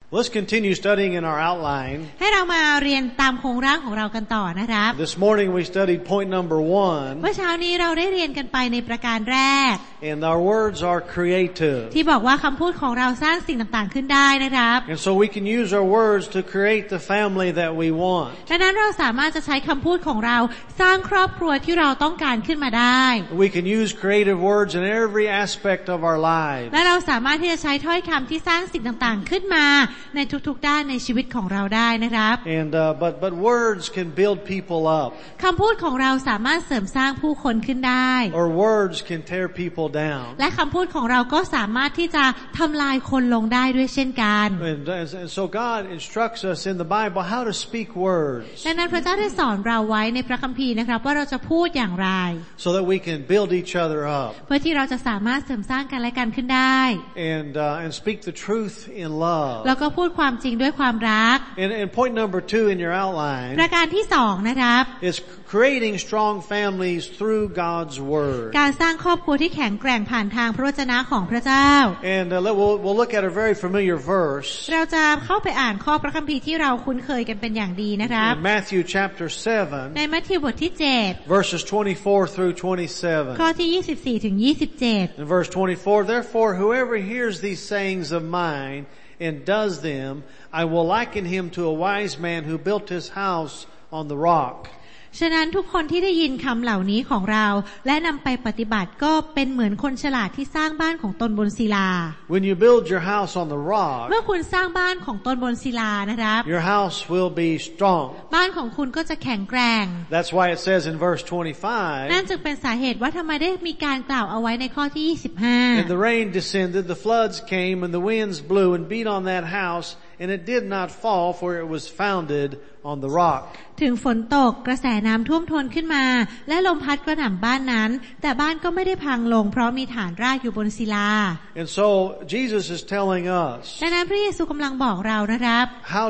Let's continue studying in our outline. ให้เรามาเรียนตามโครงร่างของเรากันต่อนะครับ This morning we studied point number 1. เมื่อเช้านี้เราได้เรียนกันไปในประการแรก And our words are creative. ที่บอกว่าคำพูดของเราสร้างสิ่งต่างๆขึ้นได้นะครับ And so we can use our words to create the family that we want. ดังนั้นเราสามารถจะใช้คำพูดของเราสร้างครอบครัวที่เราต้องการขึ้นมาได้ We can use creative words in every aspect of our lives. และเราสามารถที่จะใช้ถ้อยคำที่สร้างสิ่งต่างๆขึ้นมาในทุกๆด้านในชีวิตของเราได้นะครับ And but words can build people up. คำพูดของเราสามารถเสริมสร้างผู้คนขึ้นได้ Or words can tear people down. และคำพูดของเราก็สามารถที่จะทำลายคนลงได้ด้วยเช่นกัน And so God instructs us in the Bible how to speak words. ดังนั้นพระเจ้าได้สอนเราไว้ในพระคัมภีร์นะครับว่าเราจะพูดอย่างไร So that we can build each other up. เพื่อที่เราจะสามารถเสริมสร้างกันและกันขึ้นได้ And speak the truth in love. แล้วก็พูดความจริงด้วยความรัก And point number 2 in your outline ประการที่2นะครับ is creating strong families through God's Word. การสร้างครอบครัวที่แข็งแกร่งผ่านทางพระวจนะของพระเจ้า And we'll look at a very familiar verse. เราจะเข้าไปอ่านข้อพระคัมภีร์ที่เราคุ้นเคยกันเป็นอย่างดีนะครับ In Matthew chapter 7, ในมัทธิวบทที่7 verses 24 through ข้อ 27. ที่24ถึง27 In verse 24, therefore whoever hears these sayings of mine and does them, I will liken him to a wise man who built his house on the rock. ฉะนั้นทุกคนที่ได้ยินคำเหล่านี้ของเราและนำไปปฏิบัติก็เป็นเหมือนคนฉลาดที่สร้างบ้านของตนบนศิลา When you build your house on the rock, เมื่อคุณสร้างบ้านของตนบนศิลานะครับ your house will be strong. บ้านของคุณก็จะแข็งแกร่ง That's why it says in verse นั่น 25, จึงเป็นสาเหตุว่าทำไมได้มีการกล่าวเอาไว้ในข้อที่ and the rain descended, the floods came, and the winds blew and beat on that house, and it did not fall, for it was founded on the rock. ถึงฝนตกกระแสน้ำท่วมท้นขึ้นมาและลมพัดกระหน่ำบ้านนั้นแต่บ้านก็ไม่ได้พังลงเพราะมีฐานรากอยู่บนศิลา And so Jesus is telling us ดังนั้นพระเยซูกำลังบอกเรานะครับ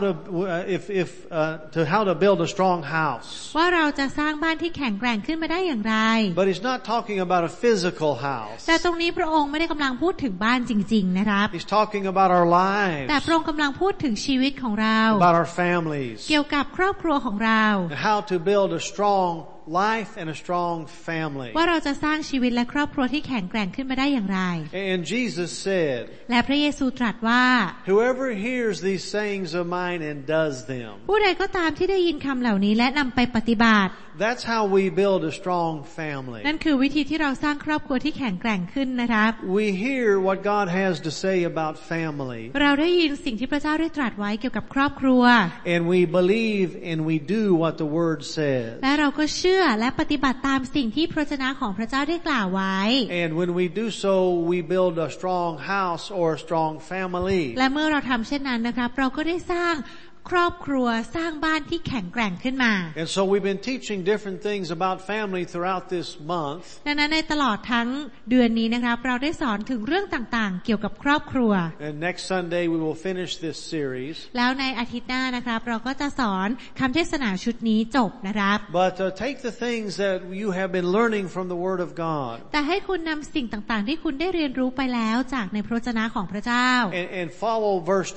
how to build a strong house. ว่าเราจะสร้างบ้านที่แข็งแกร่งขึ้นมาได้อย่างไร But he's not talking about a physical house. แต่ตรงนี้พระองค์ไม่ได้กำลังพูดถึงบ้านจริงๆนะครับ He's talking about our lives, แต่พระองค์กำลังพูดถึงชีวิตของเรา about our families, เกี่ยวกับครอบครัวของเรา and how to build a strong life and a strong family. ว่าเราจะสร้างชีวิตและครอบครัวที่แข็งแกร่งขึ้นมาได้อย่างไร And Jesus said, และพระเยซูตรัสว่า whoever hears these sayings of mine and does them, ผู้ใดก็ตามที่ได้ยินคำเหล่านี้และนำไปปฏิบัติ that's how we build a strong family. นั่นคือวิธีที่เราสร้างครอบครัวที่แข็งแกร่งขึ้นนะครับ We hear what God has to say about family, เราได้ยินสิ่งที่พระเจ้าได้ตรัสไว้เกี่ยวกับครอบครัว and we believe and we do what the Word says. และเราก็เชื่อและปฏิบัติตามสิ่งที่พระวจนะของพระเจ้าได้กล่าวไว้ And when we do so, we build a strong house or a strong family. และเมื่อเราทำเช่นนั้นนะครับเราก็ได้สร้างครอบครัวสร้างบ้านที่แข็งแกร่งขึ้นมา And so we've been teaching different things about family throughout this month. ดังนั้นในตลอดทั้งเดือนนี้นะครับเราได้สอนถึงเรื่องต่างๆเกี่ยวกับครอบครัว And next Sunday we will finish this series. แล้วในอาทิตย์หน้านะครับเราก็จะสอนคำเทศนาชุดนี้จบนะครับ But take the things that you have been learning from the Word of God แต่ให้คุณนำสิ่งต่างๆที่คุณได้เรียนรู้ไปแล้วจากในพระวจนะของพระเจ้า and follow verse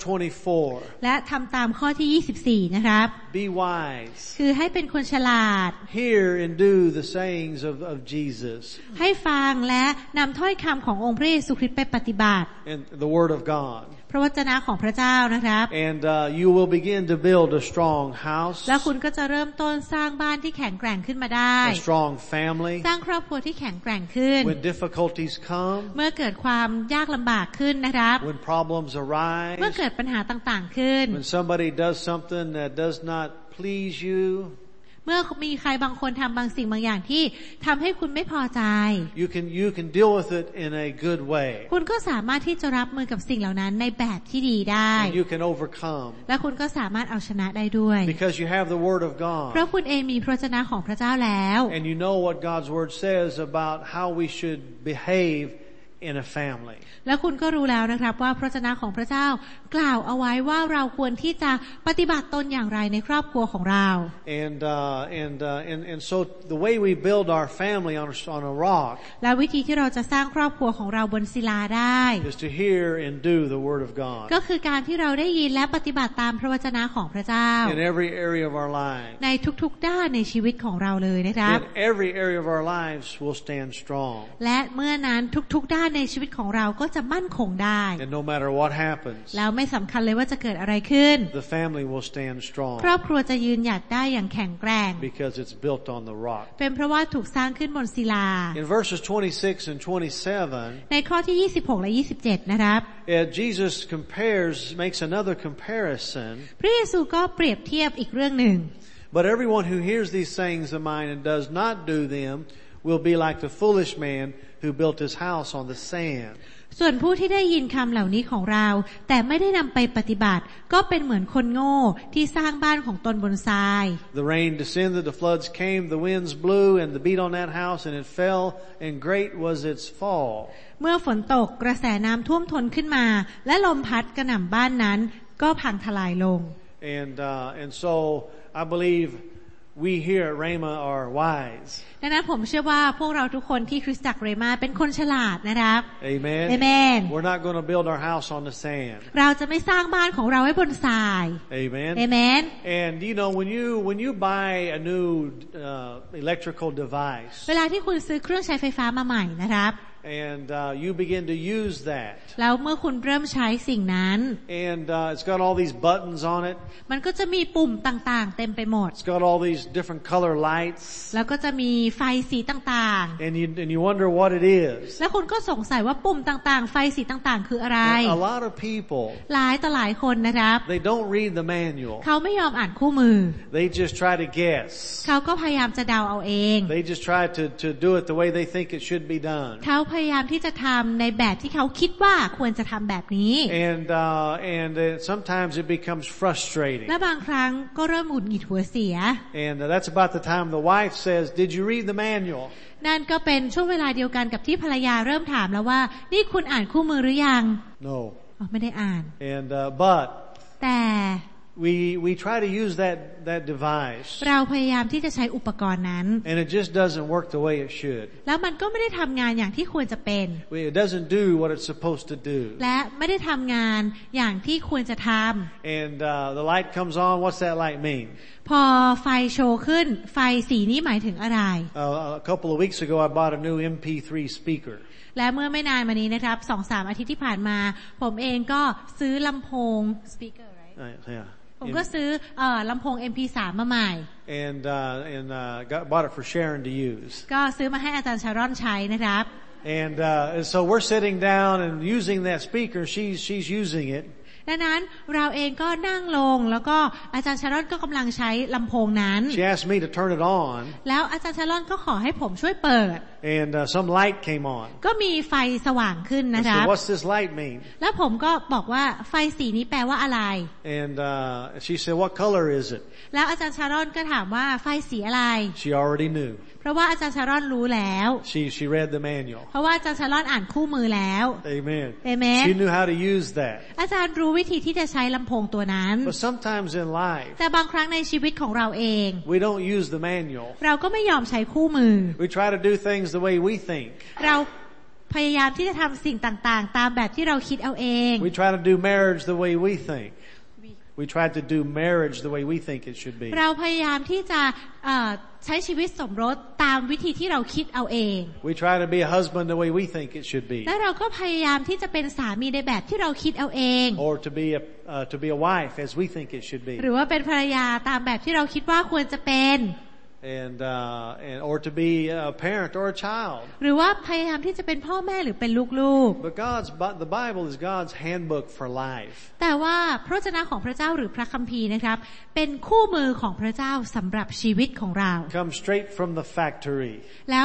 24. และทำตามข้อที่24นะครับ Be wise. คือให้เป็นคนฉลาด Hear and do the sayings of Jesus ให้ฟังและนำถ้อยคำขององค์พระเยซูคริสต์ไปปฏิบัติ and the Word of God. พระวจนะของพระเจ้านะครับ And you will begin to build a strong house, แล้วคุณก็จะเริ่มต้นสร้างบ้านที่แข็งแกร่งขึ้นมาได้ a strong family. สร้างครอบครัวที่แข็งแกร่งขึ้น When difficulties come, เมื่อเกิดความยากลำบากขึ้นนะครับ when problems เมื่อ arise, เกิดปัญหาต่างๆขึ้น when somebody does something that does not please you, เมื่อมีใครบางคนทำบางสิ่งบางอย่างที่ทำให้คุณไม่พอใจ you can deal with it in a good way. คุณก็สามารถที่จะรับมือกับสิ่งเหล่านั้นในแบบที่ดีได้ And you can overcome และคุณก็สามารถเอาชนะได้ด้วย because you have the Word of เพราะ God. คุณเองมีพระวจนะของพระเจ้าแล้ว And you know what God's Word says about how we should behave in a family. แล้วคุณก็รู้แล้วนะครับว่าพระวจนะของพระเจ้ากล่าวเอาไว้ว่าเราควรที่จะปฏิบัติตนอย่างไรในครอบครัวของเรา And so the way we build our family on a rock และวิธีที่เราจะสร้างครอบครัวของเราบนศิลาได้ is to hear and do the word of God. ก็คือการที่เราได้ยินและปฏิบัติตามพระวจนะของพระเจ้า In every area of our lives. ในทุกๆด้านในชีวิตของเราเลยนะครับ In every area of our lives will stand strong. และเมื่อนั้นทุกๆด้านในชีวิตของเราก็จะมั่นคงได้ And no matter what happens, แล้วไม่สำคัญเลยว่าจะเกิดอะไรขึ้น the family will stand strong ครอบครัวจะยืนหยัดได้อย่างแข็งแกร่ง because it's built on the rock. เป็นเพราะว่าถูกสร้างขึ้นบนศิลา In verses 26 and 27, ในข้อที่26และ27นะครับ Jesus makes another comparison. พระเยซูก็เปรียบเทียบอีกเรื่องหนึ่ง But everyone who hears these sayings of mine and does not do them will be like the foolish man who built his house on the sand. ส่วนผู้ที่ได้ยินคำเหล่านี้ของเราแต่ไม่ได้นำไปปฏิบัติก็เป็นเหมือนคนโง่ที่สร้างบ้านของตนบนทราย The rain descended, the floods came, the winds blew and beat on that house and it fell, and great was its fall. เมื่อฝนตกกระแสน้ำท่วมท้นขึ้นมาและลมพัดกระหน่ำบ้านนั้นก็พังทลายลง And so I believe we here at Rhema are wise. ดังนั้นผมเชื่อว่าพวกเราทุกคนที่คริสตจักรเรมาเป็นคนฉลาดนะครับ Amen. Amen. We're not going to build our house on the sand. เราจะไม่สร้างบ้านของเราไว้บนทราย Amen. Amen. And you know when you buy a new electrical device. เวลาที่คุณซื้อเครื่องใช้ไฟฟ้ามาใหม่นะครับ And you begin to use that. แล้วเมื่อคุณเริ่มใช้สิ่งนั้น And it's got all these buttons on it. มันก็จะมีปุ่มต่างๆเต็มไปหมด It's got all these different color lights. แล้วก็จะมีไฟสีต่างๆ And you wonder what it is. แล้วคุณก็สงสัยว่าปุ่มต่างๆไฟสีต่างๆคืออะไร And a lot of people หลายต่อหลายคนนะครับ they don't read the manual. เขาไม่ยอมอ่านคู่มือ They just try to guess. เขาก็พยายามจะเดาเอาเอง They just try to do it the way they think it should be done. เขาพยายามที่จะทำในแบบที่เขาคิดว่าควรจะทำแบบนี้ And sometimes it becomes frustrating. และบางครั้งก็เริ่มหงุดหงิดหัวเสีย And that's about the time the wife says, "Did you read the manual?" นั่นก็เป็นช่วงเวลาเดียวกันกับที่ภรรยาเริ่มถามแล้วว่านี่คุณอ่านคู่มือหรือยัง No. อ๋อไม่ได้อ่าน And but แต่ we try to use that device. เราพยายามที่จะใช้อุปกรณ์นั้น And it just doesn't work the way it should. แล้วมันก็ไม่ได้ทำงานอย่างที่ควรจะเป็น It doesn't do what it's supposed to do. และไม่ได้ทำงานอย่างที่ควรจะทำ And the light comes on. What's that light mean? พอไฟโชว์ขึ้นไฟสีนี้หมายถึงอะไร A couple of weeks ago, I bought a new MP3 speaker. และเมื่อไม่นานมานี้นะครับ 2-3 อาทิตย์ที่ผ่านมาผมเองก็ซื้อลำโพง speaker right? Yeah. ผมก็ซื้อลำโพง MP3 มาใหม่ And bought it for Sharon to use. ก็ซื้อมาให้อาจารย์ชารอนใช้นะครับ And so we're sitting down and using that speaker. She's using it. ดังนั้นเราเองก็นั่งลงแล้วก็อาจารย์ชารอนก็กำลังใช้ลำโพงนั้น She asked me to turn it on. แล้วอาจารย์ชารอนก็ขอให้ผมช่วยเปิด And some light came on. ก็มีไฟสว่างขึ้น I นะครับ said, "What's this light mean?" แล้วผมก็บอกว่าไฟสีนี้แปลว่าอะไร And she said, "What color is it?" แล้วอาจารย์ชารอนก็ถามว่าไฟสีอะไร She already knew. เพราะว่าอาจารย์ชารอนรู้แล้ว She read the manual. เพราะว่าอาจารย์ชารอนอ่านคู่มือแล้ว Amen. Amen. She knew how to use that. อาจารย์รู้วิธีที่จะใช้ลำโพงตัวนั้น But sometimes in life, แต่บางครั้งในชีวิตของเราเอง we don't use the manual. เราก็ไม่ยอมใช้คู่มือ We try to do things the way we think. เราพยายามที่จะทำสิ่งต่างๆตามแบบที่เราคิดเอาเอง We try to do marriage the way we think. We try to do marriage the way we think it should be. เราพยายามที่จะใช้ชีวิตสมรสตามวิธีที่เราคิดเอาเอง We try to be a husband the way we think it should be. และเราก็พยายามที่จะเป็นสามีในแบบที่เราคิดเอาเอง Or to be a wife as we think it should be. หรือว่าเป็นภรรยาตามแบบที่เราคิดว่าควรจะเป็น And or to be a parent or a child. หรือว่าพยายามที่จะเป็นพ่อแม่หรือเป็นลูก But the Bible is God's handbook for life. ๆแต่ว่าพระวจนะของพระเจ้าหรือพระคัมภีร์นะครับเป็นคู่มือของพระเจ้าสำหรับชีวิตของเรา Comes straight from the factory. แล้ว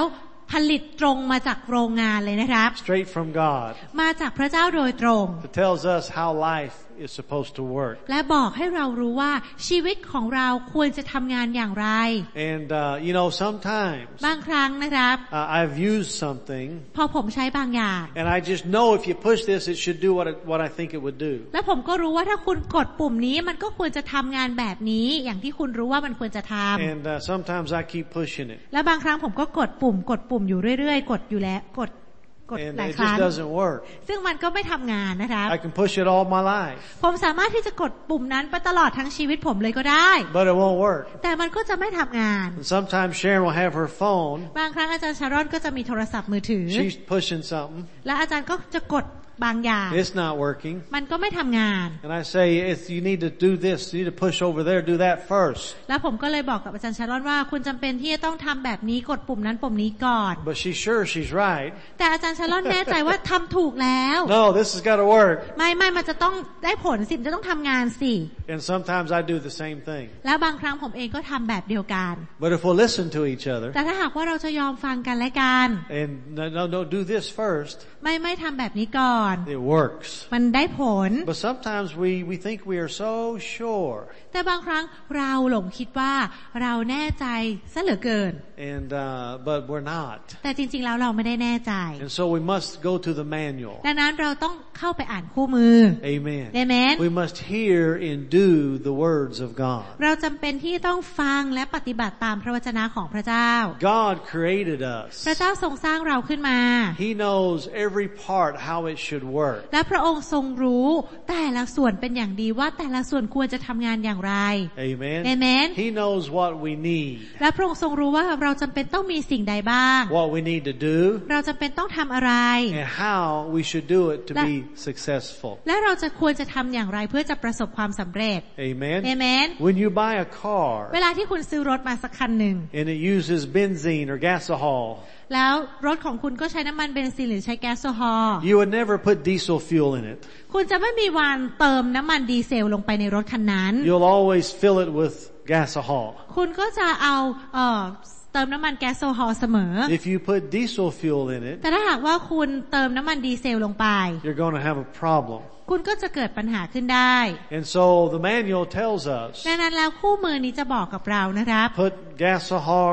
ผลิตตรงมาจากโรงงานเลยนะครับ straight from God. มาจากพระเจ้าโดยตรง It tells us how life is supposed to work. และบอกให้เรารู้ว่าชีวิตของเราควรจะทำงานอย่างไร And sometimes บางครั้งนะครับ I've used something พอผมใช้บางอย่าง and I just know if you push this it should do what I think it would do. และผมก็รู้ว่าถ้าคุณกดปุ่มนี้มันก็ควรจะทำงานแบบนี้อย่างที่คุณรู้ว่ามันควรจะทำ And sometimes I keep pushing it. และบางครั้งผมก็กดปุ่มอยู่เรื่อยๆกดอยู่แล้วกด And หลาย it ครั้ just ง doesn't work. ซึ่งมันก็ไม่ทำงานนะครับ I can push it all my life. ผมสามารถที่จะกดปุ่มนั้นไปตลอดทั้งชีวิตผมเลยก็ได้ But it won't work. แต่มันก็จะไม่ทำงาน And sometimes Sharon will have her phone. บางครั้งอาจารย์ชารอนก็จะมีโทรศัพท์มือถือ She's pushing something. และอาจารย์ก็จะกดบางอย่าง It's not working. มันก็ไม่ทำงาน And I say, if you need to do this, you need to push over there, do that first. แล้วผมก็เลยบอกกับอาจารย์ชารอนว่าคุณจำเป็นที่จะต้องทำแบบนี้กดปุ่มนั้นปุ่มนี้ก่อน But she's sure she's right. แต่อาจารย์ชารอนแน่ใจว่าทำถูกแล้ว No, this has got to work. ไม่มันจะต้องได้ผลสิมันจะต้องทำงานสิ And sometimes I do the same thing. แล้วบางครั้งผมเองก็ทำแบบเดียวกัน But if we'll listen to each other แต่ถ้าหากว่าเราจะยอมฟังกันและกัน and no, do this first, ไม่ทำแบบนี้ก่อน it works. มันได้ผล But sometimes we think we are so sure. แต่บางครั้งเราหลงคิดว่าเราแน่ใจซะเหลือเกิน And but we're not. แต่จริงๆแล้วเราไม่ได้แน่ใจ And so we must go to the manual. ดังนั้นเราต้องเข้าไปอ่านคู่มือ Amen. Amen. We must hear and do the words of God. เราจำเป็นที่ต้องฟังและปฏิบัติตามพระวจนะของพระเจ้า God created us. พระเจ้าทรงสร้างเราขึ้นมา He knows every part how it should work. และพระองค์ทรงรู้แต่ละส่วนเป็นอย่างดีว่าแต่ละส่วนควรจะทำงานอย่างไร Amen. Amen. He knows what we need. และพระองค์ทรงรู้ว่าเราจำเป็นต้องมีสิ่งใดบ้าง What we need to do. เราจำเป็นต้องทำอะไร And how we should do it to be successful. และเราจะควรจะทำอย่างไรเพื่อจะประสบความสำเร็จ Amen. Amen. When you buy a car เวลาที่คุณซื้อรถมาสักคันหนึ่ง and it uses benzene or gasohol, แล้วรถของคุณก็ใช้น้ำมันเบนซินหรือใช้แก๊สโซฮอล์ you would never put diesel fuel in it. คุณจะไม่มีวันเติมน้ำมันดีเซลลงไปในรถคันนั้น You'll always fill it with gasohol. คุณก็จะเอาเติมน้ำมันแก๊สโซฮอล์เสมอ If you put diesel fuel in it, แต่ถ้าหากว่าคุณเติมน้ำมันดีเซลลงไป you're going to have a problem. คุณก็จะเกิดปัญหาขึ้นได้ And so the manual tells us, ดังนั้นแล้วคู่มือนี้จะบอกกับเรานะครับ put gasohol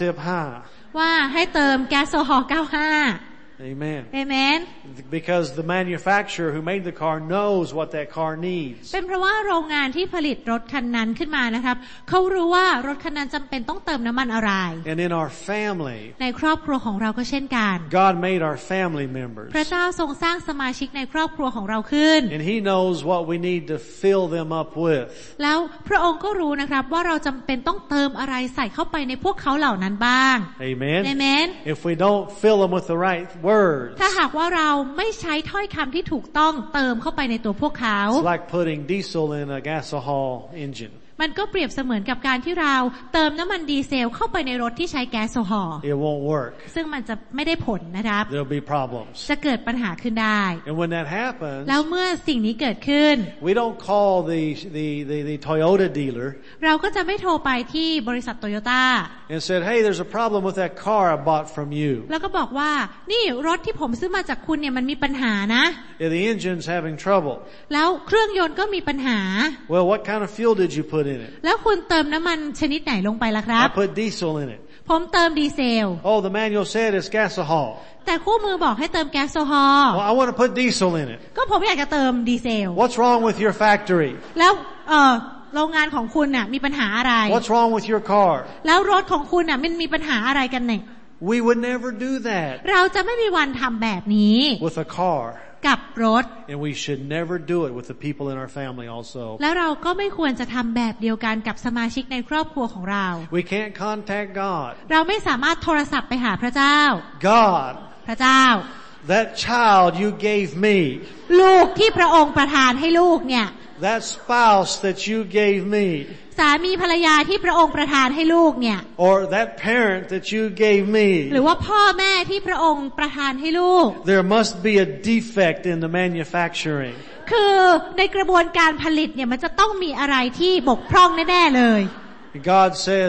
95. ว่าให้เติมแก๊สโซฮอล์95 Amen. Amen. Because the manufacturer who made the car knows what that car needs. เป็นเพราะว่าโรงงานที่ผลิตรถคันนั้นขึ้นมานะครับเขารู้ว่ารถคันนั้นจำเป็นต้องเติมน้ำมันอะไร And in our family, ในครอบครัวของเราก็เช่นกัน God made our family members. พระเจ้าทรงสร้างสมาชิกในครอบครัวของเราขึ้น And He knows what we need to fill them up with. แล้วพระองค์ก็รู้นะครับว่าเราจำเป็นต้องเติมอะไรใส่เข้าไปในพวกเขาเหล่านั้นบ้าง Amen. Amen. If we don't fill them with the right words, ถ้าหากว่าเราไม่ใช้ถ้อยคำที่ถูกต้องเติมเข้าไปในตัวพวกเขา it's like putting diesel in a gasohol engine. มันก็เปรียบเสมือนกับการที่เราเติมน้ำมันดีเซลเข้าไปในรถที่ใช้แก๊สโซฮอล์ It won't work. ซึ่งมันจะไม่ได้ผลนะครับ There'll be problems. จะเกิดปัญหาขึ้นได้ And when that happens, แล้วเมื่อสิ่งนี้เกิดขึ้น we don't call the Toyota dealer เราก็จะไม่โทรไปที่บริษัทโตโยต้า and said, hey, there's a problem with that car I bought from you. แล้วก็บอกว่านี่รถที่ผมซื้อมาจากคุณเนี่ยมันมีปัญหานะ Yeah, the engine's having trouble. แล้วเครื่องยนต์ก็มีปัญหา Well, what kind of fuel did you put in it? แล้วคุณเติมน้ำมันชนิดไหนลงไปล่ะครับ I put diesel in it. ผมเติมดีเซล Oh, the manual said it's gasohol. แต่คู่มือบอกให้เติมแก๊สโซฮอล์ Well, I want to put diesel in it. ก็ผมอยากจะเติมดีเซล What's wrong with your factory? แล้วโรงงานของคุณน่ะมีปัญหาอะไร What's wrong with your car? แล้วรถของคุณน่ะมันมีปัญหาอะไรกันเนี่ย We would never do that เราจะไม่มีวันทำแบบนี้ with a car. กับรถ And we should never do it with the people in our family also. แล้วเราก็ไม่ควรจะทำแบบเดียวกันกับสมาชิกในครอบครัวของเรา We can't contact God. เราไม่สามารถโทรศัพท์ไปหาพระเจ้า God, พระเจ้า that child you gave me, ลูกที่พระองค์ประทานให้ลูกเนี่ย that spouse that you gave me, สามีภรรยาที่พระองค์ประทานให้ลูกเนี่ย or that parent that you gave หรือ me, ว่าพ่อแม่ที่พระองค์ประทานให้ลูก there must be a defect in the manufacturing. คือในกระบวนการผลิตเนี่ยมันจะต้องมีอะไรที่บกพร่องแน่ๆเลย God says,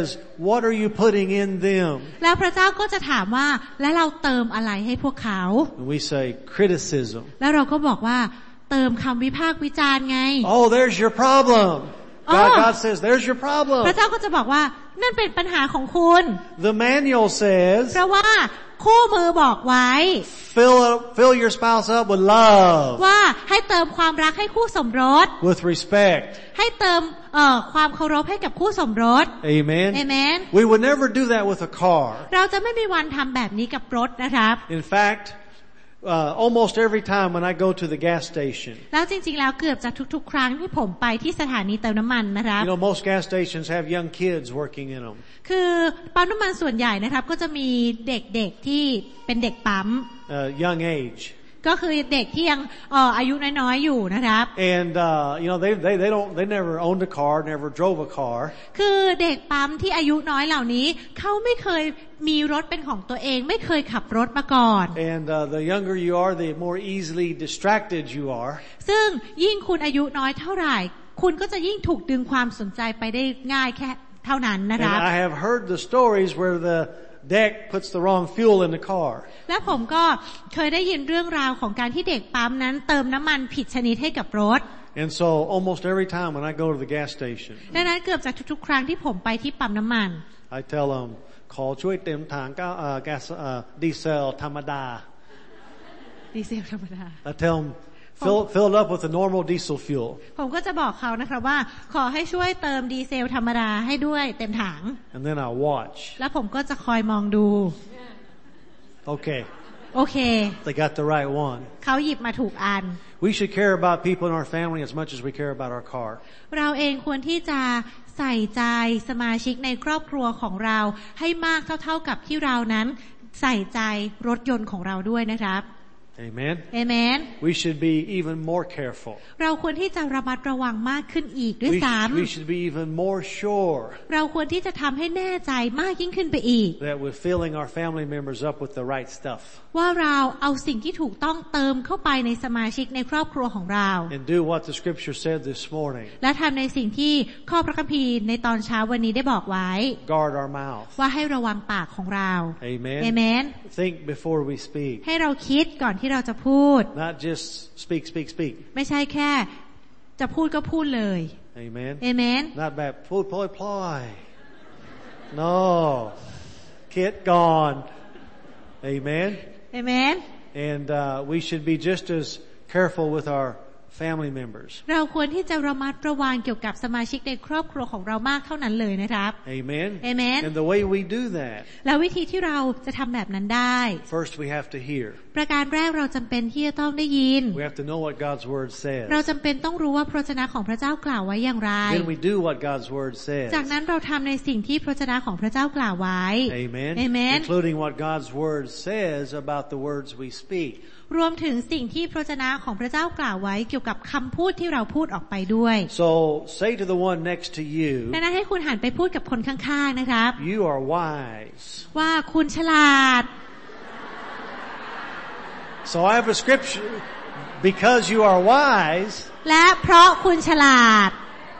what are you putting in them? แล้วพระเจ้าก็จะถามว่าแล้วเราเติมอะไรให้พวกเขา And we say criticism. แล้วเราก็บอกว่าเติมคำวิพากษ์วิจารณ์ไง Oh, there's your problem. God says, there's your problem. พระเจ้าก็จะบอกว่านั่นเป็นปัญหาของคุณ The manual says, เพราะว่าคู่มือบอกไว้ fill your spouse up with love. ว่าให้เติมความรักให้คู่สมรส With respect. ให้เติมความเคารพให้กับคู่สมรส Amen. Amen. We would never do that with a car. เราจะไม่มีวันทำแบบนี้กับรถนะครับ In fact, almost every time when I go to the gas station. แล้วจริงๆแล้วเกือบจะทุกๆครั้งที่ผมไปที่สถานีเติมน้ำมันนะครับ You know, most gas stations have young kids working in them. คือปั๊มน้ำมันส่วนใหญ่นะครับก็จะมีเด็กๆที่เป็นเด็กปั๊ม Young age. ก็คือเด็กที่ยังอายุน้อยๆอยู่นะครับ And you know, they never owned a car, never drove a car. คือเด็กปั๊มที่อายุน้อยเหล่านี้เขาไม่เคยมีรถเป็นของตัวเองไม่เคยขับรถมาก่อน And the younger you are, the more easily distracted you are. ซึ่งยิ่งคุณอายุน้อยเท่าไหร่คุณก็จะยิ่งถูกดึงความสนใจไปได้ง่ายแค่เท่านั้นนะครับ And I have heard the stories where the deck puts the wrong fuel in the car. และผมก็เคยได้ยินเรื่องราวของการที่เด็กปั๊มนั้นเติมน้ำมันผิดชนิดให้กับรถ And so almost every time when I go to the gas station, ดังนั้นเกือบจะทุกๆครั้งที่ผมไปที่ปั๊มน้ำมัน I tell them, ขอช่วยเติมถังgas diesel ธรรมดาดีเซลธรรมดา I tell them, fill it up with the normal diesel fuel. ผมก็จะบอกเขานะครับว่าขอให้ช่วยเติมดีเซลธรรมดาให้ด้วยเต็มถัง And then I'll watch. แล้วผมก็จะคอยมองดู Okay. โอเค They got the right one. เขาหยิบมาถูกอัน We should care about people in our family as much as we care about our car. เราเองควรที่จะใส่ใจสมาชิกในครอบครัวของเราให้มากเท่าๆกับที่เรานั้นใส่ใจรถยนต์ของเราด้วยนะครับ Amen. Amen. We should be even more careful. เราควรที่จะระมัดระวังมากขึ้นอีกด้วยซ้ำ We should be even more sure เราควรที่จะทำให้แน่ใจมากยิ่งขึ้นไปอีก that we're filling our family members up with the right stuff. ว่าเราเอาสิ่งที่ถูกต้องเติมเข้าไปในสมาชิกในครอบครัวของเรา And do what the scripture said this morning. และทำในสิ่งที่ข้อพระคัมภีร์ในตอนเช้าวันนี้ได้บอกไว้ Guard our mouth. ว่าให้ระวังปากของเรา Amen. Amen. Think before we speak. ให้เราคิดก่อนที่เราจะพูด Not just speak. ไม่ใช่แค่จะพูดก็พูดเลย Amen. Amen. Not bad. Ploy. No. Kit gone. Amen. Amen. And we should be just as careful with our family members. เราควรที่จะระมัดระวังเกี่ยวกับสมาชิกในครอบครัวของเรามากเท่านั้นเลยนะครับ Amen. Amen. And the way we do that, แล้ววิธีที่เราจะทำแบบนั้นได้ first we have to hear. ประการแรกเราจำเป็นที่จะต้องได้ยิน We have to know what God's word says. เราจำเป็นต้องรู้ว่าพระวจนะของพระเจ้ากล่าวไว้อย่างไร Then we do what God's word says. จากนั้นเราทำในสิ่งที่พระวจนะของพระเจ้ากล่าวไว้ Amen. Amen. Including what God's word says about the words we speak. รวมถึงสิ่งที่พระวจนะของพระเจ้ากล่าวไว้เกี่ยวกับคำพูดที่เราพูดออกไปด้วย So say to the one next to you, ดังนั้นให้คุณหันไปพูดกับคนข้างๆนะครับ you are wise. ว่าคุณฉลาด So I have a scripture, because you are wise. และเพราะคุณฉลาด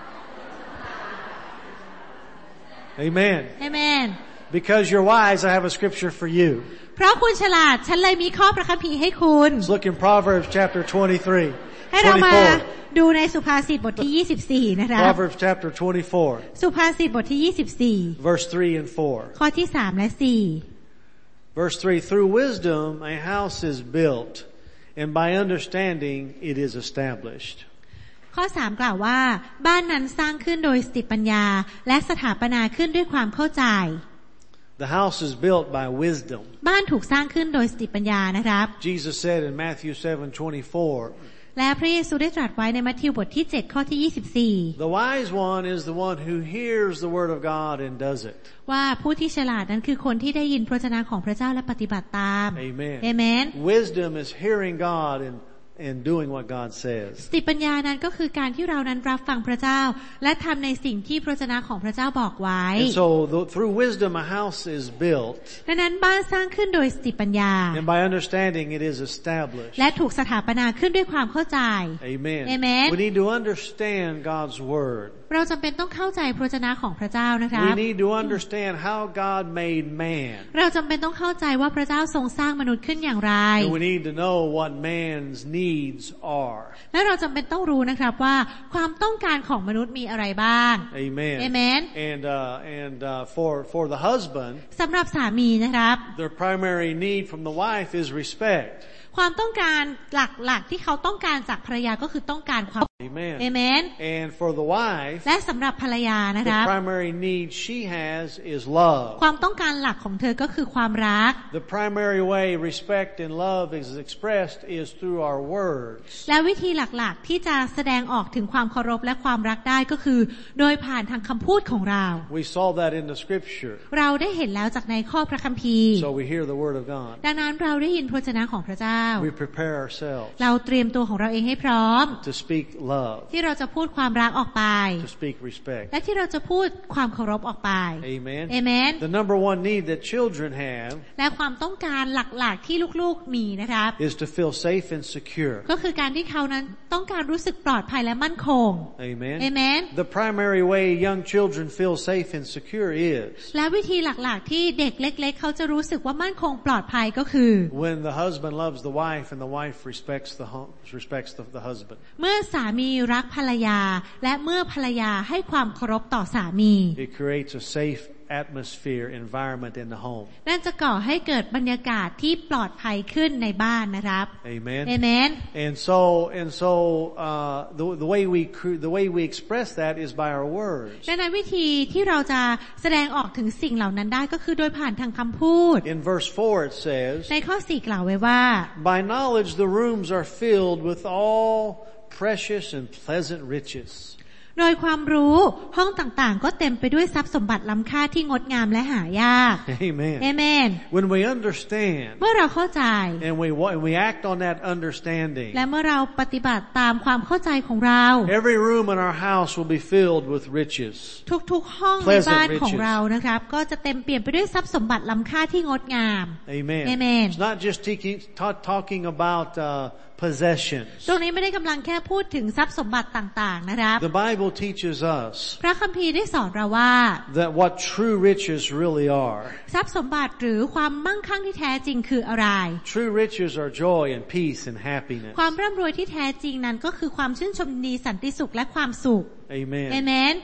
Amen. Amen. Because you're wise, I have a scripture for you. เพราะคุณฉลาดฉันเลยมีข้อพระคัมภีร์ให้คุณ Let's look in Proverbs chapter 23. ให้เรามา 24. ดูในสุภาษิตบทที่24นะคะ Proverbs chapter 24, สุภาษิตบทที่24 verse 3 and 4. ข้อที่3และ Verse 3, through wisdom a house is built, and by understanding it is established. 4ข้อ3กล่าวว่าบ้านนั้นสร้างขึ้นโดยสติปัญญาและสถาปนาขึ้นด้วยความเข้าใจ The house is built by wisdom. บ้านถูกสร้างขึ้นโดยสติปัญญานะครับ Jesus said in Matthew 7:24, และพระเยซูได้ตรัสไว้ในมัทธิวบทที่7ข้อที่24 the wise one is the one who hears the word of God and does it. ว่าผู้ที่ฉลาดนั้นคือคนที่ได้ยินพระวจนะของพระเจ้าและปฏิบัติตาม Amen. Amen. Wisdom is hearing God and doing what God says. สติปัญญานั้นก็คือการที่เรานั้นรับฟังพระเจ้าและทำในสิ่งที่พระวจนะของพระเจ้าบอกไว้ And so through wisdom a house is built. ดังนั้นบ้านสร้างขึ้นโดยสติปัญญา And by understanding it is established. และถูกสถาปนาขึ้นด้วยความเข้าใจ Amen. Amen. We need to understand God's word. เราจำเป็นต้องเข้าใจพระวจนะของพระเจ้านะครับ We need to understand how God made man. เราจำเป็นต้องเข้าใจว่าพระเจ้าทรงสร้างมนุษย์ขึ้นอย่างไร And we need to know what man's needs are. และเราจำเป็นต้องรู้นะครับว่าความต้องการของมนุษย์มีอะไรบ้าง Amen. Amen. And for the husband, สำหรับสามีนะครับ their primary need from the wife is respect. ความต้องการหลักๆที่เขาต้องการจากภรรยาก็คือต้องการความ Amen. Amen. And for the wife, และสำหรับภรรยานะค the รับ primary need she has is love. ความต้องการหลักของเธอก็คือความรัก The primary way respect and love is expressed is through our words. และวิธีหลักๆที่จะแสดงออกถึงความเคารพและความรักได้ก็คือโดยผ่านทางคำพูดของเรา We saw that in the scripture. เราได้เห็นแล้วจากในข้อพระคัมภีร์ So we hear the word of God. ดังนั้นเราได้ยินพระวจนะของพระเจ้า We prepare ourselves เราเตรียมตัวของเราเองให้พร้อม to speak love, ที่เราจะพูดความรักออกไป to speak respect. และที่เราจะพูดความเคารพออกไป Amen. Amen. The number one need that children have และความต้องการหลักๆที่ลูกๆมีนะครับ is to feel safe and secure. ก็คือการที่เขานั้นต้องการรู้สึกปลอดภัยและมั่นคง Amen. Amen. The primary way young children feel safe and secure is และวิธีหลักๆที่เด็กเล็กๆเขาจะรู้สึกว่ามั่นคงปลอดภัยก็คือ when the husband loves the wife and the wife respects the husband. เมื่อสามีรักภรรยาและเมื่อภรรยาให้ความเคารพต่อสามี It creates a safe atmosphere, environment in the home. นั่นจะก่อให้เกิดบรรยากาศที่ปลอดภัยขึ้นในบ้านนะครับ Amen. Amen. And so the way we express that is by our words. ดังนั้นวิธีที่เราจะแสดงออกถึงสิ่งเหล่านั้นได้ก็คือโดยผ่านทางคำพูด In verse 4 it says, ในข้อ 4 กล่าวไว้ว่า by knowledge the rooms are filled with all precious and pleasant riches. โดยความรู้ห้องต่างๆก็เต็มไปด้วยทรัพย์สมบัติล้ำค่าที่งดงามและหายาก Amen. Amen. When we understand เมื่อเราเข้าใจ and we act on that understanding, และเมื่อเราปฏิบัติตามความเข้าใจของเรา every room in our house will be filled with riches. ทุกๆห้องในบ้านของเรานะครับก็จะเต็มเปี่ยมไปด้วยทรัพย์สมบัติล้ำค่าที่งดงาม Amen. Amen. It's not just talking about possessions. ตรงนี้ไม่ได้กำลังแค่พูดถึงทรัพย์สมบัติต่างๆนะครับ The Bible teaches us พระคัมภีร์ได้สอนเราว่า that what true riches really are. ทรัพย์สมบัติหรือความมั่งคั่งที่แท้จริงคืออะไร True riches are joy and peace and happiness. ความร่ำรวยที่แท้จริงนั้นก็คือความชื่นชมยินดีสันติสุขและความสุข Amen. Amen.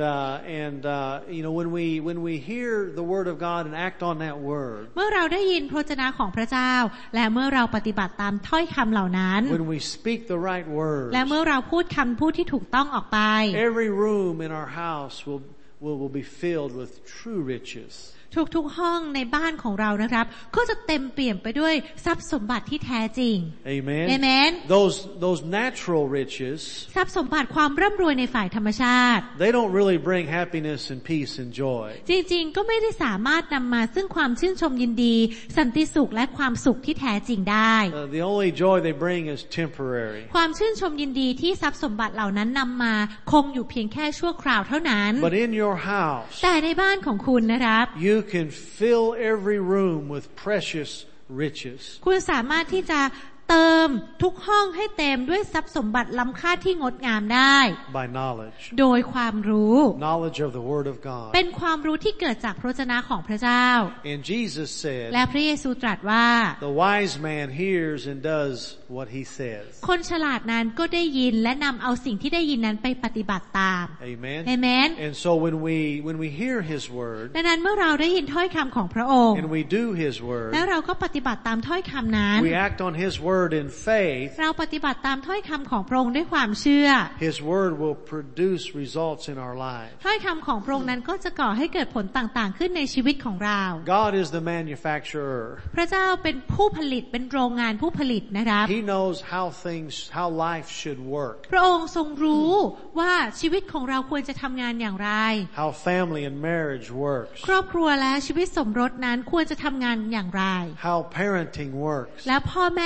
And you know when we hear the word of God and act on that word. เมื่อเราได้ยินพระวจนะของพระเจ้าและเมื่อเราปฏิบัติตามถ้อยคำเหล่านั้น When we speak the right words. และเมื่อเราพูดคำพูดที่ถูกต้องออกไป Every room in our house will be filled with true riches. ทุกๆห้องในบ้านของเรานะครับก็จะเต็มเปี่ยมไปด้วยทรัพย์สมบัติที่แท้จริง Amen. Amen. Those natural riches. ทรัพย์สมบัติความร่ำรวยในฝ่ายธรรมชาติ They don't really bring happiness and peace and joy. จริงๆก็ไม่ได้สามารถนำมาซึ่งความชื่นชมยินดีสันติสุขและความสุขที่แท้จริงได้ The only joy they bring is temporary. ความชื่นชมยินดีที่ทรัพย์สมบัติเหล่านั้นนำมาคงอยู่เพียงแค่ชั่วคราวเท่านั้น But in your house, แต่ในบ้านของคุณนะครับ you can fill every room with precious riches. คุณสามารถที่จะเติมทุกห้องให้เต็มด้วยทรัพย์สมบัติล้ำค่าที่งดงามได้ By knowledge. โดยความรู้ Knowledge of the Word of God. เป็นความรู้ที่เกิดจากพระวจนะของพระเจ้า And Jesus said, และพระเยซูตรัสว่า the wise man hears and does what he says. คนฉลาดนั้นก็ได้ยินและนำเอาสิ่งที่ได้ยินนั้นไปปฏิบัติตาม Amen. Amen. And so when we hear His Word ดังนั้นเมื่อเราได้ยินถ้อยคำของพระองค์ and we do His แล้ว Word, เราก็ปฏิบัติตามถ้อยคำนั้น we act on His Word in faith. เราปฏิบัติตามถ้อยคำของพระองค์ด้วยความเชื่อ His Word will produce results in our lives. ถ้อยคำของพระองค์นั้นก็จะก่อให้เกิดผลต่างๆขึ้นในชีวิตของเรา God is the manufacturer. พระเจ้าเป็นผู้ผลิตเป็นโรงงานผู้ผลิตนะครับ He knows how life should work. พระองค์ทรงรู้ว่าชีวิตของเราควรจะทำงานอย่างไร How family and marriage works. ครอบครัวและชีวิตสมรสนั้นควรจะทำงานอย่างไร How parenting works. และพ่อแม่ควรจะ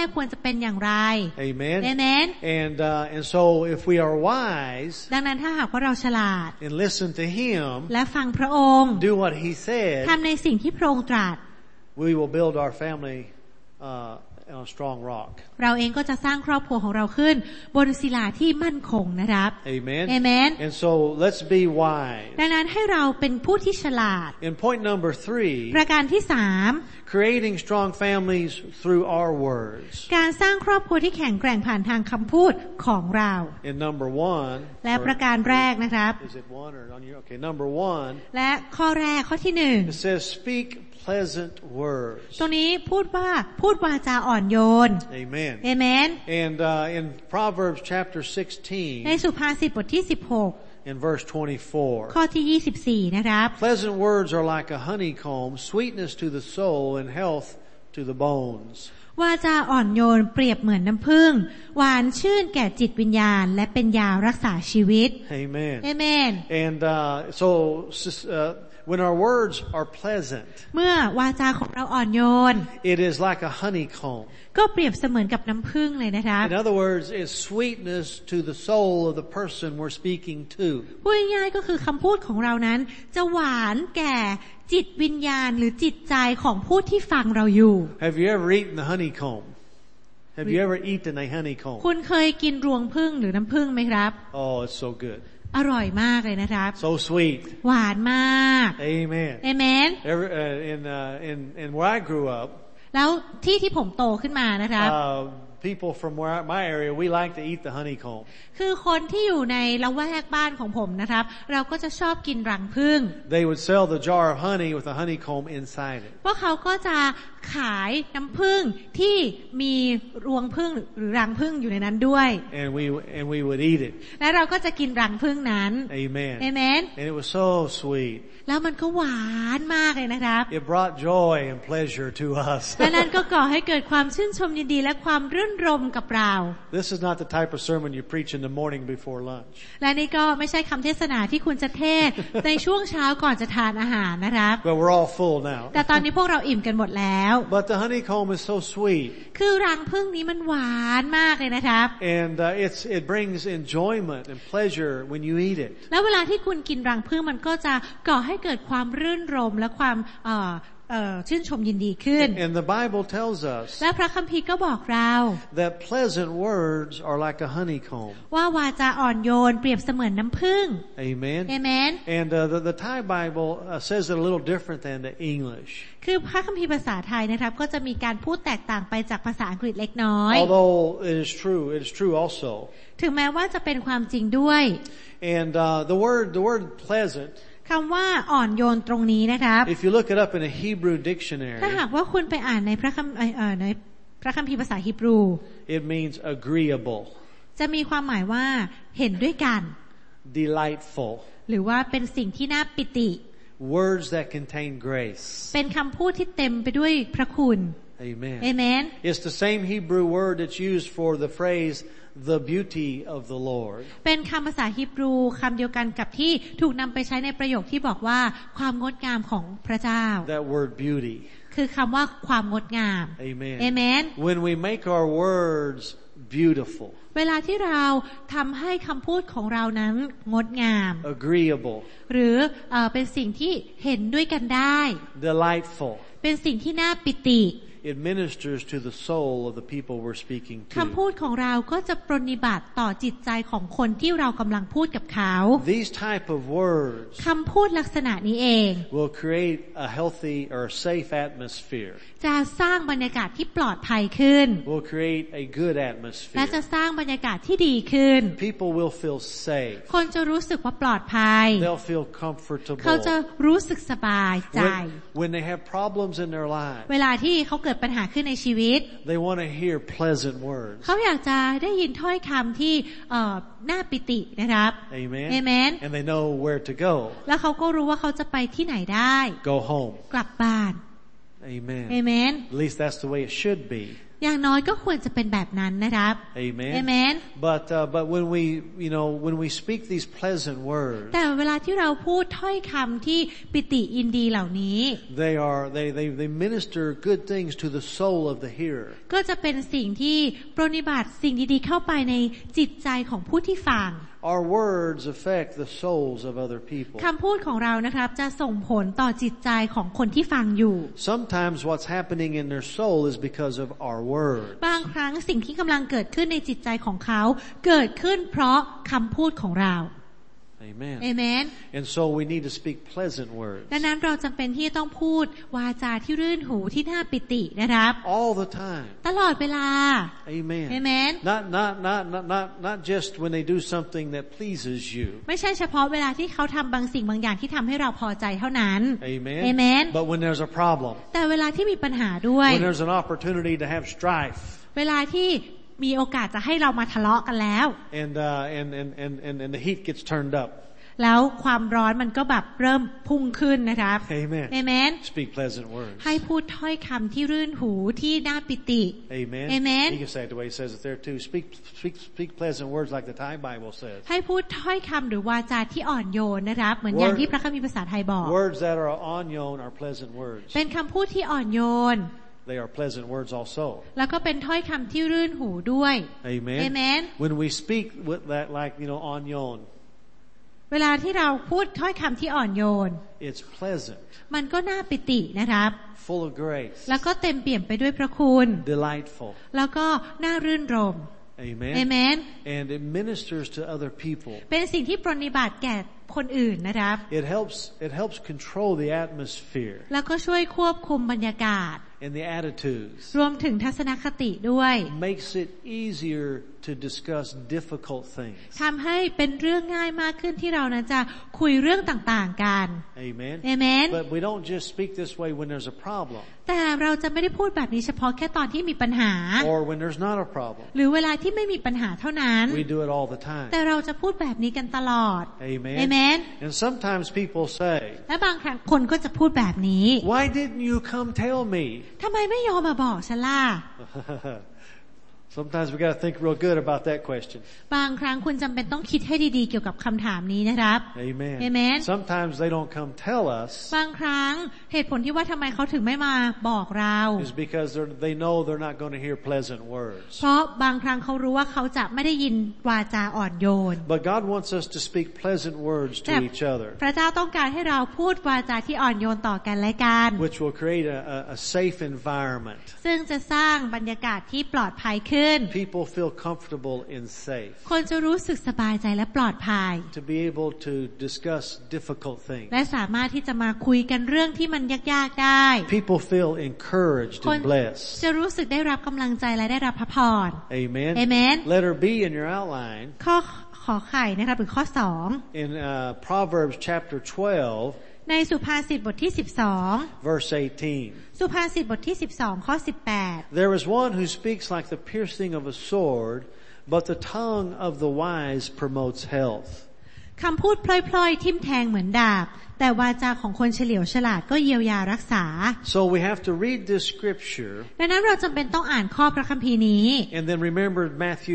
เป็นอย่างไร Amen. Amen. And so if we are wise ดังนั้นถ้าหากว่าเราฉลาด and listen to Him, และฟังพระองค์ do what He said, ทำในสิ่งที่พระองค์ตรัส we will build our family on a strong rock. เราเองก็จะสร้างครอบครัวของเราขึ้นบนศิลาที่มั่นคงนะครับ Amen. Amen. And so let's be wise. ดังนั้นให้เราเป็นผู้ที่ฉลาด In point number 3, ประการที่ creating strong families through our words. 3การสร้างครอบครัวที่แข็งแกร่งผ่านทางคำพูดของเรา In number 1, และประการแรกนะครับ is it 1 or on your? Okay, number 1. และข้อแรกข้อที่ It says speak pleasant words. 1ตรงนี้พูดวาจาอ่อนโยน Amen. Amen. And in Proverbs chapter ใน 16, สุภาษิตบทที่ in verse 16ข้อ 24, ที่24นะครับ pleasant words are like a honeycomb, sweetness to the soul and health to the bones. วาจาอ่อนโยนเปรียบเหมือนน้ำผึ้งหวานชื่นแก่จิตวิญญาณและเป็นยารักษาชีวิต Amen. Amen. And so when our words are pleasant, เมื่อวาจาของเราอ่อนโยน it is like a honeycomb. ก็เปรียบเสมือนกับน้ำผึ้งเลยนะคะ In other words, it's sweetness to the soul of the person we're speaking to. พูดง่ายๆก็คือคำพูดของเรานั้นจะหวานแก่จิตวิญญาณหรือจิตใจของผู้ที่ฟังเราอยู่ Have you ever eaten the honeycomb? Have you ever eaten a honeycomb? คุณเคยกินรวงผึ้งหรือน้ำผึ้งไหมครับ Oh, it's so good. อร่อยมากเลยนะครับ So sweet. หวานมาก Amen. Amen. In where I grew up, แล้วที่ผมโตขึ้นมานะครับ people from my area, we like to eat the honeycomb. คือคนที่อยู่ในละแวกบ้านของผมนะครับเราก็จะชอบกินรังผึ้ง They would sell the jar of honey with a honeycomb inside it. พวกเขาก็จะขายน้ำผึ้งที่มีรวงผึ้งหรือรังผึ้งอยู่ในนั้นด้วย And we would eat it. และเราก็จะกินรังผึ้งนั้น Amen. Amen. And it was so sweet. แล้วมันก็หวานมากเลยนะครับ It brought joy and pleasure to us. และนั้นก็ก่อให้เกิดความชื่นชมยินดีและความรื่นรมกับเรา This is not the type of sermon you preach in the morning before lunch. และนี่ก็ไม่ใช่คำเทศนาที่คุณจะเทศ ในช่วงเช้าก่อนจะทานอาหารนะครับ But we're all full now. แต่ตอนนี้พวกเราอิ่มกันหมดแล้ว But the honeycomb is so sweet. คือรังผึ้งนี้มันหวานมากเลยนะครับ And it brings enjoyment and pleasure when you eat it. แล้วเวลาที่คุณกินรังผึ้งมันก็จะก่อให้เกิดความรื่นรมและความชื่นชมยินดีขึ้น And the Bible tells us และพระคัมภีร์ก็บอกเรา that pleasant words are like a honeycomb. ว่าวาจาอ่อนโยนเปรียบเสมือนน้ำผึ้ง Amen. Amen. And the Thai Bible says it a little different than the English. คือพระคัมภีร์ภาษาไทยนะครับก็จะมีการพูดแตกต่างไปจากภาษาอังกฤษเล็กน้อย Although it is true also. ถึงแม้ว่าจะเป็นความจริงด้วย And the word pleasant, คำว่าอ่อนโยนตรงนี้นะครับ if you look it up in a Hebrew dictionary, ถ้าหากว่าคุณไปอ่านในพระคัมภีร์ภาษาฮีบรู it means agreeable, จะมีความหมายว่าเห็นด้วยกัน delightful, หรือว่าเป็นสิ่งที่น่าปิติ words that contain grace. เป็นคำพูดที่เต็มไปด้วยพระคุณ Amen. Amen. It's the same Hebrew word that's used for the phrase the beauty of the Lord. เป็นคำภาษาฮีบรูคำเดียวกันกับที่ถูกนำไปใช้ในประโยคที่บอกว่าความงดงามของพระเจ้า That word beauty. คือคำว่าความงดงาม Amen. Amen. When we make our words beautiful, เวลาที่เราทำให้คำพูดของเรานั้นงดงาม agreeable, หรือเป็นสิ่งที่เห็นด้วยกันได้ delightful, เป็นสิ่งที่น่าปิติ it ministers to the soul of the people we're speaking คำ to. พูดของเราก็จะปรนนิบัติต่อจิตใจของคนที่เรากำลังพูดกับเขา These type of words คำพูดลักษณะนี้เอง will create a healthy or safe atmosphere. จะสร้างบรรยากาศที่ปลอดภัยขึ้น Will create a good และ atmosphere. จะสร้างบรรยากาศที่ดีขึ้น People will feel safe. คนจะรู้สึกว่าปลอดภัย They'll feel comfortable. เขาจะรู้สึกสบายใจ When they have problems in their lives, เวลาที่เขาเกิดปัญหาขึ้นในชีวิต they want to hear pleasant words. เขาอยากจะได้ยินถ้อยคำที่น่าปิตินะครับ Amen. Amen. And they know where to go. แล้วเขาก็รู้ว่าเขาจะไปที่ไหนได้ Go home. กลับบ้าน Amen. Amen. At least that's the way it should be. อย่างน้อยก็ควรจะเป็นแบบนั้นนะครับ Amen. Amen. But when we speak these pleasant words, แต่เวลาที่เราพูดถ้อยคำที่ปิติยินดีเหล่านี้ they minister good things to the soul of the hearer. ก็จะเป็นสิ่งที่ปรนนิบัติสิ่งดีๆเข้าไปในจิตใจของผู้ที่ฟัง Our words affect the souls of other people. คำพูดของเรานะครับจะส่งผลต่อจิตใจของคนที่ฟังอยู่ Sometimes what's happening in their soul is because of our words. บางครั้งสิ่งที่กำลังเกิดขึ้นในจิตใจของเขาเกิดขึ้นเพราะคำพูดของเรา Amen. Amen. And so we need to speak pleasant words. ดังนั้นเราจำเป็นที่ต้องพูดวาจาที่รื่นหูที่น่าปิตินะครับ All the time. ตลอดเวลา Amen. Amen. Not just when they do something that pleases you. ไม่ใช่เฉพาะเวลาที่เขาทำบางสิ่งบางอย่างที่ทำให้เราพอใจเท่านั้น Amen. Amen. But when there's a problem. แต่เวลาที่มีปัญหาด้วย When there's an opportunity to have strife. เวลาที่มีโอกาสจะให้เรามาทะเลาะกันแล้ว And the heat gets turned up. แล้วความร้อนมันก็แบบเริ่มพุ่งขึ้นนะครับ Amen. Amen. Speak pleasant words. ให้พูดถ้อยคำที่รื่นหูที่น่าปิติ Amen. Amen. You can say it the way he says it there too. Speak pleasant words like the Thai Bible says. ให้พูดถ้อยคำหรือวาจาที่อ่อนโยนนะครับเหมือนอย่างที่พระคัมภีร์ภาษาไทยบอก Words that are onyon are pleasant words. เป็นคำพูดที่อ่อนโยน They are pleasant words also. แล้วก็เป็นถ้อยคำที่รื่นหูด้วย Amen. Amen. When we speak with that like, onyon, เวลาที่เราพูดถ้อยคำที่อ่อนโยน it's pleasant. มันก็น่าปิตินะครับ Full of grace. แล้วก็เต็มเปี่ยมไปด้วยพระคุณ Delightful. แล้วก็น่ารื่นรม Amen. Amen. And it ministers to other people. เป็นสิ่งที่ปรนนิบัติแก่คนอื่นนะครับ It helps control the atmosphere แล้วก็ช่วยควบคุมบรรยากาศ and the attitudes. รวมถึงทัศนคติด้วย Makes it easier to discuss difficult things. ทำให้เป็นเรื่องง่ายมากขึ้นที่เรานั้นจะคุยเรื่องต่างๆกัน Amen. Amen. But we don't just speak this way when there's a problem. แต่เราจะไม่ได้พูดแบบนี้เฉพาะแค่ตอนที่มีปัญหา Or when there's not a problem. หรือเวลาที่ไม่มีปัญหาเท่านั้น We do it all the time. แต่เราจะพูดแบบนี้กันตลอด Amen. Amen. And sometimes people say, และบางครั้งคนก็จะพูดแบบนี้ Why didn't you come tell me? ทำไมไม่ยอมมาบอกฉันล่ะ Sometimes we got to think real good about that question. บางครั้งคุณจำเป็นต้องคิดให้ดีๆเกี่ยวกับคำถามนี้นะครับ Amen. Amen. Sometimes they don't come tell us บางครั้งเหตุผลที่ว่าทำไมเขาถึงไม่มาบอกเรา is because they know they're not going to hear pleasant words. เพราะบางครั้งเขารู้ว่าเขาจะไม่ได้ยินวาจาอ่อนโยน But God wants us to speak pleasant words to each other, พระเจ้าต้องการให้เราพูดวาจาที่อ่อนโยนต่อกันและกัน which will create a safe environment. ซึ่งจะสร้างบรรยากาศที่ปลอดภัยขึ้น People feel comfortable and safe คนจะรู้สึกสบายใจและปลอดภัย to be able to discuss difficult things. และสามารถที่จะมาคุยกันเรื่องที่มันยากๆได้ People feel encouraged คน and blessed. จะรู้สึกได้รับกำลังใจและได้รับพระพร Amen. Amen. Letter B in your outline ข้อขอไข่นะครับหรือข้อ2 in Proverbs chapter 12, ในสุภาษิตบทที่12 verse 18. สุภาษิตบทที่12ข้อ18 There is one who speaks like the piercing of a sword, but the tongue of the wise promotes health. คำพูดพล่อยๆทิ่มแทงเหมือนดาบแต่วาจาของคนเฉลียวฉลาดก็เยียวยารักษา So we have to read this scripture ดังนั้นเราจำเป็นต้องอ่านข้อพระคัมภีร์นี้ and then remember Matthew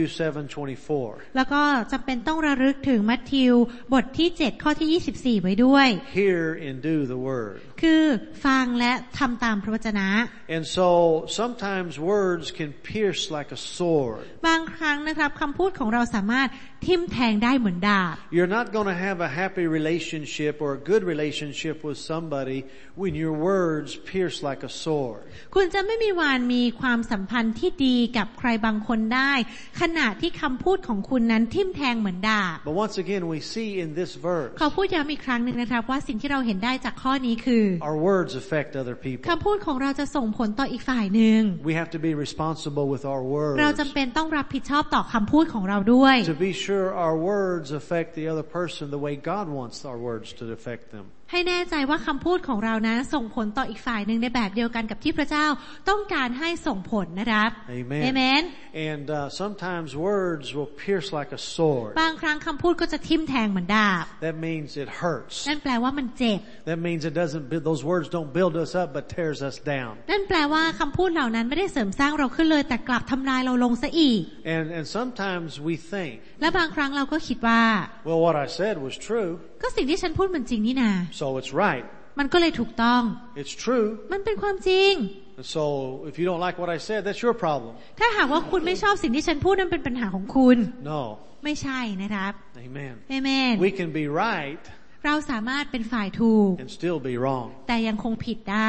7:24. แล้วก็จำเป็นต้องระลึกถึงมัทธิวบทที่7ข้อที่24ไว้ด้วย Hear and do the word. คือฟังและทำตามพระวจนะ And so sometimes words can pierce like a sword. บางครั้งนะครับคำพูดของเราสามารถทิ่มแทงได้เหมือนดาบ You're not going to have a happy relationship or a good relationship with somebody when your words pierce like a sword. คุณจะไม่มีวันมีความสัมพันธ์ที่ดีกับใครบางคนได้ขณะที่คำพูดของคุณนั้นทิ่มแทงเหมือนดาบ But once again we see in this verse ขอพูดย้ำอีกครั้งหนึ่งนะครับว่าสิ่งที่เราเห็นได้จากข้อนี้คือ our words affect other people. คำพูดของเราจะส่งผลต่ออีกฝ่ายหนึ่ง We have to be responsible with our words. เราจำเป็นต้องรับผิดชอบต่อคำพูดของเราด้วย To be sure our words affect the other person the way God wants our words to affect them. ให้แน่ใจว่าคำพูดของเรานั้นส่งผลต่ออีกฝ่ายหนึ่งในแบบเดียวกันกับที่พระเจ้าต้องการให้ส่งผลนะครับ Amen. Amen. And sometimes words will pierce like a sword. บางครั้งคำพูดก็จะทิ่มแทงเหมือนดาบ That means it hurts. นั่นแปลว่ามันเจ็บ That means those words don't build us up but tears us down. นั่นแปลว่าคำพูดเหล่านั้นไม่ได้เสริมสร้างเราขึ้นเลยแต่กลับทำลายเราลงซะอีก And sometimes we think, และบางครั้งเราก็คิดว่า well, what I said was true. ก็สิ่งที่ฉันพูดมันจริงนี่นา So it's right. มันก็เลยถูกต้อง It's true. มันเป็นความจริง So if you don't like what I said, that's your problem. ถ้าหากว่าคุณไม่ชอบสิ่งที่ฉันพูดนั่นเป็นปัญหาของคุณ No. ไม่ใช่นะครับ Amen. Amen. We can be right เราสามารถเป็นฝ่ายถูก and still be wrong. แต่ยังคงผิดได้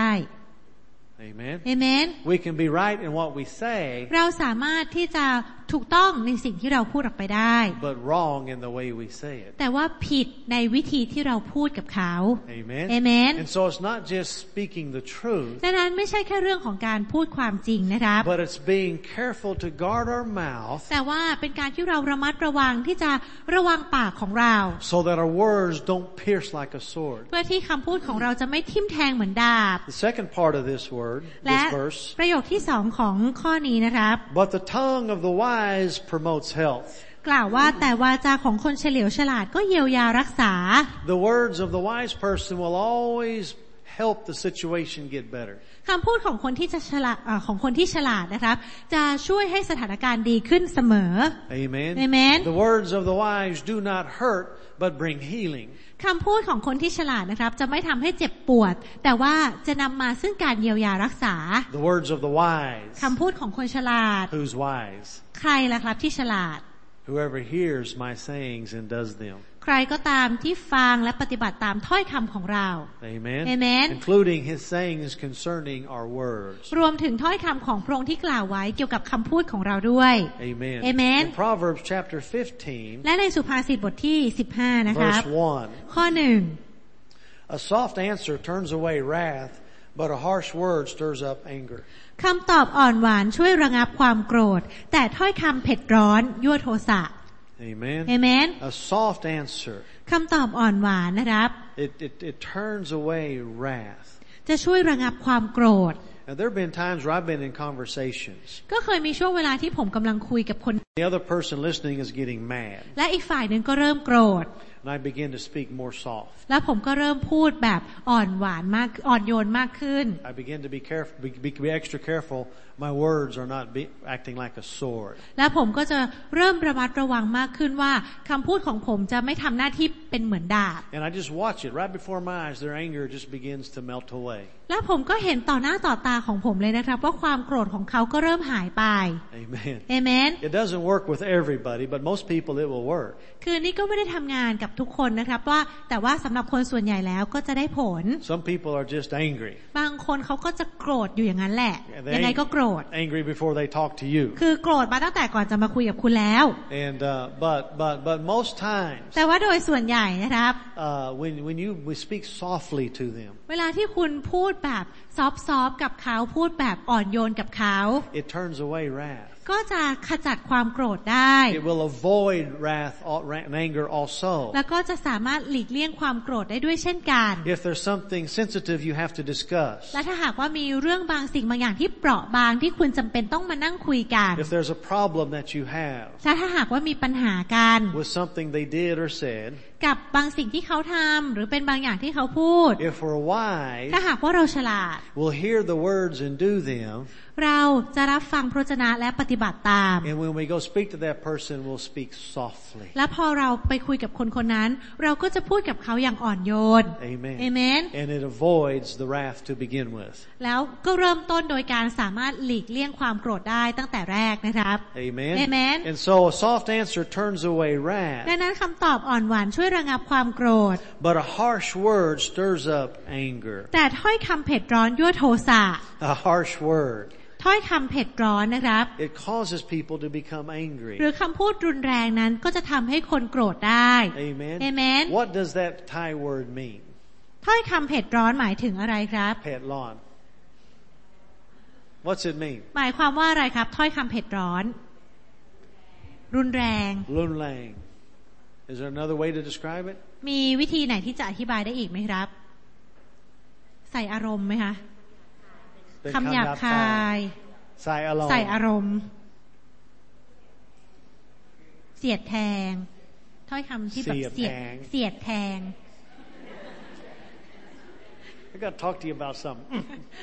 Amen. Amen. We can be right in what we say, เราสามารถที่จะถูกต้องในสิ่งที่เราพูดออกไปได้ but wrong in the way we say it. แต่ว่าผิดในวิธีที่เราพูดกับเขา Amen. Amen. And so it's not just speaking the truth, ดังนั้นไม่ใช่แค่เรื่องของการพูดความจริงนะครับ but it's being careful to guard our mouth แต่ว่าเป็นการที่เราระมัดระวังที่จะระวังปากของเรา so that our words don't pierce like a sword. เพื่อที่คำพูดของเราจะไม่ทิ่มแทงเหมือนดาบ The second part of this word, และ this verse, ประโยคที่สองของข้อนี้นะครับ but the tongue of the wise promotes health. กล่าวว่าแต่วาจาของคนเฉลียวฉลาดก็เยียวยารักษา The words of the wise person will always help the situation get better. คำพูดของคนที่จะฉลาดของคนที่ฉลาดนะครับจะช่วยให้สถานการณ์ดีขึ้นเสมอ Amen. Amen. The words of the wise do not hurt but bring healing. คำพูดของคนที่ฉลาดนะครับจะไม่ทำให้เจ็บปวดแต่ว่าจะนำมาซึ่งการเยียวยารักษา The words of the wise. คำพูดของคนฉลาด Who's wise? ใครล่ะครับที่ฉลาด Whoever hears my sayings and does them. ใครก็ตามที่ฟังและปฏิบัติตามถ้อยคำของเรา Amen. Amen. Including his sayings concerning our words. รวมถึงถ้อยคำของพระองค์ที่กล่าวไว้เกี่ยวกับคำพูดของเราด้วย Amen. Amen. In Proverbs chapter 15, และในสุภาษิตบทที่15นะครับ verse 1. ข้อหนึ่ง A soft answer turns away wrath, but a harsh word stirs up anger. คำตอบอ่อนหวานช่วยระงับความโกรธแต่ถ้อยคำเผ็ดร้อนยั่วโทสะ Amen. Amen. A soft answer. คำตอบอ่อนหวานนะครับ It turns away wrath. จะช่วยระงับความโกรธ Now there have been times where I've been in conversations. ก็เคยมีช่วงเวลาที่ผมกำลังคุยกับคน The other person listening is getting mad. และอีกฝ่ายหนึ่งก็เริ่มโกรธ And I begin to speak more soft. แล้วผมก็เริ่มพูดแบบอ่อนหวานมากอ่อนโยนมากขึ้น I begin to be careful, be extra careful. My words are not acting like a sword. และผมก็จะเริ่มระมัดระวังมากขึ้นว่าคำพูดของผมจะไม่ทำหน้าที่เป็นเหมือนดาบ And I just watch it right before my eyes. Their anger just begins to melt away. และผมก็เห็นต่อหน้าต่อตาของผมเลยนะครับว่าความโกรธของเขาก็เริ่มหายไป Amen. Amen. It doesn't work with everybody, but most people it will work. คือนี่ก็ไม่ได้ทำงานกับทุกคนนะครับว่าแต่ว่าสำหรับคนส่วนใหญ่แล้วก็จะได้ผล Some people are just angry. บางคนเขาก็จะโกรธอยู่อย่างนั้นแหละ ยังไงก็โกรธ Angry before they talk to you. คือโกรธมาตั้งแต่ก่อนจะมาคุยกับคุณแล้ว And but most times แต่ว่าโดยส่วนใหญ่นะครับ when we speak softly to them, เวลาที่คุณพูดแบบซอฟๆกับเขาพูดแบบอ่อนโยนกับเขา it turns away wrath. ก็จะขจัดความโกรธได้ It will avoid wrath and anger also. แล้วก็จะสามารถหลีกเลี่ยงความโกรธได้ด้วยเช่นกัน If there's something sensitive you have to discuss, และถ้าหากว่ามีเรื่องบางสิ่งบางอย่างที่เปราะบางที่คุณจำเป็นต้องมานั่งคุยกัน if there's a problem that you have และถ้าหากว่ามีปัญหากัน with something they did or said, กับบางสิ่งที่เขาทำหรือเป็นบางอย่างที่เขาพูด if we're wise, ถ้าหากว่าเราฉลาด we'll hear the words and do them. เราจะรับฟังพระวจนะและปฏิบัติตาม And when we go speak to that person, we'll speak softly. และพอเราไปคุยกับคนคนนั้นเราก็จะพูดกับเขาอย่างอ่อนโยน Amen. Amen. And it avoids the wrath to begin with. แล้วก็เริ่มต้นโดยการสามารถหลีกเลี่ยงความโกรธได้ตั้งแต่แรกนะครับ Amen. Amen. And so a soft answer turns away ดัง wrath, นั้นคำตอบอ่อนหวานช่วยระงับความโกรธ but a harsh word stirs up anger. แต่ถ้อยคำเผ็ดร้อนยั่วโทสะ A harsh word. ถ้อยคำเผ็ดร้อนนะครับ It causes people to become angry. หรือคำพูดรุนแรงนั้นก็จะทำให้คนโกรธได้ Amen. Amen. What does that Thai word mean? ถ้อยคำเผ็ดร้อนหมายถึงอะไรครับ Pet lawn. What's it mean? หมายความว่าอะไรครับถ้อยคำเผ็ดร้อน รุนแรง Lun lang. Is there another way to describe it? มีวิธีไหนที่จะอธิบายได้อีกไหมครับใส่อารมณ์ไหมคะคำหยาบคายใส่อารมณ์เสียดแทงถ้อยคำที่แบบเสียดแทง I got to talk to you about something.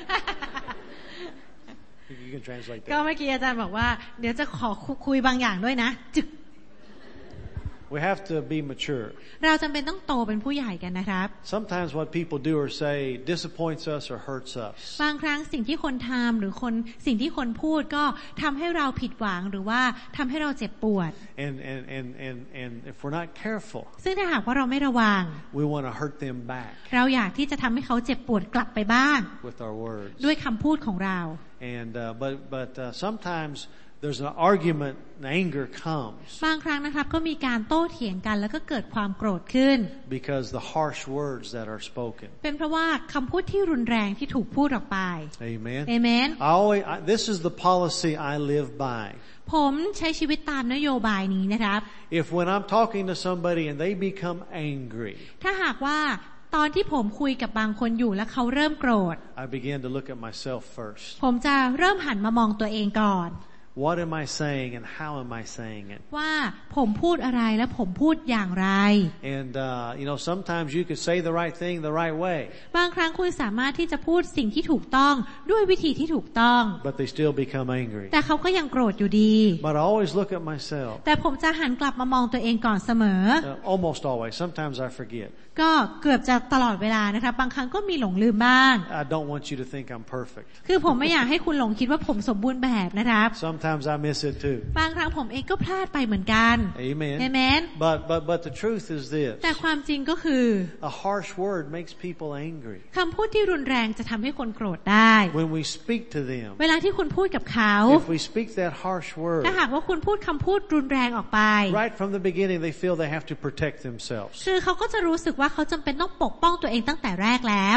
You can translate that. ก็เมื่อกี้อาจารย์บอกว่าเดี๋ยวจะขอคุยบางอย่างด้วยนะจึก We have to be mature. เราจำเป็นต้องโตเป็นผู้ใหญ่กันนะครับ Sometimes what people do or say disappoints us or hurts us. บางครั้งสิ่งที่คนทำหรือสิ่งที่คนพูดก็ทำให้เราผิดหวังหรือว่าทำให้เราเจ็บปวด And if we're not careful, ซึ่งถ้าหากว่าเราไม่ระวัง we want to hurt them back. เราอยากที่จะทำให้เขาเจ็บปวดกลับไปบ้าง with our words. ด้วยคำพูดของเรา And but sometimes there's an argument and anger comes บางครั้งนะครับก็มีการโต้เถียงกันแล้วก็เกิดความโกรธขึ้น because the harsh words that are spoken เป็นเพราะว่าคำพูดที่รุนแรงที่ถูกพูดออกไป Amen Amen This is the policy I live by ผมใช้ชีวิตตามนโยบายนี้นะครับ If when I'm talking to somebody and they become angry ถ้าหากว่าตอนที่ผมคุยกับบางคนอยู่แล้วเขาเริ่มโกรธ I begin to look at myself first ผมจะเริ่มหันมามองตัวเองก่อน What am I saying and how am I saying it ว่าผมพูดอะไรและผมพูดอย่างไร And sometimes you could say the right thing the right way บางครั้งคุณสามารถที่จะพูดสิ่งที่ถูกต้องด้วยวิธีที่ถูกต้อง But they still become angry แต่เขาก็ยังโกรธอยู่ดี But I always look at myself แต่ผมจะหันกลับมามองตัวเองก่อนเสมอ Almost always sometimes I forget ก็เกือบจะตลอดเวลานะครับบางครั้งก็มีหลงลืมบ้าง I don't want you to think I'm perfect คือผมไม่อยากให้คุณหลงคิดว่าผมสมบูรณ์แบบนะครับ Sometimes I miss it too บางครั้งผมเองก็พลาดไปเหมือนกัน Amen Amen But the truth is this แต่ความจริงก็คือ A harsh word makes people angry คำพูดที่รุนแรงจะทำให้คนโกรธได้ When we speak to them เวลาที่คุณพูดกับเขา If we speak that harsh word ถ้าหากว่าคุณพูดคำพูดรุนแรงออกไป Right from the beginning they feel they have to protect themselves คือเขาก็จะรู้สึกว่าเขาจำเป็นต้องปกป้องตัวเองตั้งแต่แรกแล้ว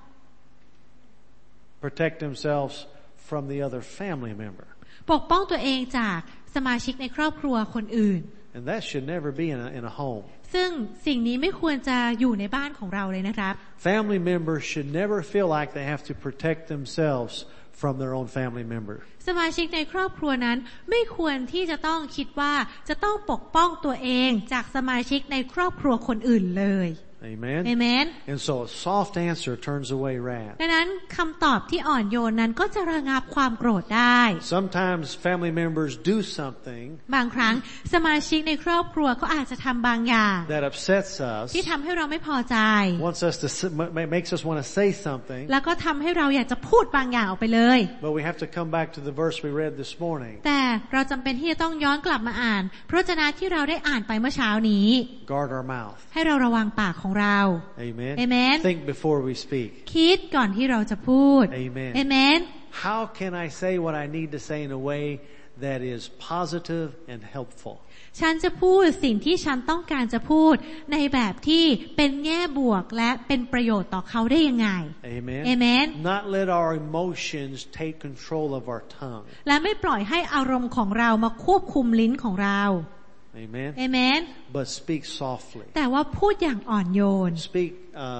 Protect themselves from the other family member ปกป้องตัวเองจากสมาชิกในครอบครัวคนอื่น And that should never be in a home ซึ่งสิ่งนี้ไม่ควรจะอยู่ในบ้านของเราเลยนะครับ Family members should never feel like they have to protect themselves from their own family member สมาชิกในครอบครัวนั้นไม่ควรที่จะต้องคิดว่าจะต้องปกป้องตัวเองจากสมาชิกในครอบครัวคนอื่นเลย Amen. Amen. And so a soft answer turns away wrath. ดังนั้นคำตอบที่อ่อนโยนนั้นก็จะระงับความโกรธได้ Sometimes family members do something บางครั้งสมาชิกในครอบครัวก็อาจจะทำบางอย่าง that upsets us ที่ทำให้เราไม่พอใจ makes us want to say something แล้วก็ทำให้เราอยากจะพูดบางอย่างออกไปเลย But we have to come back to the verse we read this morning แต่เราจำเป็นที่จะต้องย้อนกลับมาอ่านพระวจนะที่เราได้อ่านไปเมื่อเช้านี้ Guard our mouth ให้เราระวังปากของเรา Amen. Amen. Think before we speak. คิดก่อนที่เราจะพูด Amen. Amen. How can I say what I need to say in a way that is positive and helpful? ฉันจะพูดสิ่งที่ฉันต้องการจะพูดในแบบที่เป็นแง่บวกและเป็นประโยชน์ต่อเขาได้ยังไง Amen. Amen. Not let our emotions take control of our tongue. และไม่ปล่อยให้อารมณ์ของเรามาควบคุมลิ้นของเรา Amen. Amen. But speak softly. แต่ว่าพูดอย่างอ่อนโยน Speak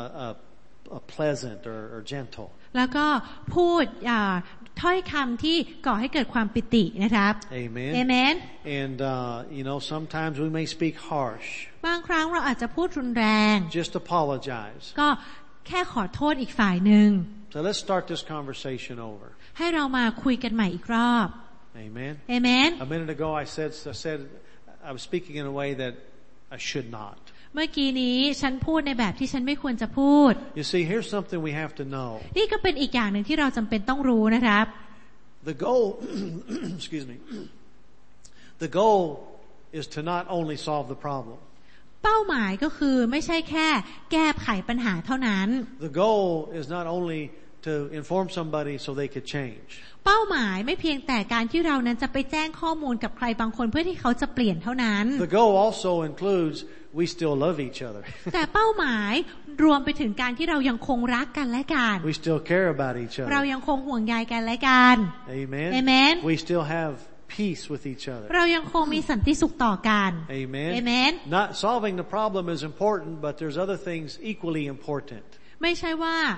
pleasant or gentle. แล้วก็พูดถ้อยคำที่ก่อให้เกิดความปิตินะครับ Amen. Amen. And sometimes we may speak harsh. บางครั้งเราอาจจะพูดรุนแรง Just apologize. ก็แค่ขอโทษอีกฝ่ายหนึ่ง So let's start this conversation over. ให้เรามาคุยกันใหม่อีกรอบ Amen. Amen. A minute ago I said I was speaking in a way that I should not. เมื่อกี้นี้ฉันพูดในแบบที่ฉันไม่ควรจะพูด You see, here's something we have to know. นี่ก็เป็นอีกอย่างหนึ่งที่เราจำเป็นต้องรู้นะครับ The goal, excuse me, the goal is to not only solve the problem. เป้าหมายก็คือไม่ใช่แค่แก้ไขปัญหาเท่านั้น The goal is not only to inform somebody so they could change. เป้าหมายไม่เพียงแต่การที่เรานั้นจะไปแจ้งข้อมูลกับใครบางคนเพื่อที่เขาจะเปลี่ยนเท่านั้น The goal also includes we still love each other. แต่เป้าหมายรวมไปถึงการที่เรายังคงรักกันและกัน We still care about each เรา other. ยังคงห่วงใยกันและกัน Amen. Amen. We still have peace with each other. เรายังคงมีสันติสุขต่อกัน Amen. Amen. Not solving the problem is important, but there's other things equally important. ไม่ใช่ว่า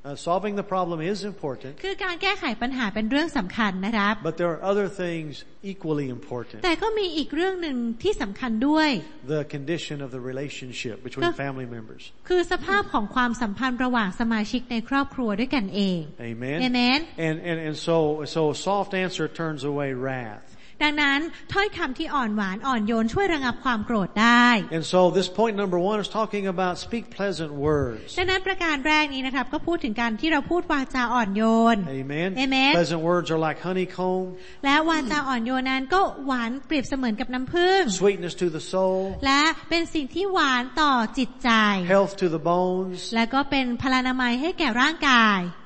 Solving the problem is important. คือการแก้ไขปัญหาเป็นเรื่องสำคัญนะครับ But there are other things equally important. แต่ก็มีอีกเรื่องหนึ่งที่สำคัญด้วย The condition of the relationship between family members. คือสภาพของความสัมพันธ์ระหว่างสมาชิกในครอบครัวด้วยกันเอง Amen. Amen. And so a soft answer turns away wrath. ดังนั้นถ้อยคำที่อ่อนหวานอ่อนโยนช่วยระงับความโกรธได้ And so this point number 1 is talking about speak pleasant words. ดังนั้นประการแรกนี้นะครับก็พูดถึงการที่เราพูดวาจาอ่อนโยน Amen. Amen. Pleasant words are like honeycomb. และวาจาอ่อนโยนนั้นก็หวานเปรียบเสมือนกับน้ำผึ้ง Sweetness to the soul. และเป็นสิ่งที่หวานต่อจิตใจ Health to the bones. และก็เป็นพลานามัยให้แก่ร่างกาย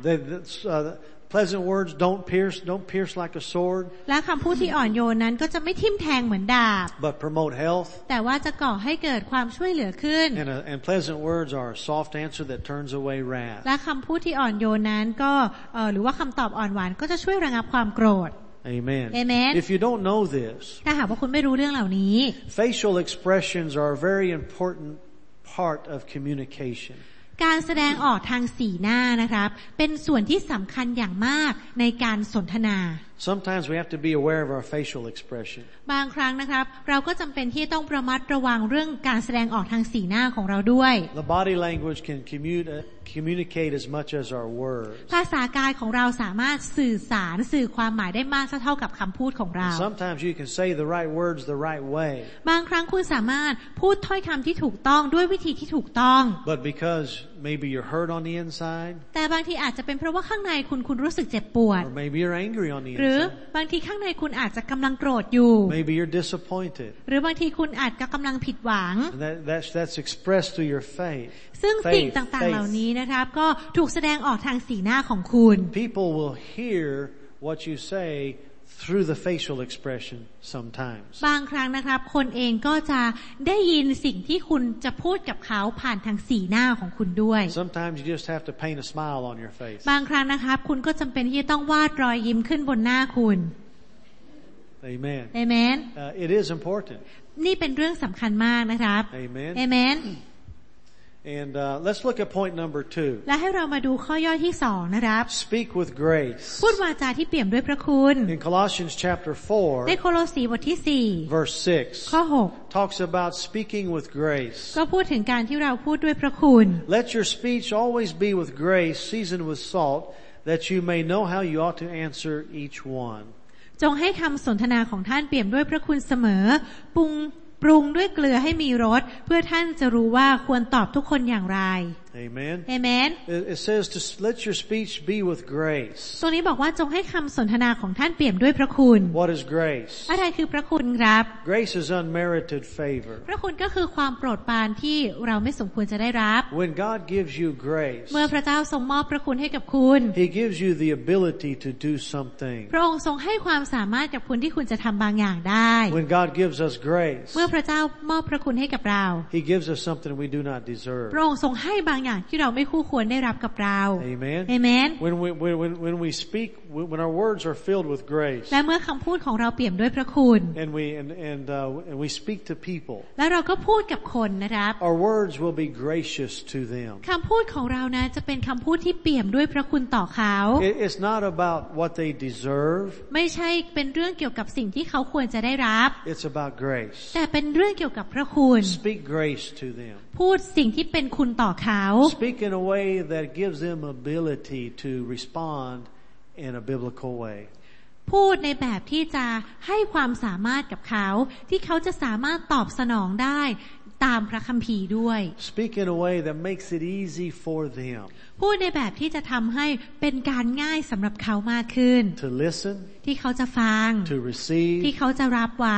Pleasant words don't pierce like a sword. และคำพูดที่อ่อนโยนนั้นก็จะไม่ทิ่มแทงเหมือนดาบ But promote health. แต่ว่าจะก่อให้เกิดความช่วยเหลือขึ้น And pleasant words are a soft answer that turns away wrath. และคำพูดที่อ่อนโยนนั้นก็หรือว่าคำตอบอ่อนหวานก็จะช่วยระงับความโกรธ Amen. Amen. If you don't know this, ถ้าหากว่าคุณไม่รู้เรื่องเหล่านี้ facial expressions are a very important part of communication. การแสดงออกทางสีหน้านะครับเป็นส่วนที่สำคัญอย่างมากในการสนทนา Sometimes we have to be aware of our facial expression. บางครั้งนะครับเราก็จำเป็นที่ต้องระมัดระวังเรื่องการแสดงออกทางสีหน้าของเราด้วย The body language can communicate as much as our words. ภาษากายของเราสามารถสื่อสารสื่อความหมายได้มากเท่ากับคำพูดของเรา Sometimes you can say the right words the right way. บางครั้งคุณสามารถพูดถ้อยคำที่ถูกต้องด้วยวิธีที่ถูกต้อง But because maybe you're hurt on the inside, แต่บางทีอาจจะเป็นเพราะว่าข้างในคุณรู้สึกเจ็บปวด or maybe you're angry on the หรือ inside. บางทีข้างในคุณอาจจะกำลังโกรธอยู่ Maybe you're disappointed. หรือบางทีคุณอาจจะกำลังผิดหวัง And that's expressed through your faith. ซึ่งสิ่งต่างๆเหล่านี้นะครับก็ถูกแสดงออกทางสีหน้าของคุณ People will hear what you say through the facial expression sometimes. บางครั้งนะครับคนเองก็จะได้ยินสิ่งที่คุณจะพูดกับเขาผ่านทางสีหน้าของคุณด้วย Sometimes you just have to paint a smile on your face. บางครั้งนะครับคุณก็จำเป็นที่จะต้องวาดรอยยิ้มขึ้นบนหน้าคุณ Amen. Amen. It is important. นี่เป็นเรื่องสำคัญมากนะครับ Amen. Amen. And let's look at point number 2. และให้เรามาดูข้อย่อยที่2นะครับ Speak with grace. พูดวาจาที่เปี่ยมด้วยพระคุณ In Colossians chapter ใน 4, โคโลสีบทที่4 verse 6, ข้อ talks about speaking with grace. 6ก็พูดถึงการที่เราพูดด้วยพระคุณ Let your speech always be with grace, seasoned with salt, that you may know how you ought to answer each one. จงให้คำสนทนาของท่านเปี่ยมด้วยพระคุณเสมอปรุงด้วยเกลือให้มีรสเพื่อท่านจะรู้ว่าควรตอบทุกคนอย่างไร Amen. Amen. It says to let your speech be with grace. ตรงนี้บอกว่าจงให้คำสนทนาของท่านเปี่ยมด้วยพระคุณ What is grace? อะไรคือพระคุณครับ Grace is unmerited favor. พระคุณก็คือความโปรดปรานที่เราไม่สมควรจะได้รับ When God gives you grace, เมื่อพระเจ้าทรงมอบพระคุณให้กับคุณ He gives you the ability to do something. พระองค์ทรงให้ความสามารถกับคุณที่คุณจะทำบางอย่างได้ When God gives us grace, เมื่อพระเจ้ามอบพระคุณให้กับเรา He gives us something we do not deserve. พระองค์ทรงให้บางอย่างที่เราไม่คู่ควรได้รับกับเรา Amen. Amen. When we speak, when our words are filled with grace, และเมื่อคำพูดของเราเปี่ยมด้วยพระคุณ and we speak to people, แล้วเราก็พูดกับคนนะครับ our words will be gracious to them. คำพูดของเรานะจะเป็นคำพูดที่เปี่ยมด้วยพระคุณต่อเขา It's not about what they deserve. ไม่ใช่เป็นเรื่องเกี่ยวกับสิ่งที่เขาควรจะได้รับ It's about grace. แต่เป็นเรื่องเกี่ยวกับพระคุณ Speak grace to them. พูดสิ่งที่เป็นคุณต่อเขา Speak in a way that gives them ability to respond in a biblical way. พูดในแบบที่จะให้ความสามารถกับเขาที่เขาจะสามารถตอบสนองได้ตามพระคัมภีร์ด้วย Speak in a way that makes it easy for them. พูดในแบบที่จะทำให้เป็นการง่ายสำหรับเขามากขึ้น To listen, ที่เขาจะฟัง to receive, ที่เขาจะรับไว้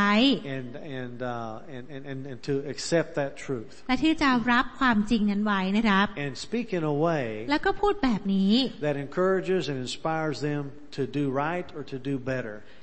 and to accept that truth. และที่จะรับความจริงนั้นไว้นะครับ And speak in a way แล้วก็พูดแบบนี้ that encourages and inspires them to do right or to do better.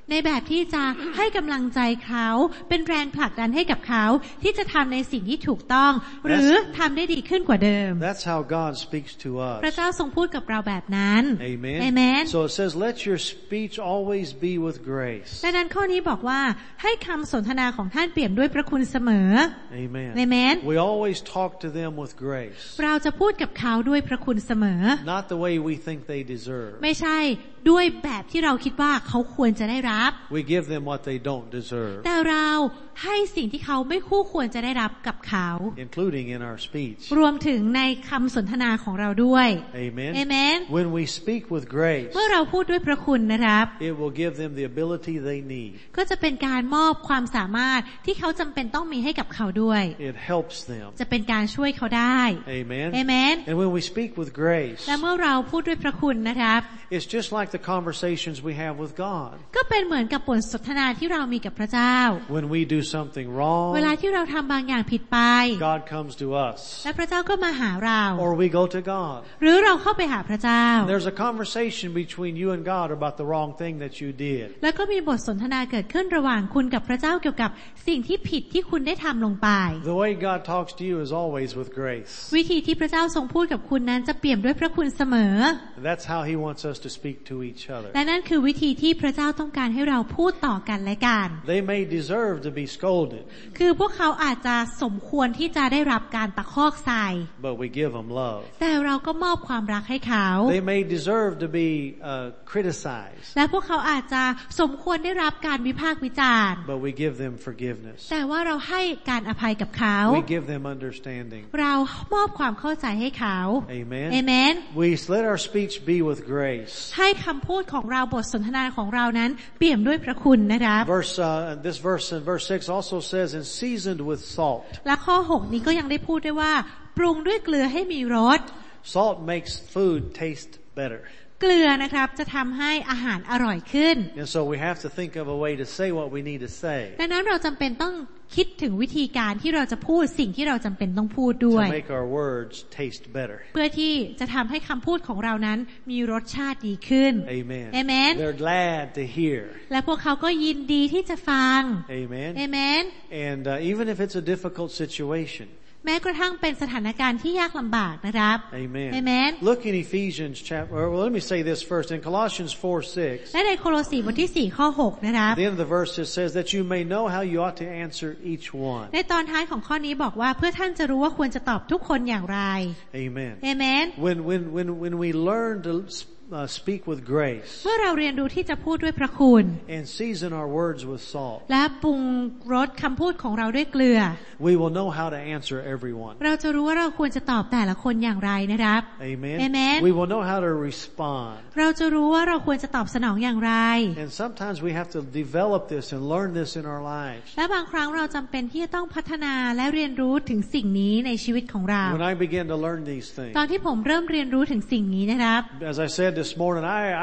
ในแบบที่จะให้กำลังใจเขาเป็นแรงผลักดันให้กับเขาที่จะทำในสิ่งที่ถูกต้องหรือทำได้ดีขึ้นกว่าเดิม That's how God speaks to us. พระเจ้าทรงพูดกับเราแบบนั้น Amen. Amen. So it says, let your speech always be with grace. ดังนั้นข้อนี้บอกว่าให้คำสนทนาของท่านเปี่ยมด้วยพระคุณเสมอ Amen. Amen. We always talk to them with grace. เราจะพูดกับเขาด้วยพระคุณเสมอ Not the way we think they deserve. ไม่ใช่ด้วยแบบที่เราคิดว่าเขาควรจะได้รับ We give them what they don't deserve. แต่เราให้สิ่งที่เขาไม่คู่ควรจะได้รับกับเขา Including in our speech. รวมถึงในคำสนทนาของเราด้วย Amen. Amen. When we speak with grace, เมื่อเราพูดด้วยพระคุณนะครับ it will give them the ability they need. ก็จะเป็นการมอบความสามารถที่เขาจำเป็นต้องมีให้กับเขาด้วย It helps them. จะเป็นการช่วยเขาได้ Amen. Amen. And when we speak with grace, และเมื่อเราพูดด้วยพระคุณนะครับ it's just like the conversations we have with God. ก็เป็นเหมือนกับบทสนทนาที่เรามีกับพระเจ้า When we do something wrong, เวลาที่เราทำบางอย่างผิดไป God comes to us. และพระเจ้าก็มาหาเรา Or we go to God. หรือเราเข้าไปหาพระเจ้า There's a conversation between you and God about the wrong thing that you did. แล้วก็มีบทสนทนาเกิดขึ้นระหว่างคุณกับพระเจ้าเกี่ยวกับสิ่งที่ผิดที่คุณได้ทำลงไป The way God talks to you is always with grace. วิธีที่พระเจ้าทรงพูดกับคุณนั้นจะเปี่ยมด้วยพระคุณเสมอ That's how He wants us to speak to each other. และนั่นคือวิธีที่พระเจ้าต้องการให้เราพูดต่อกันและกัน They may deserve to be scolded, คือพวกเขาอาจจะสมควรที่จะได้รับการตะคอกใส่ but we give them love. แต่เราก็มอบความรักให้เขา They may deserve to be criticized, และพวกเขาอาจจะสมควรได้รับการวิพากษ์วิจารณ์ but we give them forgiveness. แต่ว่าเราให้การอภัยกับเขา We give them understanding. เรามอบความเข้าใจให้เขา Amen. Amen. We let our speech be with grace. ให้คำพูดของเราบทสนทนาของเรานั้นเปี่ยมด้วยพระคุณนะครับ This verse in verse 6 also says, and seasoned with salt. และข้อ 6 นี้ก็ยังได้พูดด้วยว่าปรุงด้วยเกลือให้มีรส Salt makes food taste better. เกลือนะครับจะทำให้อาหารอร่อยขึ้น And so we have to think of a way to say what we need to say. ดังนั้นเราจำเป็นต้องคิดถึงวิธีการที่เราจะพูดสิ่งที่เราจำเป็นต้องพูดด้วย To make our words taste better. เพื่อที่จะทำให้คำพูดของเรานั้นมีรสชาติดีขึ้น Amen. Amen. They're glad to hear. และพวกเขาก็ยินดีที่จะฟัง Amen. Amen. And even if it's a difficult situation. แม้กระทั่งเป็นสถานการณ์ที่ยากลำบากนะครับ Amen. Amen. Look in Ephesians chapter, well, let me say this first. In Colossians 4:6. และในโคโลสีบทที่4ข้อ6นะครับ At the end of the verse it says that you may know how you ought to answer each one. ในตอนท้ายของข้อนี้บอกว่าเพื่อท่านจะรู้ว่าควรจะตอบทุกคนอย่างไร Amen. Amen. When we learn to speak with grace. เมื่อเราเรียนรู้ที่จะพูดด้วยพระคุณ And season our words with salt. และปรุงรสคำพูดของเราด้วยเกลือ We will know how to answer everyone. เราจะรู้ว่าเราควรจะตอบแต่ละคนอย่างไรนะครับ Amen. Amen. We will know how to respond. เราจะรู้ว่าเราควรจะตอบสนองอย่างไร And sometimes we have to develop this and learn this in our lives. และบางครั้งเราจำเป็นที่จะต้องพัฒนาและเรียนรู้ถึงสิ่งนี้ในชีวิตของเรา When I began to learn these ตอน things, ที่ผมเริ่มเรียนรู้ถึงสิ่งนี้นะครับ as I said this morning,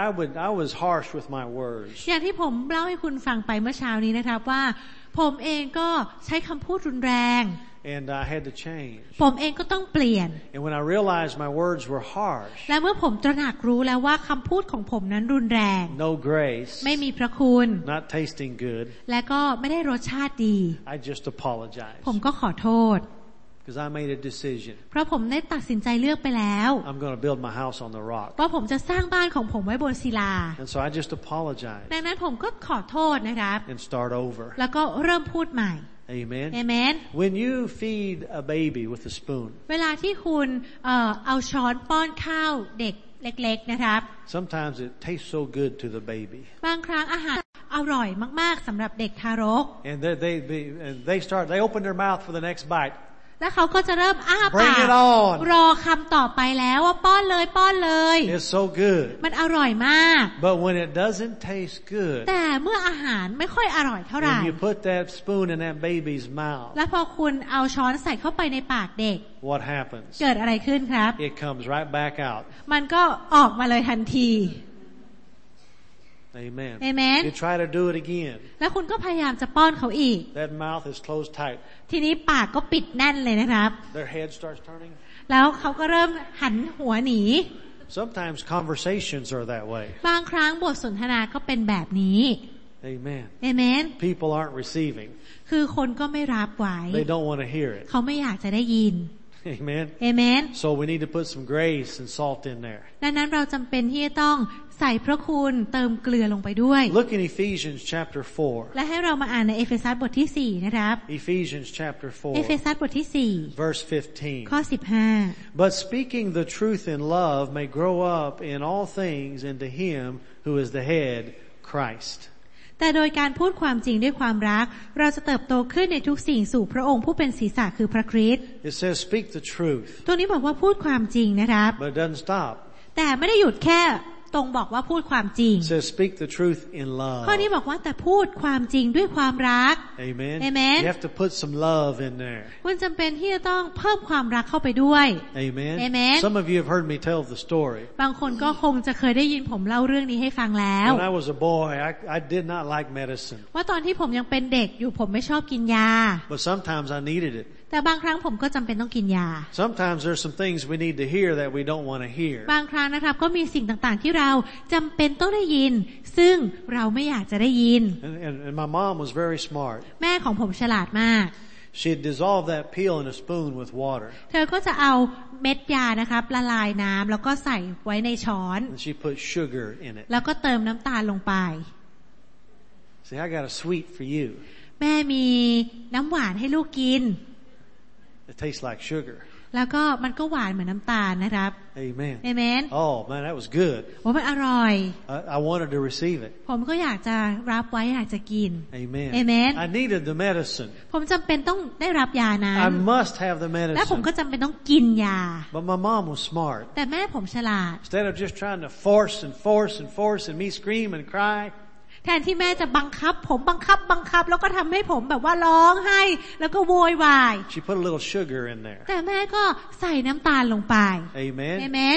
I was harsh with my words. อย่างที่ผมเล่าให้คุณฟังไปเมื่อเช้านี้นะครับว่าผมเองก็ใช้คำพูดรุนแรง And I had to change. ผมเองก็ต้องเปลี่ยน And when I realized my words were harsh, และเมื่อผมตระหนักรู้แล้วว่าคำพูดของผมนั้นรุนแรง no grace, ไม่มีพระคุณ not tasting good, และก็ไม่ได้รสชาติดี I just apologized. ผมก็ขอโทษ Because I made a decision. เพราะผมได้ตัดสินใจเลือกไปแล้ว I'm going to build my house on the rock. ว่าผมจะสร้างบ้านของผมไว้บนศิลา And so I just apologized ดังนั้นผมก็ขอโทษนะครับ and start over. แล้วก็เริ่มพูดใหม่ Amen. Amen. When you feed a baby with a spoon, เวลาที่คุณเอาช้อนป้อนข้าวเด็กเล็กๆนะครับ sometimes it tastes so good to the baby. บางครั้งอาหารอร่อยมากๆสำหรับเด็กทารก And they open their mouth for the next bite. แล้วเขาก็จะเริ่มอ้าปาก Bring it on. รอคำต่อไปแล้วว่าป้อนเลยป้อนเลย It's so good. มันอร่อยมาก But when it doesn't taste good, แต่เมื่ออาหารไม่ค่อยอร่อยเท่าไหร่ and you put that spoon in that baby's mouth, และพอคุณเอาช้อนใส่เข้าไปในปากเด็ก what happens? เกิดอะไรขึ้นครับ It comes right back out. มันก็ออกมาเลยทันที Amen. Amen. You try to do it again. แล้วคุณก็พยายามจะป้อนเขาอีก That mouth is closed tight. ทีนี้ปากก็ปิดแน่นเลยนะครับ Their head starts turning. แล้วเขาก็เริ่มหันหัวหนี Sometimes conversations are that way. บางครั้งบทสนทนาก็เป็นแบบนี้ Amen. Amen. People aren't receiving. คือคนก็ไม่รับไว้ They don't want to hear it. เขาไม่อยากจะได้ยิน Amen. Amen. So we need to put some grace and salt in there. ดังนั้นเราจำเป็นที่จะต้องใส่พระคุณเติมเกลือลงไปด้วย Look in Ephesians chapter 4. และให้เรามาอ่านในเอเฟซัสบทที่4นะครับ Ephesians chapter เอเฟ 4, ซัสบทที่ verse 4ข้อ 15. But speaking the truth in love may grow up in all things into him who is the head, Christ. 15แต่โดยการพูดความจริงด้วยความรักเราจะเติบโตขึ้นในทุกสิ่งสู่พระองค์ผู้เป็นศีรษะคือพระคริสต์ It says speak the truth. ตรงนี้บอกว่าพูดความจริงนะครับ But it doesn't stop. แต่ไม่ได้หยุดแค่ตรงบอกว่าพูดความจริง It says speak the truth in love. ข้อนี้บอกว่าแต่พูดความจริงด้วยความรัก Amen. Amen. You have to put some love in there. คุณจำเป็นที่จะต้องเพิ่มความรักเข้าไปด้วย Amen. Amen. Some of you have heard me tell the story. บางคนก็คงจะเคยได้ยินผมเล่าเรื่องนี้ให้ฟังแล้ว When I was a boy, I did not like medicine. ว่าตอนที่ผมยังเป็นเด็กอยู่ผมไม่ชอบกินยา But sometimes I needed it. แต่บางครั้งผมก็จำเป็นต้องกินยา Sometimes there's some things we need to hear that we don't want to hear. บางครั้งนะครับก็มีสิ่งต่างๆที่เราจำเป็นต้องได้ยินซึ่งเราไม่อยากจะได้ยิน And my mom was very smart. แม่ของผมฉลาดมาก She'd dissolve that pill in a spoon with water. เธอก็จะเอาเม็ดยานะครับละลายน้ำแล้วก็ใส่ไว้ในช้อน And she put sugar in it. แล้วก็เติมน้ำตาลลงไป See, I got a sweet for you. แม่มีน้ำหวานให้ลูกกิน It tastes like sugar. แล้วก็มันก็หวานเหมือนน้ำตาลนะครับ Amen. Amen. Oh man, that was good. โอ้มันอร่อย I wanted to receive it. ผมก็อยากจะรับไว้อยากจะกิน Amen. Amen. I needed the medicine. ผมจำเป็นต้องได้รับยานั้น I must have the และผม medicine. ก็จำเป็นต้องกินยา But my mom was smart. แต่แม่ผมฉลาด Instead of just trying to force and me scream and cry, แทนที่แม่จะบังคับผมบังคับแล้วก็ทำให้ผมแบบว่าร้องไห้แล้วก็โวยวาย she put a little sugar in there. แต่แม่ก็ใส่น้ำตาลลงไป Amen. Amen.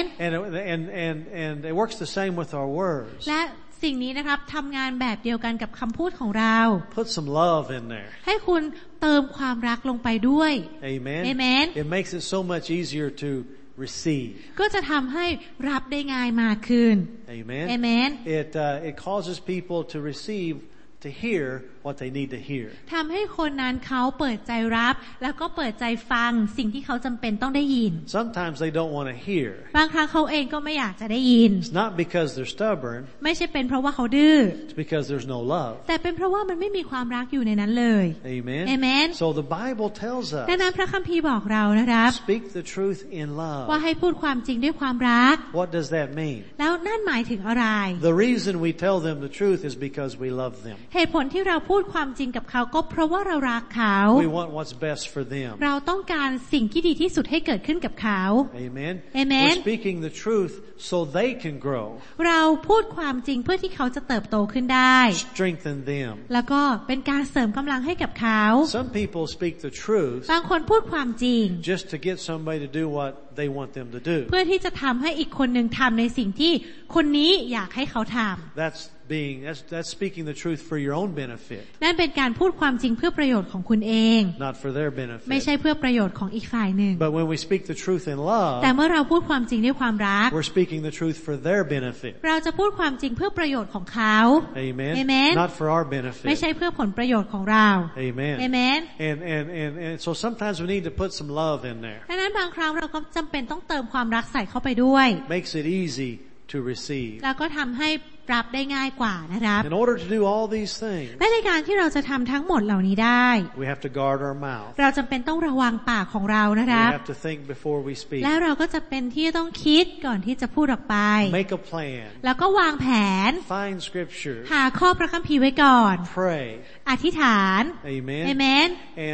And it works the same with our words. และสิ่งนี้นะครับทำงานแบบเดียวกันกับคำพูดของเรา Put some love in there. ให้คุณเติมความรักลงไปด้วย Amen. Amen. It makes it so much easier to receive. ก็จะทำให้รับได้ง่ายมากขึ้น Amen. Amen. It causes people to receive, to hear what they need to hear. ทำให้คนนั้นเขาเปิดใจรับแล้วก็เปิดใจฟังสิ่งที่เขาจำเป็นต้องได้ยิน Sometimes they don't want to hear. บางครั้งเขาเองก็ไม่อยากจะได้ยิน It's not because they're stubborn. ไม่ใช่เป็นเพราะว่าเขาดื้อ It's because there's no love. แต่เป็นเพราะว่ามันไม่มีความรักอยู่ในนั้นเลย Amen. Amen. So the Bible tells ดังนั้น us, พระคัมภีร์บอกเรานะครับ speak the truth in ว่า love. ให้พูดความจริงด้วยความรัก What does that mean? แล้วนั่นหมายถึงอะไร The reason we tell them the truth is because we love them. เหตุผลที่เราพูดความจริงกับเขาก็เพราะว่าเรารักเขา We want what's best for them. เราต้องการสิ่งที่ดีที่สุดให้เกิดขึ้นกับเขา Amen. Amen. We're speaking the truth so they can grow. เราพูดความจริงเพื่อที่เขาจะเติบโตขึ้นได้ Strengthen them. แล้วก็เป็นการเสริมกำลังให้กับเขา Some people speak the truth บางคนพูดความจริง just to get somebody to do what they want them to do. เพื่อที่จะทำให้อีกคนหนึ่งทำในสิ่งที่คนนี้อยากให้เขาทำ That's speaking the truth for your own benefit, นั่นเป็นการพูดความจริงเพื่อประโยชน์ของคุณเอง not for their ไม่ใช่ benefit. เพื่อประโยชน์ของอีกฝ่ายหนึ่ง But when we speak the truth in แต่ love, เมื่อเราพูดความจริงด้วยความรัก we're speaking the truth for their benefit. เราจะพูดความจริงเพื่อประโยชน์ของเขา Amen. Amen. Not for our ไม่ใช่ benefit. เพื่อผลประโยชน์ของเรา Amen. Amen. And so sometimes we need to put some love in there. ดังนั้นบางครั้งเราก็จำเป็นต้องเติมความรักใส่เข้าไปด้วย Makes it easy to receive. แล้วก็ทำให้รับได้ง่ายกว่านะครับ In order to do all these things, และในการที่เราจะทำทั้งหมดเหล่านี้ได้ we have to guard our mouth. เราจำเป็นต้องระวังปากของเรานะ We ครับ have to think before we speak. แล้วเราก็จะเป็นที่ต้องคิดก่อนที่จะพูดออกไป Make a plan. แล้วก็วางแผน Find scripture. หาข้อพระคัมภีร์ไว้ก่อน Pray. อธิษฐาน Amen. Amen.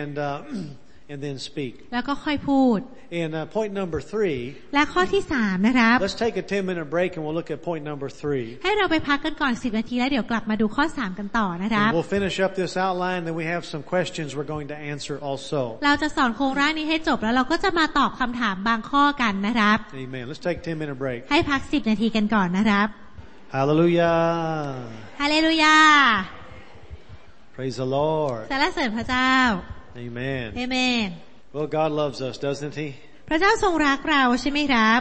And then speak. แล้วก็ค่อยพูด And point number 3, และข้อที่3นะครับ let's take a 10-minute break and we'll look at point number 3. ให้เราไปพักกันก่อน10 นาทีแล้วเดี๋ยวกลับมาดูข้อ3กันต่อนะครับ And we'll finish up this outline, then we have some questions we're going to answer also. เราจะสอนโครงร่างนี้ให้จบแล้วเราก็จะมาตอบคำถามบางข้อกันนะครับ Amen. Let's take a 10-minute break. ให้พัก10 นาทีกันก่อนนะครับ Hallelujah. ฮาเลลูยา Praise the Lord. สรรเสริญพระเจ้า Amen. เอเมน Well, God loves us, doesn't He? พระเจ้าทรงรักเราใช่ไหมครับ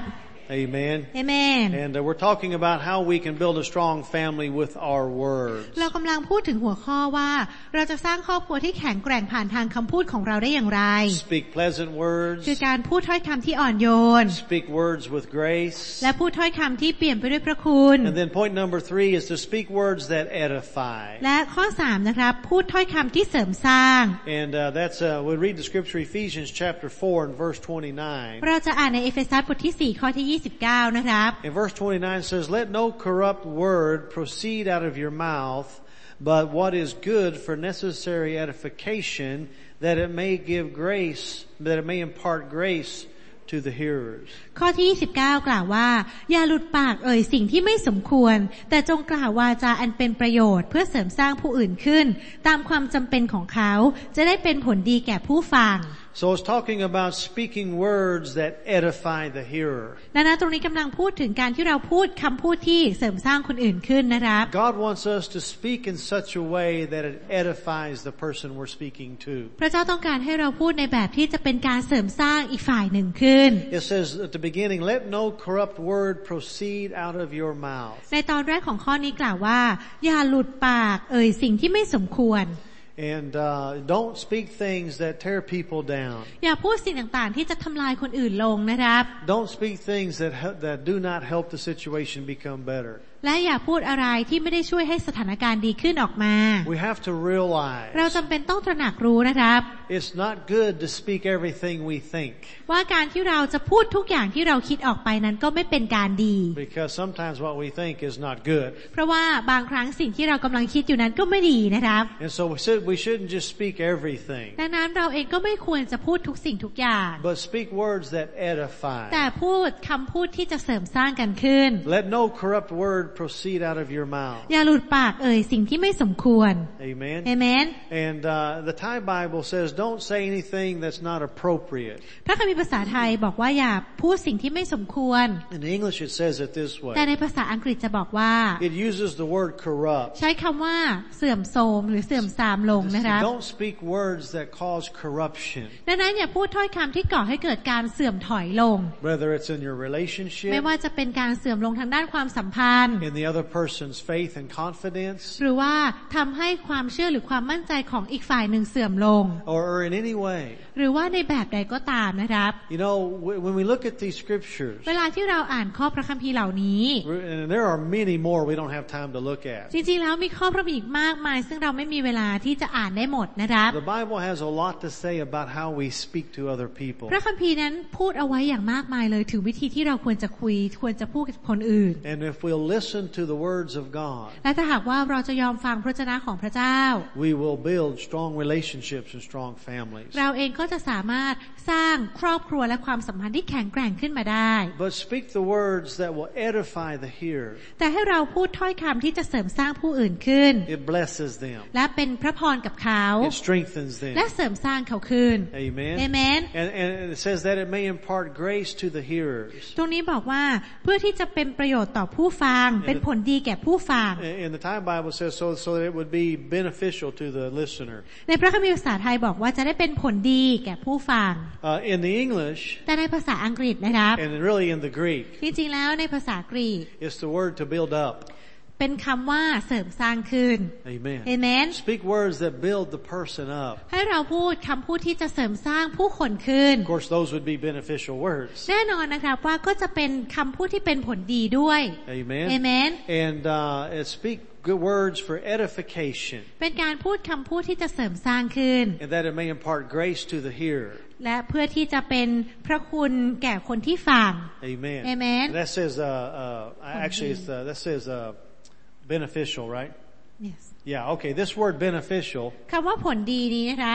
Amen. Amen. And we're talking about how we can build a strong family with our words. เรากำลังพูดถึงหัวข้อว่าเราจะสร้างครอบครัวที่แข็งแกร่งผ่านทางคำพูดของเราได้อย่างไร Speak pleasant words. คือการพูดถ้อยคำที่อ่อนโยน Speak words with grace. และพูดถ้อยคำที่เปี่ยมไปด้วยพระคุณ And then point number 3 is to speak words that edify. และข้อ3นะครับพูดถ้อยคำที่เสริมสร้าง And that's we read the scripture Ephesians chapter 4 and verse 29. เราจะอ่านในเอเฟซัสบทที่4ข้อที่29นะครับ And verse 29 says, "Let no corrupt word proceed out of your mouth, but what is good for necessary edification, that it may give grace, that it may impart grace to the hearers." ข้อที่29กล่าวว่าอย่าหลุดปากสิ่งที่ไม่สมควรแต่จงกล่าววาจาอันเป็นประโยชน์เพื่อเสริมสร้างผู้อื่นขึ้นตามความจำเป็นของเขาจะได้เป็นผลดีแก่ผู้ฟัง So it's talking about speaking words that edify the hearer. นะตรงนี้กำลังพูดถึงการที่เราพูดคำพูดที่เสริมสร้างคนอื่นขึ้นนะครับ God wants us to speak in such a way that it edifies the person we're speaking to. พระเจ้าต้องการให้เราพูดในแบบที่จะเป็นการเสริมสร้างอีกฝ่ายหนึ่งขึ้น It says at the beginning, "Let no corrupt word proceed out of your mouth." ในตอนแรกของข้อนี้กล่าวว่าอย่าหลุดปากสิ่งที่ไม่สมควร And don't speak things that tear people down. อย่าพูดสิ่งต่างๆที่จะทำลายคนอื่นลงนะครับ Don't speak things that do not help the situation become better. และอย่าพูดอะไรที่ไม่ได้ช่วยให้สถานการณ์ดีขึ้นออกมา We have to realize เราจำเป็นต้องตระหนักรู้นะครับ it's not good to speak everything we think. ว่าการที่เราจะพูดทุกอย่างที่เราคิดออกไปนั้นก็ไม่เป็นการดี Because sometimes what we think is not good. เพราะว่าบางครั้งสิ่งที่เรากำลังคิดอยู่นั้นก็ไม่ดีนะครับ And so we shouldn't just speak everything. ดังนั้นเราเองก็ไม่ควรจะพูดทุกสิ่งทุกอย่าง But speak words that edify. แต่พูดคำพูดที่จะเสริมสร้างกันขึ้น Let no corrupt word proceed out of your mouth. อย่าหลุดปากสิ่งที่ไม่สมควร Amen. Amen. And the Thai Bible says, "Don't say anything that's not appropriate." พระคัมภีร์ภาษาไทยบอกว่าอย่าพูดสิ่งที่ไม่สมควร In English it says it this แต่ way. ในภาษาอังกฤษจะบอกว่า It uses the word corrupt. ใช้คำว่าเสื่อมโทรมหรือเสื่อมทรามลงนะคะ Don't speak words that cause corruption. ดังนั้นอย่าพูดถ้อยคำที่ก่อให้เกิดการเสื่อมถอยลง Whether it's in your relationship, ไม่ว่าจะเป็นการเสื่อมลงทางด้านความสัมพันธ์ in the other person's faith and confidence, หรือว่าทำให้ความเชื่อหรือความมั่นใจของอีกฝ่ายหนึ่งเสื่อมลง or in any way. หรือว่าในแบบใดก็ตามนะครับ You know, when we look at these scriptures, เวลาที่เราอ่านข้อพระคัมภีร์เหล่านี้ and there are many more we don't have time to look at. จริงๆแล้วมีข้อพระคัมภีร์อีกมากมายซึ่งเราไม่มีเวลาที่จะอ่านได้หมดนะครับ The Bible has a lot to say about how we speak to other people. พระคัมภีร์นั้นพูดเอาไว้อย่างมากมายเลยถึงวิธีที่เราควรจะคุยควรจะพูดกับคนอื่น And if we'll listen to the words of God, และถ้าหากว่าเราจะยอมฟังพระวจนะของพระเจ้า we will build strong relationships and strong families. เราเองก็จะสามารถสร้างครอบครัวและความสัมพันธ์ที่แข็งแกร่งขึ้นมาได้ But speak the words that will edify the hearer. แต่ให้เราพูดถ้อยคำที่จะเสริมสร้างผู้อื่นขึ้น It blesses them. และเป็นพระพรกับเขา It strengthens และ them. เสริมสร้างเขาขึ้น Amen. Amen. And it says that it may impart grace to the hearers. ตรงนี้บอกว่าเพื่อที่จะเป็นประโยชน์ต่อผู้ฟังเป็นผลดีแก่ผู้ฟัง And the Thai Bible says so that it would be beneficial to the listener. ในพระคัมภีร์ภาษาไทยบอกว่าจะได้เป็นผลดีแก่ผู้ฟัง In the English, แต่ในภาษาอังกฤษนะครับ and really in the Greek, จริงๆแล้วในภาษากรีก it's the word to build up. เป็นคำว่าเสริมสร้างขึ้น Amen. Amen. Speak words that build the person up. ให้เราพูดคำพูดที่จะเสริมสร้างผู้คนขึ้น Of course, those would be beneficial words. แน่นอนนะครับว่าก็จะเป็นคำพูดที่เป็นผลดีด้วย Amen. Amen. And speak good words for edification, เป็นการพูดคำพูดที่จะเสริมสร้างขึ้น and that it may impart grace to the hearer. และเพื่อที่จะเป็นพระคุณแก่คนที่ฟัง Amen. Amen. And that says, actually, that says beneficial, right? Yes. Yeah. Okay. This word beneficial คำว่าผลดีนี้นะครับ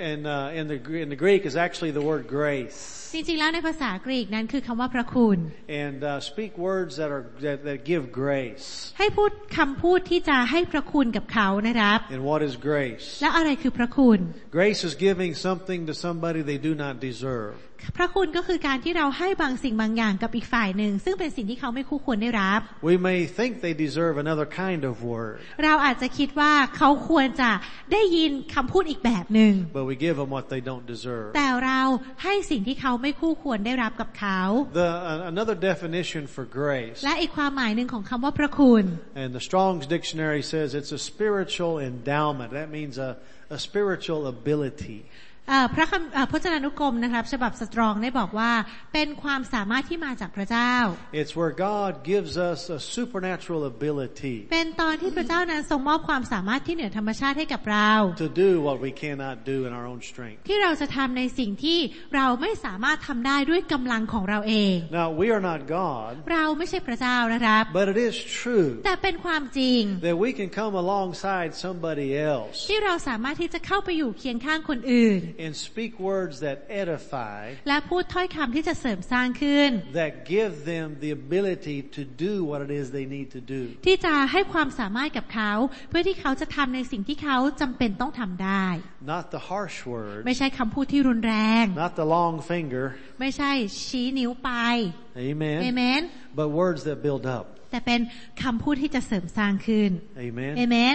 in the Greek is actually the word grace. จริงๆแล้วในภาษากรีกนั้นคือคำว่าพระคุณ And speak words that give grace. ให้พูดคำพูดที่จะให้พระคุณกับเขานะครับ And what is grace? แล้วอะไรคือพระคุณ Grace is giving something to somebody they do not deserve. พระคุณก็คือการที่เราให้บางสิ่งบางอย่างกับอีกฝ่ายหนึ่งซึ่งเป็นสิ่งที่เขาไม่คู่ควรได้รับ We may think they deserve another kind of word. เราอาจจะคิดว่าเขาควรจะได้ยินคำพูดอีกแบบหนึ่ง But we give them what they don't deserve. แต่เราให้สิ่งที่เขาไม่คู่ควรได้รับกับเขา Another definition for grace. และอีกความหมายหนึ่งของคำว่าพระคุณ And the Strong's Dictionary says it's a spiritual endowment. That means a spiritual ability. พจนานุกรมนะครับฉบับสตรองได้บอกว่าเป็นความสามารถที่มาจากพระเจ้า It's where God gives us a supernatural ability. เป็นตอนที่พระเจ้านั้นทรงมอบความสามารถที่เหนือธรรมชาติให้กับเรา To do what we cannot do in our own strength. ที่เราจะทำในสิ่งที่เราไม่สามารถทำได้ด้วยกำลังของเราเอง Now we are not God. เราไม่ใช่พระเจ้านะครับ But it is true. แต่เป็นความจริง That we can come alongside somebody else. ที่เราสามารถที่จะเข้าไปอยู่เคียงข้างคนอื่น And speak words that edify. และพูดถ้อยคำที่จะเสริมสร้างขึ้น That give them the ability to do what it is they need to do. ที่จะให้ความสามารถกับเขาเพื่อที่เขาจะทำในสิ่งที่เขาจำเป็นต้องทำได้ Not the harsh words. ไม่ใช่คำพูดที่รุนแรง Not the long finger. ไม่ใช่ชี้นิ้วไป Amen. Amen. But words that build up. แต่เป็นคำพูดที่จะเสริมสร้างขึ้น Amen. Amen.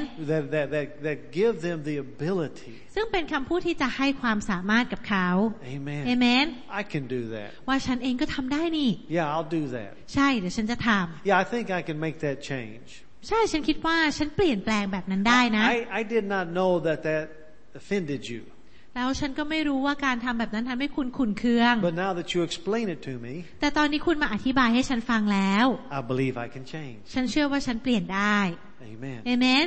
That give them the ability. ซึ่งเป็นคำพูดที่จะให้ความสามารถกับเขา Amen. Amen. I can do that. ว่าฉันเองก็ทำได้นี่ Yeah, I'll do that. ใช่เดี๋ยวฉันจะทำ Yeah, I think I can make that change. ใช่ฉันคิดว่าฉันเปลี่ยนแปลงแบบนั้นได้นะ I did not know that offended you. แล้วฉันก็ไม่รู้ว่าการทำแบบนั้นทำให้คุณขุ่นเคือง But now that you explain it to me, แต่ตอนนี้คุณมาอธิบายให้ฉันฟังแล้ว I believe I can change. ฉันเชื่อว่าฉันเปลี่ยนได้ Amen. Amen.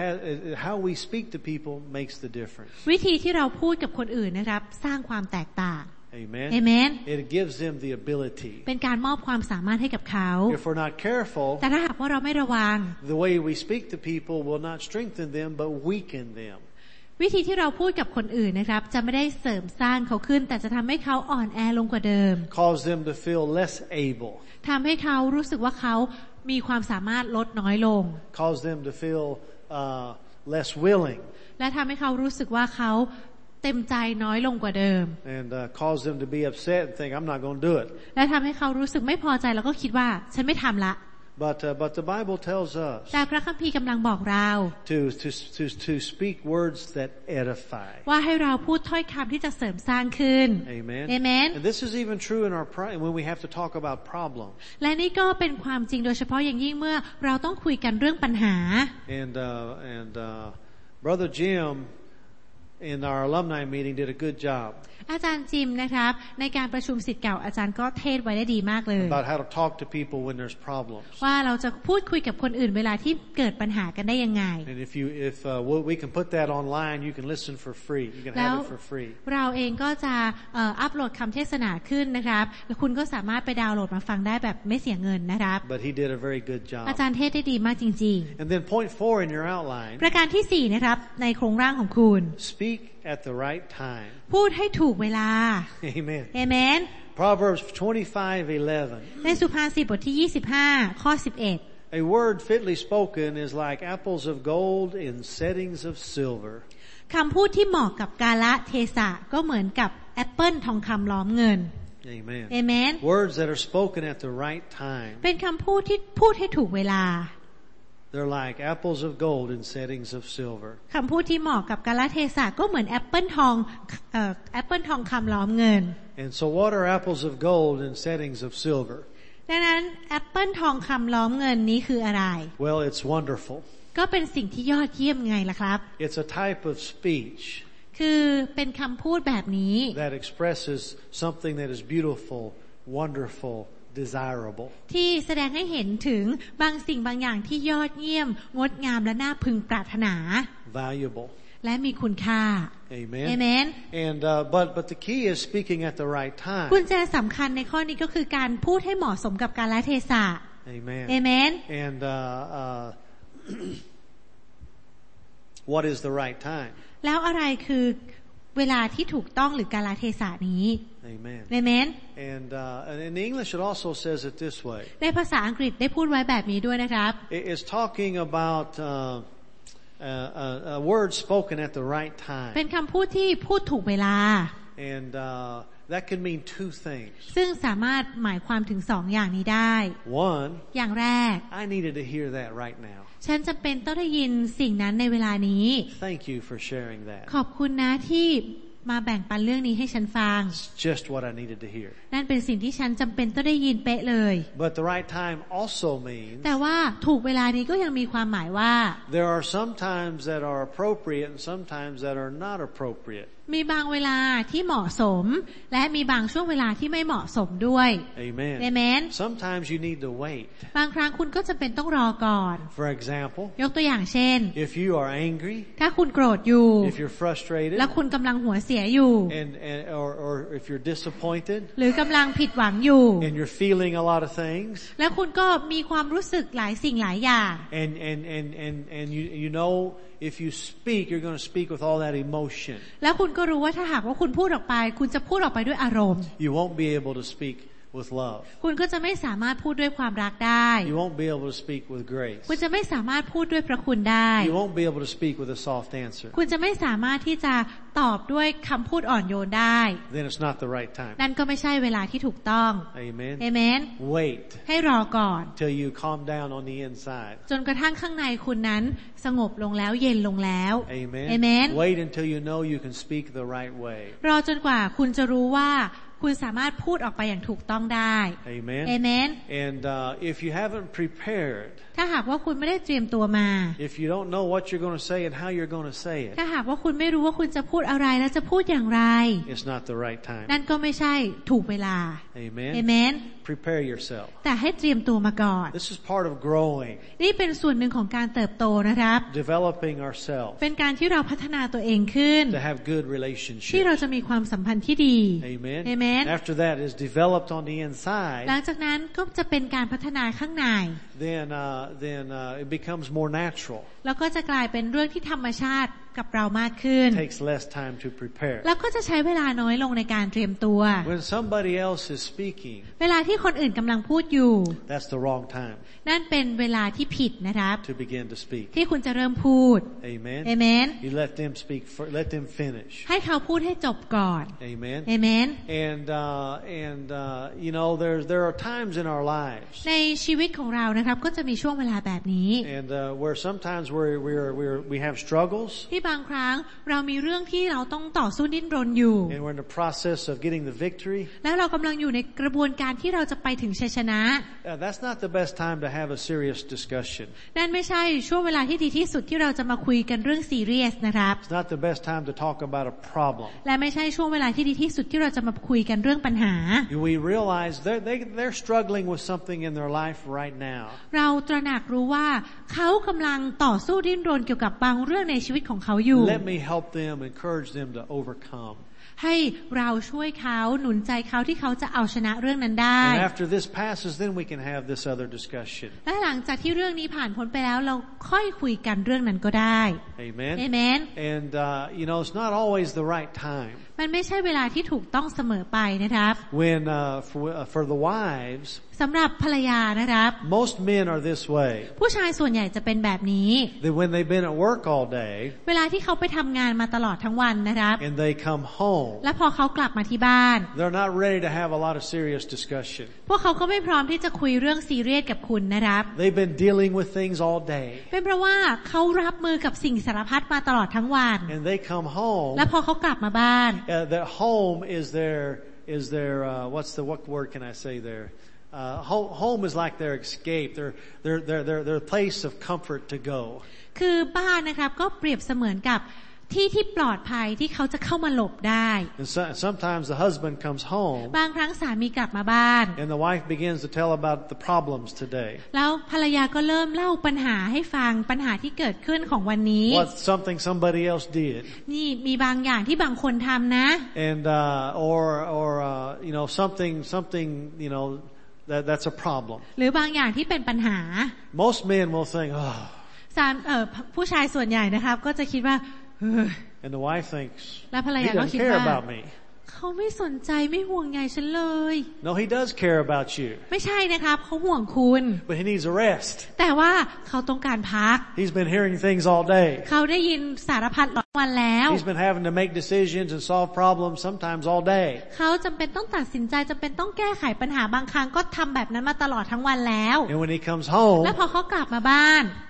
How we speak to people makes the difference. วิธีที่เราพูดกับคนอื่นนะครับสร้างความแตกต่าง Amen. Amen. It gives them the ability. เป็นการมอบความสามารถให้กับเขา If we're not careful, แต่ถ้าหากว่าเราไม่ระวัง the way we speak to people will not strengthen them but weaken them. วิธีที่เราพูดกับคนอื่นนะครับจะไม่ได้เสริมสร้างเขาขึ้นแต่จะทำให้เขาอ่อนแอลงกว่าเดิม Cause them to feel less able. ทำให้เขารู้สึกว่าเขามีความสามารถลดน้อยลง Cause them to feel less willing. และทำให้เขารู้สึกว่าเขาเต็มใจน้อยลงกว่าเดิม And cause them to be upset and think I'm not going to do it. และทำให้เขารู้สึกไม่พอใจแล้วก็คิดว่าฉันไม่ทำละ But the Bible tells us แต่พระคัมภีร์กำลังบอกเรา to speak words that edify. ว่าให้เราพูดถ้อยคำที่จะเสริมสร้างขึ้น Amen. Amen. And this is even true in when we have to talk about problems. และนี่ก็เป็นความจริงโดยเฉพาะอย่างยิ่งเมื่อเราต้องคุยกันเรื่องปัญหา And Brother Jim in our alumni meeting did a good job. อาจารย์จิมนะครับในการประชุมศิษย์เก่าอาจารย์ก็เทศไว้ได้ดีมากเลย About how to talk to people when there's problems. ว่าเราจะพูดคุยกับคนอื่นเวลาที่เกิดปัญหากันได้ยังไง And if we can put that online, you can listen for free. You can have it for free. เราเองก็จะอัปโหลดคำเทศนาขึ้นนะครับแล้วคุณก็สามารถไปดาวน์โหลดมาฟังได้แบบไม่เสียเงินนะครับ But he did a very good job. อาจารย์เทศได้ดีมากจริง And then point 4 in your outline. ๆประการที่4นะครับในโครงร่างของคุณ Speak at the right time. พูดให้ถูกเวลา Amen. Amen. Proverbs 25:11. ในสุภาษิตบทที่25ข้อ11 A word fitly spoken is like apples of gold in settings of silver. คำพูดที่เหมาะกับกาลเทศะก็เหมือนกับแอปเปิลทองคำล้อมเงิน Amen. Amen. Words that are spoken at the right time. เป็นคำพูดที่พูดให้ถูกเวลา They're like apples of gold in settings of silver. คำพูดที่เหมาะกับกาลเทศะก็เหมือนแอปเปิลทองคำล้อมเงิน And so what are apples of gold in settings of silver? ดังนั้นแอปเปิลทองคำล้อมเงินนี้คืออะไร Well, it's wonderful. ก็เป็นสิ่งที่ยอดเยี่ยมไงล่ะครับ It's a type of speech คือเป็นคำพูดแบบนี้ that expresses something that is beautiful, wonderful, desirable. ที่แสดงให้เห็นถึงบางสิ่งบางอย่างที่ยอดเยี่ยมงดงามและน่าพึงปรารถนา Valuable. และมีคุณค่า Amen. Amen. And but the key is speaking at the right time. กุญแจสำคัญในข้อนี้ก็คือการพูดให้เหมาะสมกับกาลเทศะ Amen. Amen. And what is the right time? แล้วอะไรคือเวลาที่ถูกต้องหรือกาลเทศะนี้ Amen. Amen. And in English it also says it this way. ในภาษาอังกฤษได้พูดไว้แบบนี้ด้วยนะครับ It's talking about a word spoken at the right time. เป็นคำพูดที่พูดถูกเวลา And that could mean two things. ซึ่งสามารถหมายความถึง2อย่างนี้ได้ One, อย่างแรก I needed to hear that right now. ฉันจำเป็นต้องได้ยินสิ่งนั้นในเวลานี้ Thank you for sharing that. ขอบคุณนะที่มาแบ่งปันเรื่องนี้ให้ฉันฟัง It's just what I needed to hear. นั่นเป็นสิ่งที่ฉันจำเป็นต้องได้ยินเป๊ะเลย But the right time also means แต่ว่าถูกเวลานี้ก็ยังมีความหมายว่า there are some times that are appropriate and some times that are not appropriate. มีบางเวลาที่เหมาะสมและมีบางช่วงเวลาที่ไม่เหมาะสมด้วย Amen. Amen. Sometimes you need to wait. บางครั้งคุณก็จำเป็นต้องรอก่อน For example, ยกตัวอย่างเช่น if you are angry, ถ้าคุณโกรธอยู่ if you're frustrated, และคุณกำลังหัวเสียอยู่ or if you're disappointed, หรือกำลังผิดหวังอยู่ and you're feeling a lot of things, และคุณก็มีความรู้สึกหลายสิ่งหลายอย่าง and you know if you speak, you're going to speak with all that emotion. แล้วคุณก็รู้ว่าถ้าหากว่าคุณพูดออกไปคุณจะพูดออกไปด้วยอารมณ์ You won't be able to speak with love. คุณก็จะไม่สามารถพูดด้วยความรักได้ You won't be able to speak with grace. คุณจะไม่สามารถพูดด้วยพระคุณได้ You won't be able to speak with a soft answer. คุณจะไม่สามารถที่จะตอบด้วยคำพูดอ่อนโยนได้ Then it's not the right time. นั่นก็ไม่ใช่เวลาที่ถูกต้อง Amen. เอเมน Wait ให้รอก่อน till you calm down on the inside. จนกระทั่งข้างในคุณนั้นสงบลงแล้วเย็นลงแล้ว Amen. เอเมน Wait until you know you can speak the right way. รอจนกว่าคุณจะรู้ว่าคุณสามารถพูดออกไปอย่างถูกต้องได้ Amen. เอเมน And if you haven't prepared, ถ้าหากว่าคุณไม่ได้เตรียมตัวมา if you don't know what you're going to say and how you're going to say it, ถ้าหากว่าคุณไม่รู้ว่าคุณจะพูดอะไรและจะพูดอย่างไร it's not the right time. นั่นก็ไม่ใช่ถูกเวลา Amen. เอเมน Prepare yourself. แต่ให้เตรียมตัวมาก่อน This is part of growing, นี่เป็นส่วนหนึ่งของการเติบโตนะครับ developing ourselves, เป็นการที่เราพัฒนาตัวเองขึ้น to have good ที่เรา relationships. จะมีความสัมพันธ์ที่ดี Amen. Amen. After that is developed on the หลัง inside, จากนั้นก็จะเป็นการพัฒนาข้างใน then it becomes more natural. แล้วก็จะกลายเป็นเรื่องที่ธรรมชาติกับเรามากขึ้น It takes less time to prepare. แล้วก็จะใช้เวลาน้อยลงในการเตรียมตัว When somebody else is speaking, เวลาที่คนอื่นกำลังพูดอยู่ that's the wrong time นั่นเป็นเวลาที่ผิดนะครับ to begin to speak. ที่คุณจะเริ่มพูด Amen. เอเมน You let them speak, let them finish. ให้เขาพูดให้จบก่อน Amen. เอเมน And you know, there are times in our lives, ในชีวิตของเรานะครับก็จะมีช่วงเวลาแบบนี้ and where sometimes we have struggles, ที่บางครั้งเรามีเรื่องที่เราต้องต่อสู้ดิ้นรนอยู่ and we're in the process of getting the victory. แล้วเรากำลังอยู่ในกระบวนการที่เราจะไปถึงชัยชนะ That's not the best time to have a serious discussion. นั่นไม่ใช่ช่วงเวลาที่ดีที่สุดที่เราจะมาคุยกันเรื่องซีเรียสนะครับ It's not the best time to talk about a problem. และไม่ใช่ช่วงเวลาที่ดีที่สุดที่เราจะมาคุยกันเรื่องปัญหา We realize they're struggling with something in their life right now. เราตระหนักรู้ว่าเขากำลังต่อสู้ดิ้นรนเกี่ยวกับบางเรื่องในชีวิตของเขาอยู่ Let me help them, encourage them to overcome. ให้เราช่วยเขาหนุนใจเขาที่เขาจะเอาชนะเรื่องนั้นได้ And after this passes, then we can have this other discussion. และหลังจากที่เรื่องนี้ผ่านพ้นไปแล้วเราค่อยคุยกันเรื่องนั้นก็ได้ Amen. Amen. And you know, it's not always the right time. มันไม่ใช่เวลาที่ถูกต้องเสมอไปนะครับ When for the wives, สำหรับภรรยานะครับ most men are this way. ผู้ชายส่วนใหญ่จะเป็นแบบนี้ That when they've been at work all day เวลาที่เขาไปทำงานมาตลอดทั้งวันนะครับ and they come home, และพอเขากลับมาที่บ้าน they're not ready to have a lot of serious discussion. พวกเขาก็ไม่พร้อมที่จะคุยเรื่องซีเรียสกับคุณนะครับ They've been dealing with things all day. เป็นเพราะว่าเขารับมือกับสิ่งสารพัดมาตลอดทั้งวัน And they come home. และพอเขากลับมาบ้าน That home is their what word can I say there? Home is like their escape, their place of comfort to go. คือบ้านนะครับก็เปรียบเสมือนกับที่ปลอดภัยที่เขาจะเข้ามาหลบได้ And sometimes the husband comes home. บางครั้งสามีกลับมาบ้าน And the wife begins to tell about the problems today. แล้วภรรยาก็เริ่มเล่าปัญหาให้ฟังปัญหาที่เกิดขึ้นของวันนี้ What something somebody else did. นี่มีบางอย่างที่บางคนทำนะ And or you know something you know that's a problem. หรือบางอย่างที่เป็นปัญหา Most men will think, oh. ผู้ชายส่วนใหญ่นะครับก็จะคิดว่า And the wife thinks, และภรร he ยาก็ doesn't คิด care ว่า about me. เขาไม่สนใจไม่ห่วงใยฉันเลย No, he does care about you. ไม่ใช่นะครับเขาห่วงคุณ But he needs a rest. แต่ว่าเขาต้องการพัก He's been hearing things all day. เขาได้ยินสารพัดหลายวันแล้ว He's been having to make decisions and solve problems sometimes all day. เขาจำเป็นต้องตัดสินใจจำเป็นต้องแก้ไขปัญหาบางครั้งก็ทำแบบนั้นมาตลอดทั้งวันแล้ว And when he comes home, แล้วพอเขากลับมาบ้าน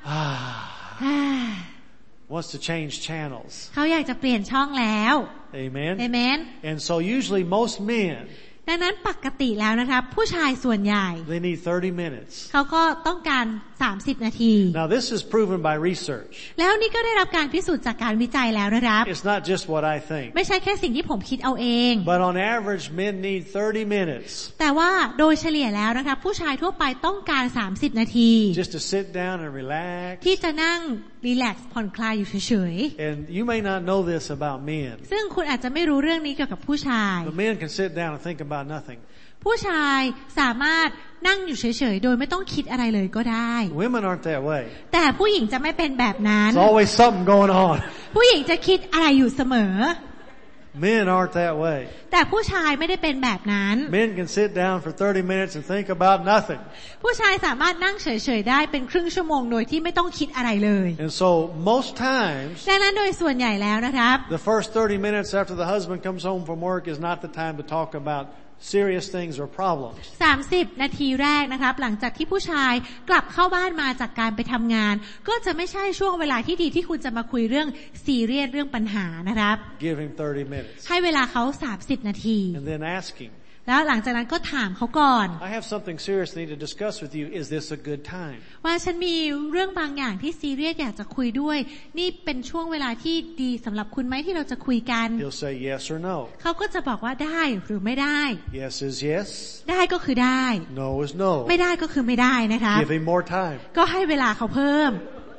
wants to change channels. เขาอยากจะเปลี่ยนช่องแล้ว Amen. Amen. And so usually most men, ดังนั้นปกติแล้วนะครับผู้ชายส่วนใหญ่ they need 30 minutes. เขาก็ต้องการ30นาที Now this is proven by research. แล้วนี่ก็ได้รับการพิสูจน์จากการวิจัยแล้วนะครับ It's not just what I think. ไม่ใช่แค่สิ่งที่ผมคิดเอาเอง But on average, men need 30 minutes. แต่ว่าโดยเฉลี่ยแล้วนะครับผู้ชายทั่วไปต้องการ30นาที Just to sit down and relax. ที่จะนั่งรีแลกซ์ผ่อนคลายอยู่เฉย And you may not know this about men. ๆซึ่งคุณอาจจะไม่รู้เรื่องนี้เกี่ยวกับผู้ชาย But men can sit down and think about nothing. ผู้ชายสามารถนั่งอยู่เฉยๆโดยไม่ต้องคิดอะไรเลยก็ได้ Women aren't that way. แต่ผู้หญิงจะไม่เป็นแบบนั้น There's always something going on. ผู้หญิงจะคิดอะไรอยู่เสมอ Men aren't that way. แต่ผู้ชายไม่ได้เป็นแบบนั้น Men can sit down for 30 minutes and think about nothing. ผู้ชายสามารถนั่งเฉยๆได้เป็นครึ่งชั่วโมงโดยที่ไม่ต้องคิดอะไรเลย And so most times, ดังนั้นโดยส่วนใหญ่แล้วนะครับ the first 30 minutes after the husband comes home from work is not the time to talk about serious things or problems. 30นาทีแรกนะครับหลังจากที่ผู้ชายกลับเข้าบ้านมาจากการไปทำงานก็จะไม่ใช่ช่วงเวลาที่ดีที่คุณจะมาคุยเรื่องซีเรียสเรื่องปัญหานะครับ Give him 30 minutes. ให้เวลาเขา30นาที And then ask him, แล้วหลังจากนั้นก็ถามเขาก่อน I have something serious I need to discuss with you. Is this a good time? ว่าฉันมีเรื่องบางอย่างที่ซีเรียสอยากจะคุยด้วยนี่เป็นช่วงเวลาที่ดีสำหรับคุณไหมที่เราจะคุยกัน He'll say yes or no. เขาก็จะบอกว่าได้หรือไม่ได้ Yes is yes. ได้ก็คือได้ No is no. ไม่ได้ก็คือไม่ได้นะคะ Give him more time. ก็ให้เวลาเขาเพิ่ม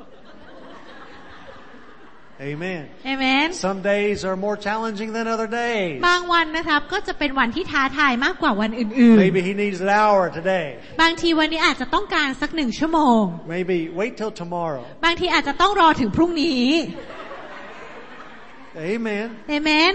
Amen. Amen. Some days are more challenging than other days. บางวันนะครับก็จะเป็นวันที่ท้าทายมากกว่าวันอื่น Maybe he needs an hour today. ๆบางทีวันนี้อาจจะต้องการสัก1ชั่วโมง Maybe wait till tomorrow. บางทีอาจจะต้องรอถึงพรุ่งนี้ Amen. Amen.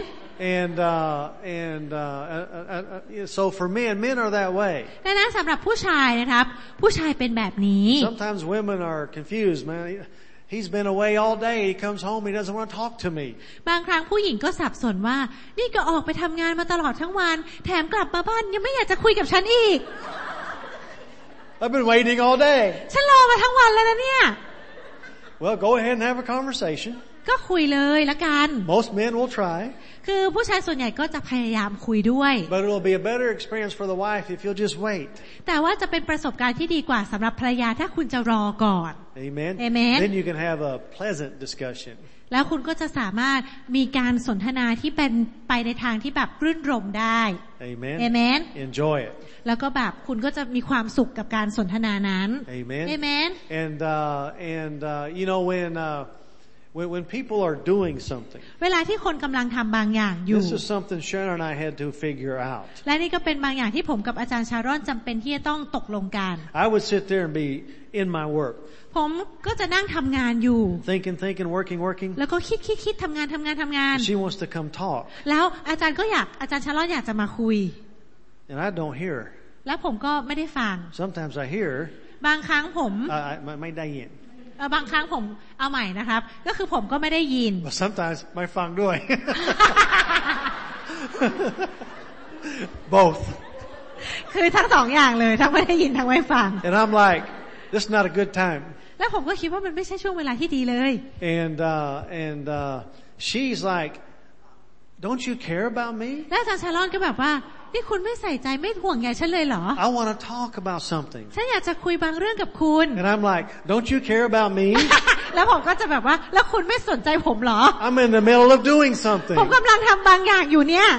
So for men are that way. ดังนั้นสำหรับผู้ชายนะครับผู้ชายเป็นแบบนี้ Sometimes women are confused, man. He's been away all day. He comes home. He doesn't want to talk to me. บางครั้งผู้หญิงก็สับสนว่านี่ก็ออกไปทำงานมาตลอดทั้งวันแถมกลับมาบ้านยังไม่อยากจะคุยกับฉันอีก I've been waiting all day. ฉันรอมาทั้งวันแล้วนะเนี่ย Well, go ahead and have a conversation. ก็คุยเลยละกัน Most men will try. คือผู้ชายส่วนใหญ่ก็จะพยายามคุยด้วย But it'll be a better experience for the wife if you'll just wait. แต่ว่าจะเป็นประสบการณ์ที่ดีกว่าสำหรับภรรยาถ้าคุณจะรอก่อน Amen. Amen. Then you can have a pleasant discussion. แล้วคุณก็จะสามารถมีการสนทนาที่เป็นไปในทางที่แบบรื่นรมได้ Amen. Amen. Enjoy it. แล้วก็แบบคุณก็จะมีความสุขกับการสนทนานั้น Amen. Amen. And you know when people are doing something. เวลาที่คนกำลังทำบางอย่างอยู่ This is something Sharon and I had to figure out. และนี่ก็เป็นบางอย่างที่ผมกับอาจารย์ชารอนจำเป็นที่จะต้องตกลงกัน I would sit there and be in my work. ผมก็จะนั่งทำงานอยู่ Thinking, working. แล้วก็คิดทำงาน She wants to come talk. แล้วอาจารย์ชารอนอยากจะมาคุย And I don't hear. แล้วผมก็ไม่ได้ฟัง Sometimes I hear. บางครั้งผมไม่ได้ยินบางครั้งผมเอาใหม่นะครับก็คือผมก็ไม่ได้ยิน But sometimes ไม่ฟังด้วย Both. คือทั้งสองอย่างเลยทั้งไม่ได้ยินทั้งไม่ฟัง And I'm like, this is not a good time. แล้วผมก็คิดว่ามันไม่ใช่ช่วงเวลาที่ดีเลย And she's like, don't you care about me? แล้วอาจารย์ชารอนก็แบบว่านี่คุณไม่ใส่ใจไม่ห่วงใยฉันเลยเหรอ I want to talk about something. ฉันอยากจะคุยบางเรื่องกับคุณ And I'm like, don't you care about me? แล้วผมก็จะแบบว่าแล้วคุณไม่สนใจผมเหรอ I'm in the middle of doing something. ผมกำลังทำบางอย่างอยู่เนี่ย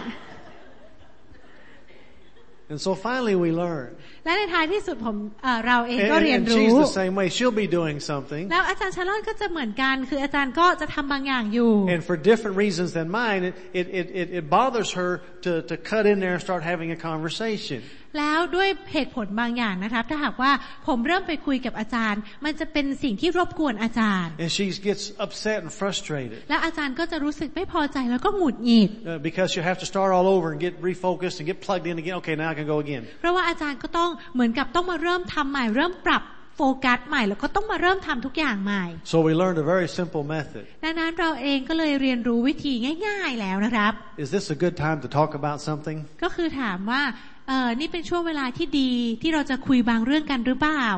And so finally we learn. และในท้ายที่สุดเราเองก็เรียน And รู้ she's the same way. She'll be doing something. แล้วอาจารย์ชารอนก็จะเหมือนกันคืออาจารย์ก็จะทำบางอย่างอยู่ And for different reasons than mine, it bothers her to cut in there and start having a conversation. แล้วด้วยเหตุผลบางอย่างนะครับถ้าหากว่าผมเริ่มไปคุยกับอาจารย์มันจะเป็นสิ่งที่รบกวนอาจารย์ And she gets upset and frustrated. และอาจารย์ก็จะรู้สึกไม่พอใจแล้วก็หงุดหงิด Because you have to start all over and get refocused and get plugged in again. Okay, now I can go again. เพราะว่าอาจารย์ก็ต้องเหมือนกับต้องมาเริ่มทำใหม่เริ่มปรับโฟกัสใหม่แล้วก็ต้องมาริ่มทำทุกอย่างใหม่ So we learned a very simple method. ดังนั้นเราเองก็เลยเรียนรู้วิธีง่ายๆแล้วนะครับ Is this a good time to talk about something? ก็คือถามว่านี่เป็นช่วงเวลาที่ดีที่เราจะคุยบางเรื่องกันหรือเปล่า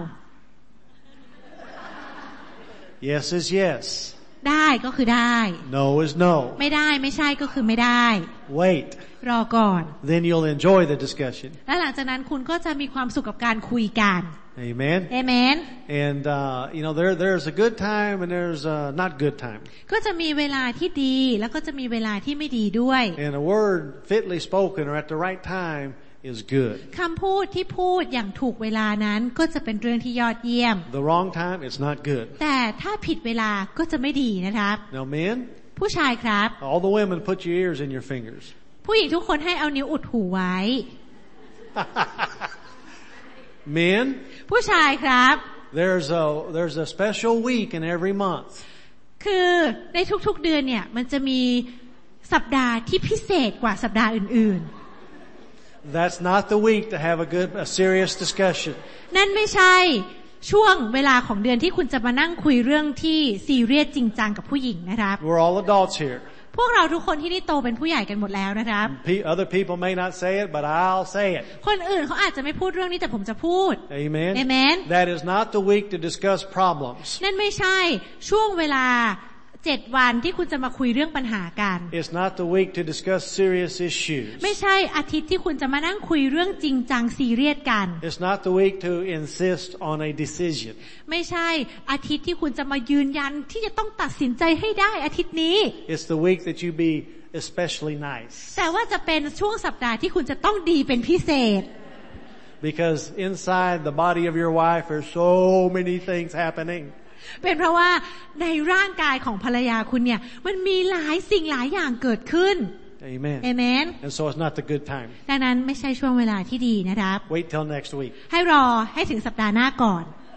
Yes is yes. ได้ก็คือได้ No is no. ไม่ได้ไม่ใช่ก็คือไม่ได้ Wait. รอก่อน Then you'll enjoy the discussion. และหลังจากนั้นคุณก็จะมีความสุขกับการคุยกัน Amen. Amen. And there's a good time and there's a not good time. ก็จะมีเวลาที่ดีแล้วก็จะมีเวลาที่ไม่ดีด้วย And a word fitly spoken or at the right time is good. คำพูดที่พูดอย่างถูกเวลานั้นก็จะเป็นเรื่องที่ยอดเยี่ยม The wrong time, it's not good. แต่ถ้าผิดเวลาก็จะไม่ดีนะครับ Now men, ผู้ชายครับ all the women put your ears in your fingers. ผู้หญิงทุกคนให้เอานิ้วอุดหูไว้ Men, ผู้ชายครับ there's a special week in every month. คือในทุกๆเดือนเนี่ยมันจะมีสัปดาห์ที่พิเศษกว่าสัปดาห์อื่นๆ That's not the week to have a serious discussion. นั่นไม่ใช่ช่วงเวลาของเดือนที่คุณจะมานั่งคุยเรื่องที่ซีเรียสจริงจังกับผู้หญิงนะครับ We're all adults here. พวกเราทุกคนที่นี่โตเป็นผู้ใหญ่กันหมดแล้วนะครับ Other people may not say it, but I'll say it. คนอื่นเขาอาจจะไม่พูดเรื่องนี้แต่ผมจะพูด Amen. Amen. That is not the week to discuss problems. นั่นไม่ใช่ช่วงเวลา7 วันที่คุณจะมาคุยเรื่องปัญหากัน It's not the week to discuss serious issues. ไม่ใช่อาทิตย์ที่คุณจะมานั่งคุยเรื่องจริงจังซีเรียสกัน It's not the week to insist on a decision. ไม่ใช่อาทิตย์ที่คุณจะมายืนยันที่จะต้องตัดสินใจให้ได้อาทิตย์นี้ It's the week that you be especially nice. แต่ว่าจะเป็นช่วงสัปดาห์ที่คุณจะต้องดีเป็นพิเศษ Because inside the body of your wife there's so many things happening. เป็นเพราะว่าในร่างกายของภรรยาคุณเนี่ยมันมีหลายสิ่งหลายอย่างเกิดขึ้น Amen. Amen. And so it's not the good time. ดังนั้นไม่ใช่ช่วงเวลาที่ดีนะครับ Wait till next week. ให้รอให้ถึงสัปดาห์หน้าก่อน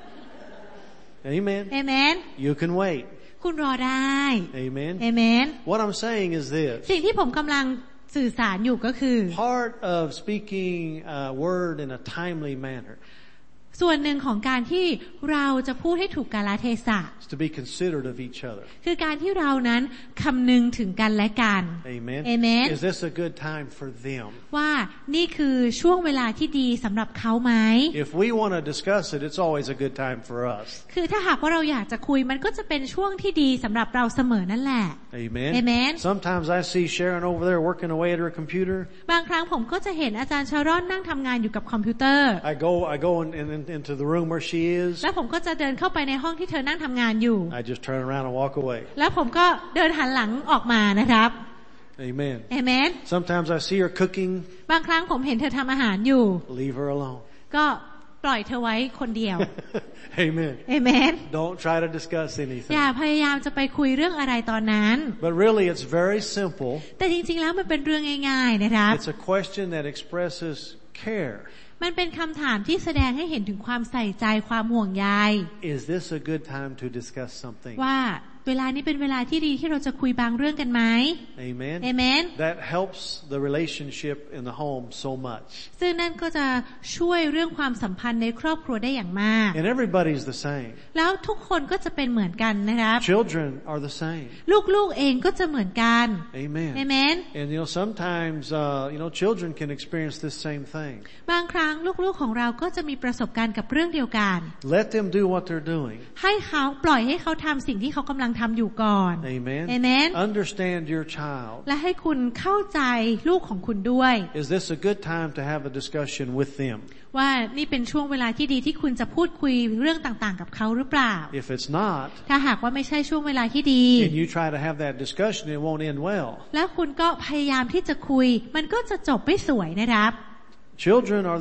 Amen. Amen. You can wait. คุณรอได้ Amen. Amen. What I'm saying is this. สิ่งที่ผมกำลังสื่อสารอยู่ก็คือ Part of speaking a word in a timely manner. ส่วนหนึ่งของการที่เราจะพูดให้ถูกกาลเทศะ is to be considerate of each other. คือการที่เรานั้นคำนึงถึงกันและกัน Amen. Amen. Is this a good time for them? ว่านี่คือช่วงเวลาที่ดีสำหรับเขาไหม If we want to discuss it, it's always a good time for us. คือถ้าหากว่าเราอยากจะคุยมันก็จะเป็นช่วงที่ดีสำหรับเราเสมอนั่นแหละ Amen. Amen. Sometimes I see Sharon over there working away at her computer. บางครั้งผมก็จะเห็นอาจารย์ชารอนนั่งทำงานอยู่กับคอมพิวเตอร์ I go into the room where she is. แล้วผมก็จะเดินเข้าไปในห้องที่เธอนั่งทำงานอยู่ I just turn around and walk away. แล้วผมก็เดินหันหลังออกมานะครับ Amen. Amen. Sometimes I see her cooking. บางครั้งผมเห็นเธอทำอาหารอยู่ Leave her alone. ก็ปล่อยเธอไว้คนเดียว Amen. Amen. Don't try to discuss anything. อย่าพยายามจะไปคุยเรื่องอะไรตอนนั้น But really it's very simple. แต่จริงๆแล้วมันเป็นเรื่องง่ายๆนะครับ It's a question that expresses care. มันเป็นคำถามที่แสดงให้เห็นถึงความใส่ใจความห่วงใย Is this a good time to discuss something? ว่าเวลานี้เป็นเวลาที่ดีที่เราจะคุยบางเรื่องกันไหม Amen. Amen. That helps the relationship in the home so much. ซึ่งนั่นก็จะช่วยเรื่องความสัมพันธ์ในครอบครัวได้อย่างมาก And everybody's the same. แล้วทุกคนก็จะเป็นเหมือนกันนะครับ Children are the same. ลูกๆเองก็จะเหมือนกัน Amen. Amen. And sometimes children can experience this same thing. บางครั้งลูกๆของเราก็จะมีประสบการณ์กับเรื่องเดียวกัน Let them do what they're doing. ให้เขาปล่อยให้เขาทำสิ่งที่เขากำลังทำอยู่ก่อน Amen. Amen. Understand your child. และให้คุณเข้าใจลูกของคุณด้วย Is this a good time to have a discussion with them? ว่านี่เป็นช่วงเวลาที่ดีที่คุณจะพูดคุยเรื่องต่างๆกับเขาหรือเปล่า If it's not, ถ้าหากว่าไม่ใช่ช่วงเวลาที่ดี and you try to have that discussion, it won't end well. แล้วคุณก็พยายามที่จะคุยมันก็จะจบไม่สวยนะครับ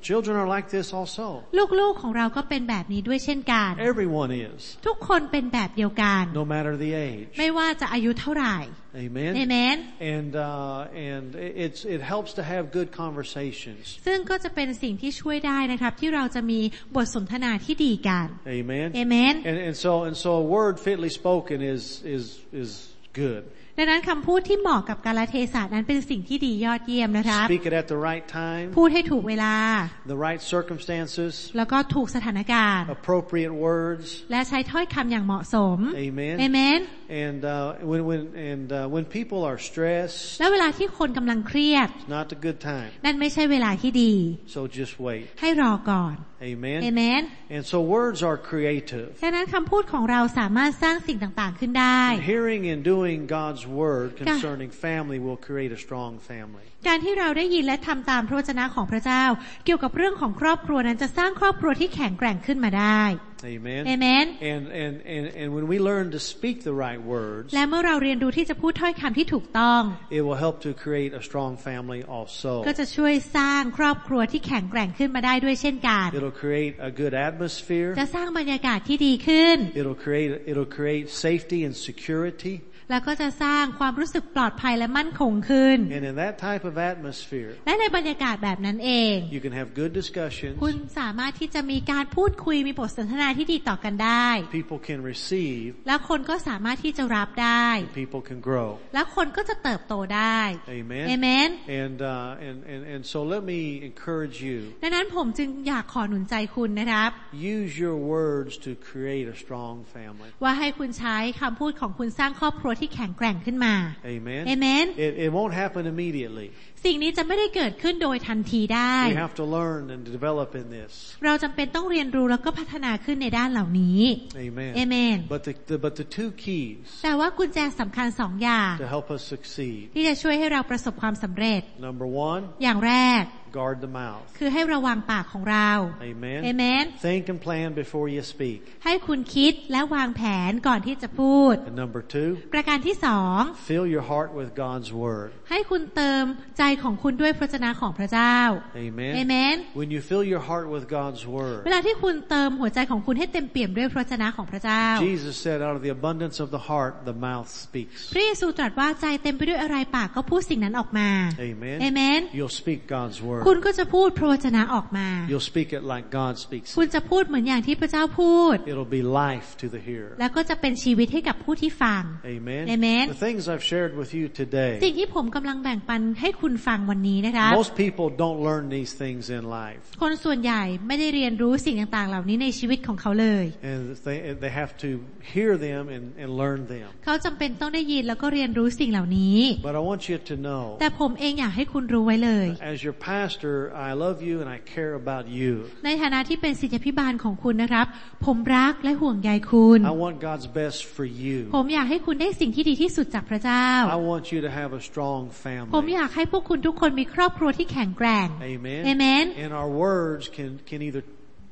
children are like this also. ลูกๆของเราก็เป็นแบบนี้ด้วยเช่นกัน Everyone is. ทุกคนเป็นแบบเดียวกัน No matter the age. ไม่ว่าจะอายุเท่าไหร่ Amen. Amen. And it helps to have good conversations. ซึ่งก็จะเป็นสิ่งที่ช่วยได้นะครับที่เราจะมีบทสนทนาที่ดีกัน Amen. Amen. And so a word fitly spoken is good. ดังนั้นคำพูดที่เหมาะกับกาลเทศะนั้นเป็นสิ่งที่ดียอดเยี่ยมนะครับ Speak it at the right time. พูดให้ถูกเวลา The right circumstances. แล้วก็ถูกสถานการณ์ Appropriate words. และใช้ถ้อยคำอย่างเหมาะสม Amen. Amen. And when people are stressed, แล้วเวลาที่คนกำลังเครียด it's not a good time. นั่นไม่ใช่เวลาที่ดี So just wait. ให้รอก่อน Amen. Amen. And so words are creative. ดังนั้นคำพูดของเราสามารถสร้างสิ่งต่างๆขึ้นได้ And hearing and doing God's word concerning family will create a strong family. การที่เราได้ยินและทำตามพระวจนะของพระเจ้าเกี่ยวกับเรื่องของครอบครัวนั้นจะสร้างครอบครัวที่แข็งแกร่งขึ้นมาได้ Amen. Amen. And when we learn to speak the right words, และเมื่อเราเรียนรู้ที่จะพูดถ้อยคำที่ถูกต้อง it will help to create a strong family also. ก็จะช่วยสร้างครอบครัวที่แข็งแกร่งขึ้นมาได้ด้วยเช่นกัน It'll create a good atmosphere. จะสร้างบรรยากาศที่ดีขึ้น It'll create safety and security. แล้วก็จะสร้างความรู้สึกปลอดภัยและมั่นคงขึ้น And in that type of atmosphere, และในบรรยากาศแบบนั้นเอง you can have good discussions. คุณสามารถที่จะมีการพูดคุยมีบทสนทนาที่ดีต่อกันได้ People can receive. แล้วคนก็สามารถที่จะรับได้ People can grow. แล้วคนก็จะเติบโตได้ Amen. Amen. And so let me encourage you. ดังนั้นผมจึงอยากขอหนุนใจคุณนะครับ Use your words to create a strong family. ว่าให้คุณใช้คำพูดของคุณสร้างครอบครัวที่แข็งแกร่งขึ้นมา Amen. Amen. It won't happen immediately. สิ่งนี้จะไม่ได้เกิดขึ้นโดยทันทีได้ We have to learn and develop in this. เราจำเป็นต้องเรียนรู้แล้วก็พัฒนาขึ้นในด้านเหล่านี้ Amen. Amen. But the two keys แต่ว่ากุญแจสำคัญสองอย่าง to help us succeed. ที่จะช่วยให้เราประสบความสำเร็จ Number one, อย่างแรก guard the mouth. คือให้ระวังปากของเรา Amen. Amen. Think and plan before you speak. ให้คุณคิดและวางแผนก่อนที่จะพูด And number two, ประการที่สอง fill your heart with God's word. ให้คุณเติมใจของคุณด้วยพระวจนะของพระเจ้า Amen. Amen. When you fill your heart with God's เว word, ลาที่คุณเติมหัวใจของคุณให้เต็มเปี่ยมด้วยพระวจนะของพระเจ้า Jesus said, out of the abundance of the heart, the mouth speaks. พระเยซูตรัสว่าใจเต็มไปด้วยอะไรปากก็พูดสิ่งนั้นออกมา Amen. Amen. You'll speak God's คุณ word. ก็จะพูดพระวจนะออกมา You'll speak it like God speaks คุณ it. จะพูดเหมือนอย่างที่พระเจ้าพูด It'll be life to the hearer. แล้วก็จะเป็นชีวิตให้กับผู้ที่ฟัง Amen. Amen. The things I've shared with you สิ่ง today, ที่ผมกำลังแบ่งปันให้คุณฟังวันนี้นะคะ most people don't learn these things in life. คนส่วนใหญ่ไม่ได้เรียนรู้สิ่งต่างๆเหล่านี้ในชีวิตของเขาเลย And they have to hear them and learn them. เขาจำเป็นต้องได้ยินแล้วก็เรียนรู้สิ่งเหล่านี้ But I want you to know, แต่ผมเองอยากให้คุณรู้ไว้เลย as your pastor, I love you and I care about you. ในฐานะที่เป็นศิษยาภิบาลของคุณนะครับผมรักและห่วงใยคุณ I want God's best for you. ผมอยากให้คุณได้สิ่งที่ดีที่สุดจากพระเจ้า I want you to have a strong ผม family. อยากให้พวกคุณทุกคนมีครอบครัวที่แข็งแกร่ง Amen. Amen. And our words can either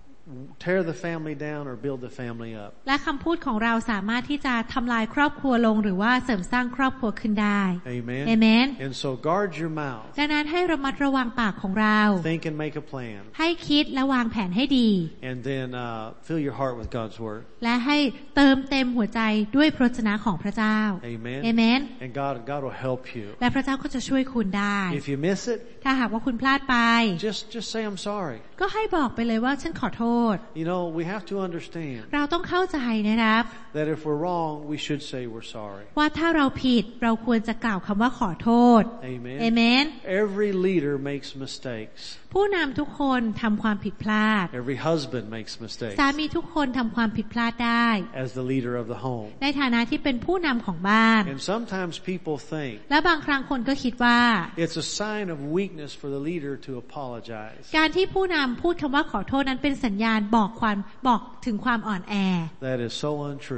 tear the family down or build the family up. และคำพูดของเราสามารถที่จะทำลายครอบครัวลงหรือว่าเสริมสร้างครอบครัวขึ้นได้ Amen. Amen. And so guard your mouth. ดังนั้นให้ระมัดระวังปากของเรา Think and make a plan. ให้คิดและวางแผนให้ดี And then fill your heart with God's word. และให้เติมเต็มหัวใจด้วยพระวจนะของพระเจ้า Amen. Amen. And God will help you. และพระเจ้าก็จะช่วยคุณได้ If you miss it, ถ้าหากว่าคุณพลาดไป just say I'm sorry. ก็ให้บอกไปเลยว่าฉันขอโทษ You know, we have to understand เราต้องเข้าใจนะครับ that if we're wrong, we should say we're sorry. ว่าถ้าเราผิดเราควรจะกล่าวคำว่าขอโทษ Amen. Amen. Every leader makes mistakes. ผู้นำทุกคนทำความผิดพลาด Every husband makes mistakes สามีทุกคนทำความผิดพลาดได้ as the leader of the home. ในฐานะที่เป็นผู้นำของบ้าน And sometimes people think และบางครั้งคนก็คิดว่า it's a sign of weakness for the leader to apologize. การที่ผู้นำพูดคำว่าขอโทษนั้นเป็นสัญญาณบอกถึงความอ่อนแอ That is so untrue.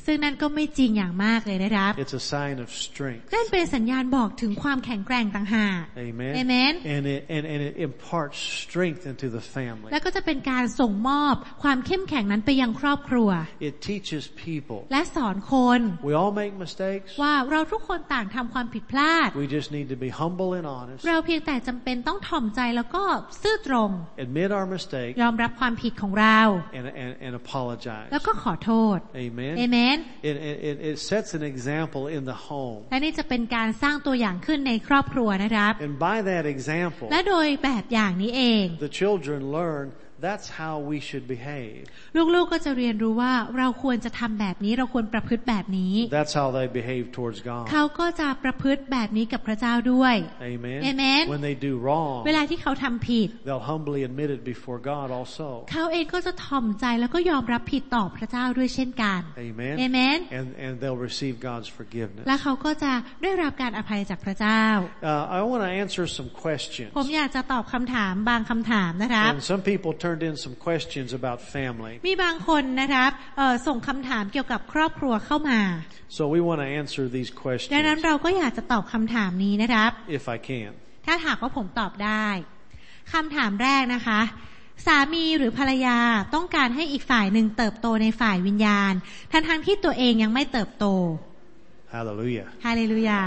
ซึ่งนั่นก็ไม่จริงอย่างมากเลยนะครับ It's a sign of strength. นั่นเป็นสัญญาณบอกถึงความแข็งแกร่งต่างหาก Amen. Amen. And it imparts strength into the family. และก็จะเป็นการส่งมอบความเข้มแข็งนั้นไปยังครอบครัว It teaches people. และสอนคน We all make mistakes. ว่าเราทุกคนต่างทำความผิดพลาด We just need to be humble and honest. เราเพียงแต่จำเป็นต้องถ่อมใจแล้วก็ซื่อตรง Admit our mistake. ยอมรับความผิดของเรา And apologize. แล้วก็ขอโทษ Amen. Amen. It sets an example in the home. และนี่จะเป็นการสร้างตัวอย่างขึ้นในครอบครัวนะครับ And by that example, และโดยแบบอย่างนี้เอง the children learn that's how we should behave. ลูกๆก็จะเรียนรู้ว่าเราควรจะทำแบบนี้เราควรประพฤติแบบนี้ That's how they behave towards God. เขาก็จะประพฤติแบบนี้กับพระเจ้าด้วย Amen. Amen. When they do wrong, เวลาที่เขาทำผิด they'll humbly admit it before God also. เขาเองก็จะถ่อมใจแล้วก็ยอมรับผิดต่อพระเจ้าด้วยเช่นกัน Amen. Amen. And they'll receive God's forgiveness. และเขาก็จะได้รับการอภัยจากพระเจ้า I want to answer some questions. ผมอยากจะตอบคำถามบางคำถามนะครับ And some people turned in some questions about family. มีบางคนนะครับส่งคำถามเกี่ยวกับครอบครัวเข้ามา So we want to answer these ดังนั้น questions เราก็อยากจะตอบคำถามนี้นะครับ if I can. ถ้าหากว่าผมตอบได้คำถามแรกนะคะสามีหรือภรรยาต้องการให้อีกฝ่ายหนึ่งเติบโตในฝ่ายวิญญาณทั้งที่ตัวเองยังไม่เติบโต Hallelujah. ฮาเลลูยา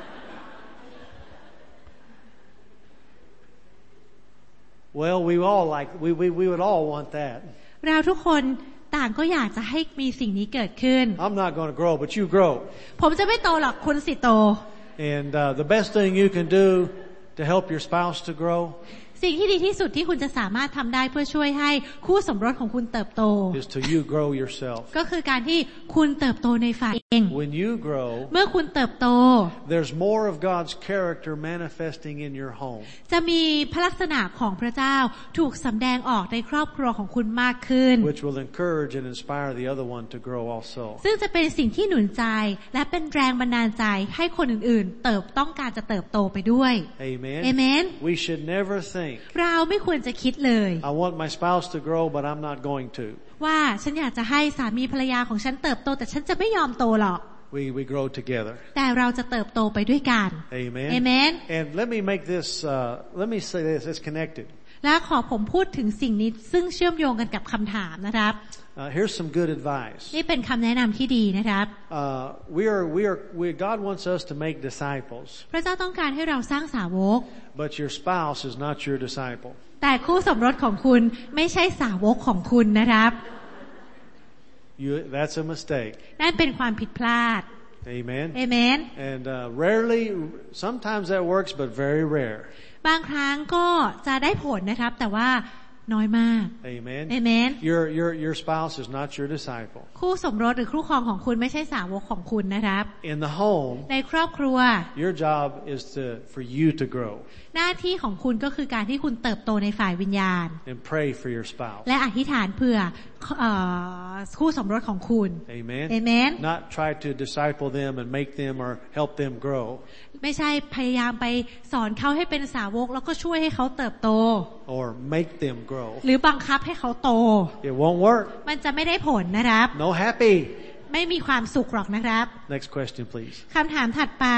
Well, we would all want that. เราทุกคนต่างก็อยากจะให้มีสิ่งนี้เกิดขึ้น I'm not going to grow, but you grow. ผมจะไม่โตหรอกคุณสิโต And the best thing you can do to help your spouse to grow สิ่งที่ดีที่สุดที่คุณจะสามารถทำได้เพื่อช่วยให้คู่สมรสของคุณเติบโต is to you grow yourself. ก็คือการที่คุณเติบโตในฝ่ายเอง When you grow, เมื่อคุณเติบโต there's more of God's character manifesting in your home. จะมีพระลักษณะของพระเจ้าถูกสำแดงออกในครอบครัวของคุณมากขึ้น Which will encourage and inspire the other one to grow also. ซึ่งจะเป็นสิ่งที่หนุนใจและเป็นแรงบันดาลใจให้คนอื่นๆต้องการจะเติบโตไปด้วย Amen. Amen. We should never think, เราไม่ควรจะคิดเลย I want my spouse to grow, but I'm not going to. ว่าฉันอยากจะให้สามีภรรยาของฉันเติบโตแต่ฉันจะไม่ยอมโตหรอก We grow together. แต่เราจะเติบโตไปด้วยกัน Amen. Amen. And let me say this, it's connected. และขอผมพูดถึงสิ่งนี้ซึ่งเชื่อมโยงกันกับคำถามนะครับ Here's some good advice. นี่เป็นคำแนะนำที่ดีนะครับ God wants us to make disciples. พระเจ้าต้องการให้เราสร้างสาวก But your spouse is not your disciple. แต่คู่สมรสของคุณไม่ใช่สาวกของคุณนะครับ That's a mistake. นั่นเป็นความผิดพลาด Amen. Amen. And sometimes that works, but very rare. บางครั้งก็จะได้ผลนะครับแต่ว่าน้อยมาก Amen. Amen. Your spouse is not your disciple. คู่สมรสหรือคู่ครองของคุณไม่ใช่สาวกของคุณนะครับ In the home, ในครอบครัว your job is for you to grow. หน้าที่ของคุณก็คือการที่คุณเติบโตในฝ่ายวิญญาณ And pray for your spouse. และอธิษฐานเพื่อคู่สมรสของคุณ Amen. Amen. Not try to disciple them and make them or help them grow. ไม่ใช่พยายามไปสอนเขาให้เป็นสาวกแล้วก็ช่วยให้เขาเติบโต Or make them grow. หรือบังคับให้เขาโต It won't work. มันจะไม่ได้ผลนะครับ No happy. ไม่มีความสุขหรอกนะครับ Next question, please. คำถามถัดไป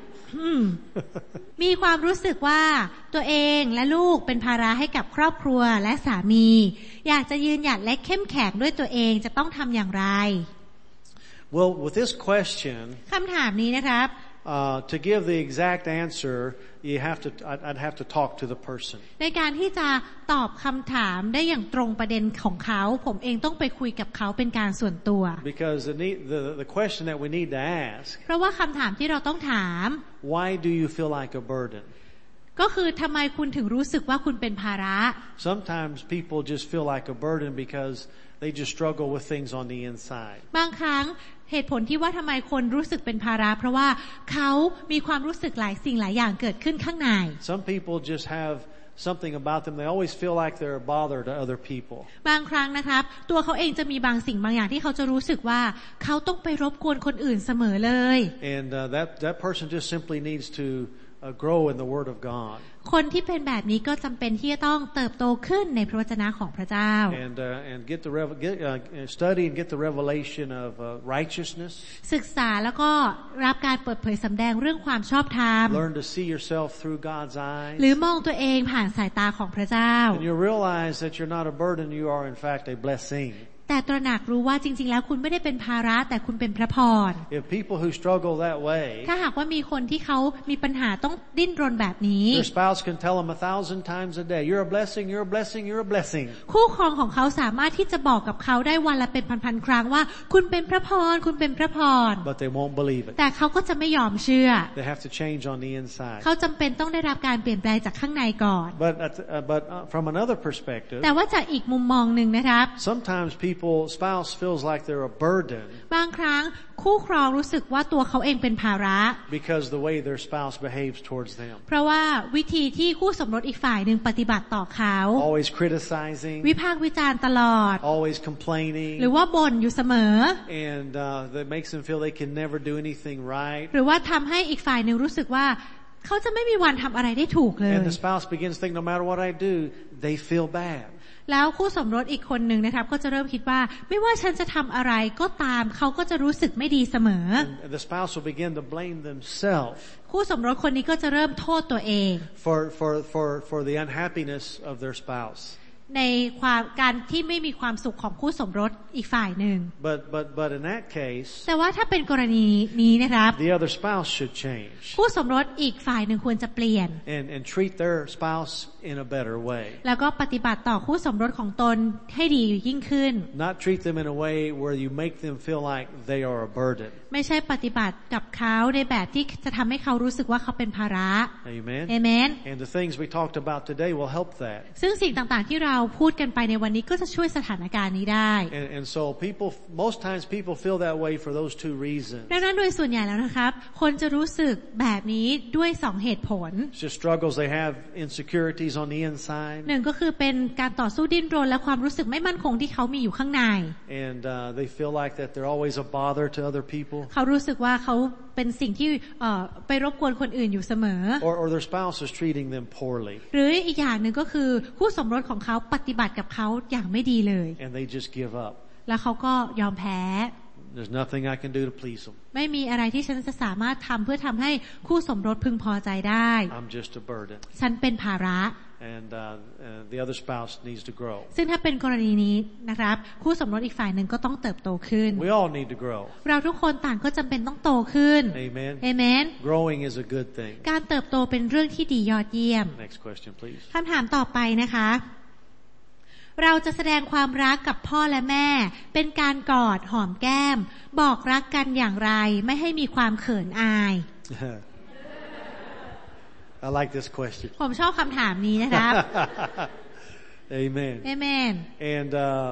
มีความรู้สึกว่าตัวเองและลูกเป็นภาระให้กับครอบครัวและสามี อยากจะยืนหยัดและเข้มแข็งด้วยตัวเองจะต้องทำอย่างไร Well, with this question, คำถามนี้นะครับ to give the exact answer, I'd have to talk to the person. ในการที่จะตอบคำถามได้อย่างตรงประเด็นของเขาผมเองต้องไปคุยกับเขาเป็นการส่วนตัว Because the question that we need to ask, เพราะว่าคำถามที่เราต้องถาม why do you feel like a burden? ก็คือทำไมคุณถึงรู้สึกว่าคุณเป็นภาระ Sometimes people just feel like a burden because they just struggle with things on the inside. บางครั้งเหตุผลที่ว่าทำไมคนรู้สึกเป็นภาระเพราะว่าเขามีความรู้สึกหลายสิ่งหลายอย่างเกิดขึ้นข้างใน Some people just have something about them. They always feel like they're a bother to other people. บางครั้งนะครับตัวเขาเองจะมีบางสิ่งบางอย่างที่เขาจะรู้สึกว่าเขาต้องไปรบกวนคนอื่นเสมอเลย And that person just simply needs to grow in the Word of God. คนที่เป็นแบบนี้ก็จำเป็นที่จะต้องเติบโตขึ้นในพระวจนะของพระเจ้า And study and get the revelation of righteousness. ศึกษาแล้วก็รับการเปิดเผยสำแดงเรื่องความชอบธรรม Learn to see yourself through God's eyes. หรือมองตัวเองผ่านสายตาของพระเจ้า And you realize that you're not a burden, you are in fact a blessing. แต่ตระหนักรู้ว่าจริงๆแล้วคุณไม่ได้เป็นภาระแต่คุณเป็นพระพร If people who struggle that way, ถ้าหากว่ามีคนที่เขามีปัญหาต้องดิ้นรนแบบนี้ their spouse can tell them 1,000 times a day, you're a blessing, you're a blessing, you're a blessing. คู่ครองของเขาสามารถที่จะบอกกับเขาได้วันละเป็นพันๆครั้งว่าคุณเป็นพระพรคุณเป็นพระพร But they won't believe it. แต่เขาก็จะไม่ยอมเชื่อ They have to change on the inside. เขาจำเป็นต้องได้รับการเปลี่ยนแปลงจากข้างในก่อน But from another perspective, แต่ว่าจากอีกมุมมองหนึ่งนะครับ sometimes spouse feels like they're a burden บางครั้งคู่ครองรู้สึกว่าตัวเขาเองเป็นภาระ because the way their spouse behaves towards them. เพราะว่าวิธีที่คู่สมรสอีกฝ่ายหนึ่งปฏิบัติต่อเขา Always criticizing, วิพากษ์วิจารณ์ตลอด always complaining, หรือว่าบ่นอยู่เสมอ and that makes them feel they can never do anything right. หรือว่าทำให้อีกฝ่ายหนึ่งรู้สึกว่าเขาจะไม่มีวันทำอะไรได้ถูกเลย And the spouse begins to think, no matter what I do, they feel bad. แล้วคู่สมรสอีกคนหนึ่งนะครับก็จะเริ่มคิดว่าไม่ว่าฉันจะทำอะไรก็ตามเขาก็จะรู้สึกไม่ดีเสมอ And the spouse will begin to blame themselves คู่สมรสคนนี้ก็จะเริ่มโทษตัวเอง for the unhappiness of their spouse. ในการที่ไม่มีความสุขของคู่สมรสอีกฝ่ายหนึ่ง But in that case, แต่ว่าถ้าเป็นกรณีนี้นะครับ the other spouse should change คู่สมรสอีกฝ่ายหนึ่งควรจะเปลี่ยน and treat their spouse in a better way. แล้วก็ปฏิบัติต่อคู่สมรสของตนให้ดียิ่งขึ้น Not treat them in a way where you make them feel like they are a burden. ไม่ใช่ปฏิบัติกับเขาในแบบที่จะทำให้เขารู้สึกว่าเขาเป็นภาระ Amen. Amen. And the things we talked about today will help that. ซึ่งสิ่งต่างๆที่เราพูดกันไปในวันนี้ก็จะช่วยสถานการณ์นี้ได้ And so most times people feel that way for those two reasons. ดังนั้นโดยส่วนใหญ่แล้วนะครับคนจะรู้สึกแบบนี้ด้วย2เหตุผล It's just struggles they have, insecurities on the inside. หนึ่งก็คือเป็นการต่อสู้ดิ้นรนและความรู้สึกไม่มั่นคงที่เขามีอยู่ข้างใน And they feel like that they're always a bother to other people. เขารู้สึกว่าเขาเป็นสิ่งที่ไปรบกวนคนอื่นอยู่เสมอ Or their spouse is treating them poorly. หรืออีกอย่างหนึ่งก็คือคู่สมรสของเขาปฏิบัติกับเขาอย่างไม่ดีเลย And they just give up. แล้วเขาก็ยอมแพ้ There's nothing I can do to please them. ไม่มีอะไรที่ฉันจะสามารถทำเพื่อทำให้คู่สมรสพึงพอใจได้ I'm just a burden. ฉันเป็นภาระ And the other spouse needs to grow. ซึ่งถ้าเป็นกรณีนี้นะครับคู่สมรสอีกฝ่ายหนึ่งก็ต้องเติบโตขึ้น We all need to grow. เราทุกคนต่างก็จำเป็นต้องโตขึ้น Amen. Amen. Growing is a good thing. การเติบโตเป็นเรื่องที่ดียอดเยี่ยม Next question, please. คำถามต่อไปนะคะเราจะแสดงความรักกับพ่อและแม่เป็นการกอดหอมแก้มบอกรักกันอย่างไรไม่ให้มีความเขินอาย I like this question. ผมชอบคำถามนี้นะครับ Amen. Amen. And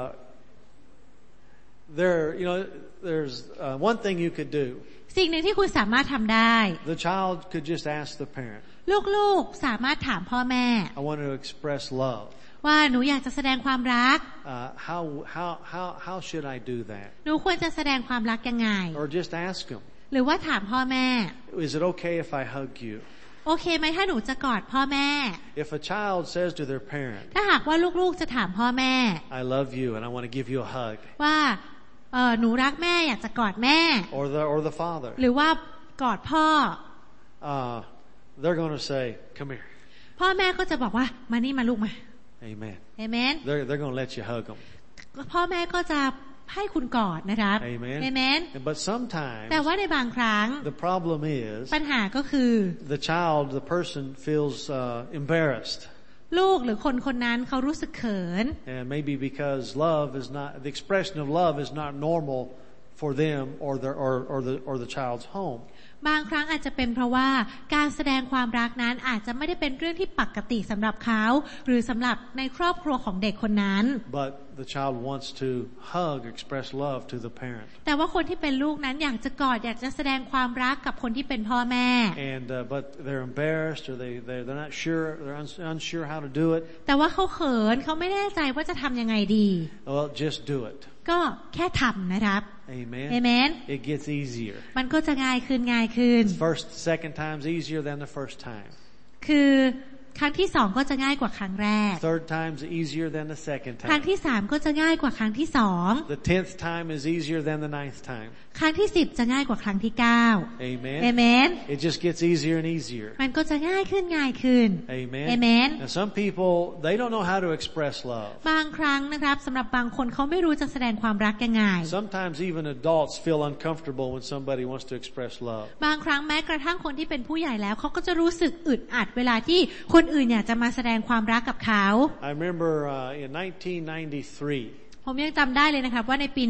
there's one thing you could do. สิ่งหนึ่งที่คุณสามารถทำได้ The child could just ask the parent. ลูกๆสามารถถามพ่อแม่ I want to express love. ว่าหนูอยากจะแสดงความรัก How should I do that? หนูควรจะแสดงความรักยังไง Or just ask them. หรือว่าถามพ่อแม่ Is it okay if I hug you? โอเคไหมถ้าหนูจะกอดพ่อแม่ If a child says to their parent, ถ้าหากว่าลูกๆจะถามพ่อแม่ I love you and I want to give you a hug. ว่าหนูรักแม่อยากจะกอดแม่ Or the father. หรือว่ากอดพ่อ They're going to say, come here. พ่อแม่ก็จะบอกว่ามานี่มาลูกมา Amen. Amen. They're going to let you hug them. พ่อแม่ก็จะให้คุณกอดนะครับ Amen. Amen. But sometimes แต่ว่าในบางครั้ง the problem is ปัญหาก็คือ the person feels embarrassed. ลูกหรือคนคนนั้นเขารู้สึกเขิน And maybe because the expression of love is not normal for them or the child's home. บางครั้งอาจจะเป็นเพราะว่าการแสดงความรักนั้นอาจจะไม่ได้เป็นเรื่องที่ปกติสำหรับเขาหรือสำหรับในครอบครัวของเด็กคนนั้น But the child wants to express love to the parent. แต่ว่าคนที่เป็นลูกนั้นอยากจะกอดอยากจะแสดงความรักกับคนที่เป็นพ่อแม่ And but they're embarrassed or they're not sure, they're unsure how to do it. แต่ว่าเขาเขินเขาไม่แน่ใจว่าจะทำยังไงดี Well, just do it. ก็แค่ทำนะครับ Amen. Amen. It gets easier. มันก็จะง่ายขึ้น Second time's easier than the first time. คือครั้งที่สองก็จะง่ายกว่าครั้งแรก Third time's easier than the second ครั้ง time. ที่สามก็จะง่ายกว่าครั้งที่สอง The 10th time is easier than the 9th time. ครั้งที่10จะง่ายกว่าครั้งที่9 Amen. เอเมน It just gets easier and easier. มันก็จะง่ายขึ้น Amen. เอเมน And some people, they don't know how to express love. บางครั้งนะครับสำหรับบางคนเขาไม่รู้จะแสดงความรักยังไง Sometimes even adults feel uncomfortable when somebody wants to express love. บางครั้งแม้กระทั่งคนที่เป็นผู้ใหญ่แล้วเขาก็จะรู้สึกอึดอัดเวลาที่คนอื่นอยากจะมาแสดงความรักกับเขา I remember in 1993, ผมยังจำได้เลยนะครับว่าในปี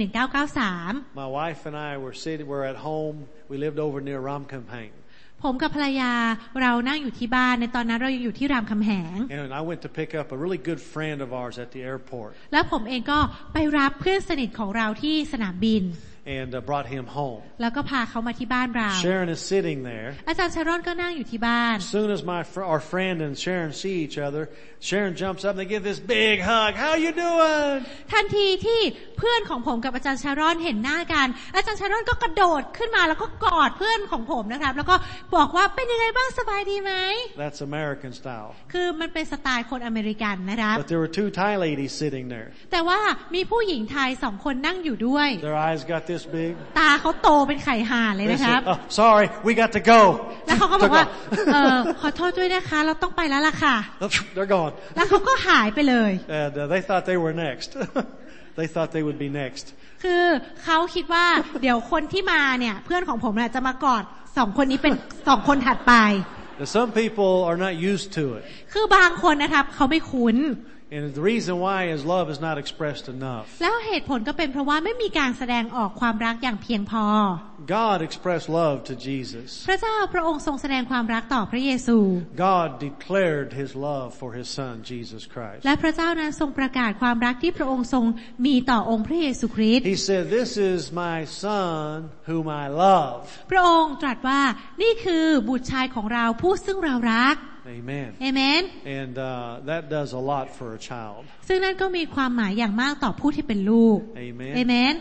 1993 my wife and I were at home. We lived over near Ramkhamhaeng. ผมกับภรรยาเรานั่งอยู่ที่บ้านในตอนนั้นเรายังอยู่ที่รามคำแหง And I went to pick up a really good friend of ours at the airport. แล้วผมเองก็ไปรับเพื่อนสนิทของเราที่สนามบิน And brought him home. แล้วก็พาเขามาที่บ้านเรา Sharon is sitting there. อาจารย์ชารอนก็นั่งอยู่ที่บ้าน As soon as our friend and Sharon see each other, Sharon jumps up and they give this big hug. How you doing? ทันทีที่เพื่อนของผมกับอาจารย์ชารอนเห็นหน้ากันอาจารย์ชารอนก็กระโดดขึ้นมาแล้วก็กอดเพื่อนของผมนะครับแล้วก็บอกว่าเป็นยังไงบ้างสบายดีไหม That's American style. คือมันเป็นสไตล์คนอเมริกันนะครับ But there were two Thai ladies sitting there. แต่ว่ามีผู้หญิงไทย2 คนนั่งอยู่ด้วย Their eyes got this big. ตาเขาโตเป็นไข่ห่านเลย They นะครับ said, "Oh, sorry, we got to go." แล้วเขาก็บอกว่าขอโทษด้วยนะคะเราต้องไปแล้วล่ะค่ะ They're gone. แล้วเขาก็หายไปเลย And they thought they were next. They thought they would be next. คือเขาคิดว่าเดี๋ยวคนที่มาเนี่ยเพื่อนของผมเนี่ยจะมากอด2 คนนี้เป็น2 คนถัดไป Some people are not used to it. คือบางคนนะครับเขาไม่คุ้น And the reason why is love is not expressed enough. แล้วเหตุผลก็เป็นเพราะว่าไม่มีการแสดงออกความรักอย่างเพียงพอ God expressed love to Jesus. พระเจ้าพระองค์ทรงแสดงความรักต่อพระเยซู God declared His love for His Son, Jesus Christ. และพระเจ้านั้นทรงประกาศความรักที่พระองค์ทรงมีต่อองค์พระเยซูคริสต์ He said, "This is my Son whom I love." พระองค์ตรัสว่านี่คือบุตรชายของเราผู้ซึ่งเรารัก Amen. เอเมน And that does a lot for a child. ซึ่งนั่นก็มีความหมายอย่างมากต่อผู้ที่เป็นลูก Amen. เอเมน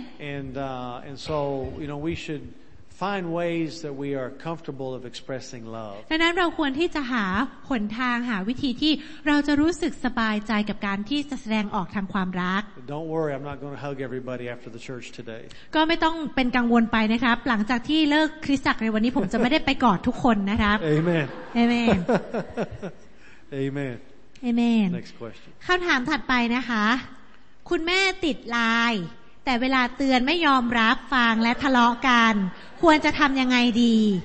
And so, we should find ways that we are comfortable of expressing love. ดังนั้นเราควรที่จะหาหนทางหาวิธีที่เราจะรู้สึกสบายใจกับการที่จะแสดงออกทางความรัก Don't worry, I'm not going to hug everybody after the church today. ก็ไม่ต้องเป็นกังวลไปนะครับหลังจากที่เลิกคริสตจักรในวันนี้ผมจะไม่ได้ไปกอดทุกคนนะครับ Amen. เอเมน Amen. เอเมน Next question. คำถามถัดไปนะคะ คุณแม่ติดไลน์แต่เวลาเตือนไม่ยอมรับฟังและทะเลาะกันควรจะทำยังไงดี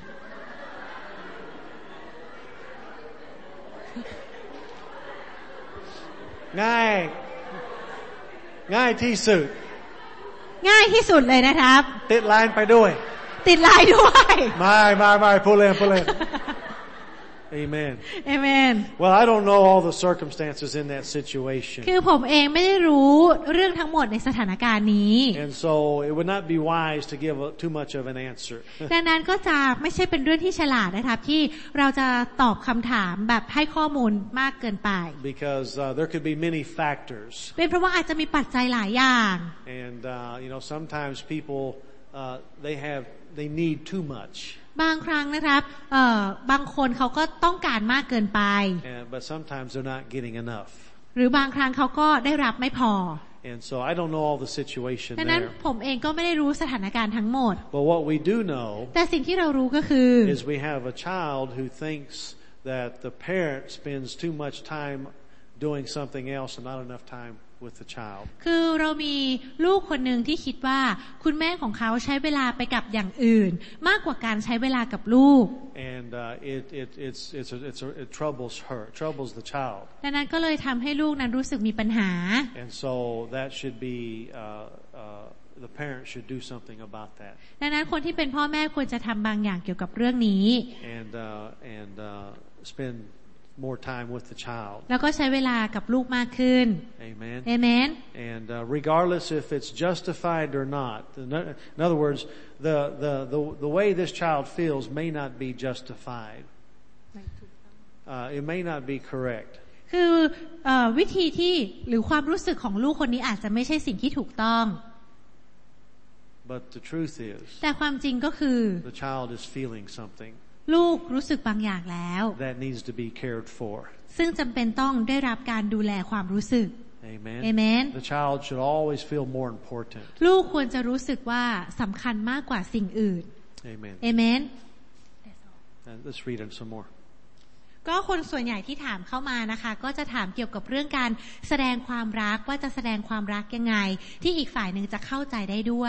ง่ายที่สุดง่ายที่สุดเลยนะครับติดไลน์ไปด้วยติดไลน์ด้วยไม่พูดเล่น Amen. Amen. Well, I don't know all the circumstances in that situation. คือผมเองไม่ได้รู้เรื่องทั้งหมดในสถานการณ์นี้ And so it would not be wise to give too much of an answer. ดังนั้นก็จะไม่ใช่เป็นเรื่องที่ฉลาดนะครับที่เราจะตอบคำถามแบบให้ข้อมูลมากเกินไป Because there could be many factors. เป็นเพราะว่าอาจจะมีปัจจัยหลายอย่าง And sometimes people they need too much. บางครั้งนะครับบางคนเขาก็ต้องการมากเกินไป But sometimes they're not getting enough. หรือบางครั้งเขาก็ได้รับไม่พอ And so I don't know all the situation ดังนั้น there. ผมเองก็ไม่ได้รู้สถานการณ์ทั้งหมด But what we do know แต่สิ่งที่เรารู้ก็คือ is we have a child who thinks that the parent spends too much time doing something else and not enough time with the child. คือเรามีลูกคนหนึ่งที่คิดว่าคุณแม่ของเขาใช้เวลาไปกับอย่างอื่นมากกว่าการใช้เวลากับลูก And it troubles the child. ดังนั้นก็เลยทำให้ลูกนั้นรู้สึกมีปัญหา And so that should be the parent should do something about that. ดังนั้นคนที่เป็นพ่อแม่ควรจะทำบางอย่างเกี่ยวกับเรื่องนี้ And spend more time with the child. แล้วก็ใช้เวลากับลูกมากขึ้น Amen. Amen. And regardless if it's justified or not, in other words, the way this child feels may not be justified. It may not be correct. คือวิธีที่หรือความรู้สึกของลูกคนนี้อาจจะไม่ใช่สิ่งที่ถูกต้อง But the truth is, แต่ความจริงก็คือ the child is feeling something ลูกรู้สึกบางอย่างแล้ว that needs to be cared for. ซึ่งจำเป็นต้องได้รับการดูแลความรู้สึก Amen. Amen. The child should always feel more important. ลูกควรจะรู้สึกว่าสำคัญมากกว่าสิ่งอื่น Amen. Amen. Let's read it some more. ก็คนส่วนใหญ่ที่ถามเข้ามานะคะก็จะถามเกี่ยวกับเรื่องการแสดงความรักว่าจะแสดงความรักยังไงที่อีกฝ่ายหนึ่งจะเข้าใจได้ด้วย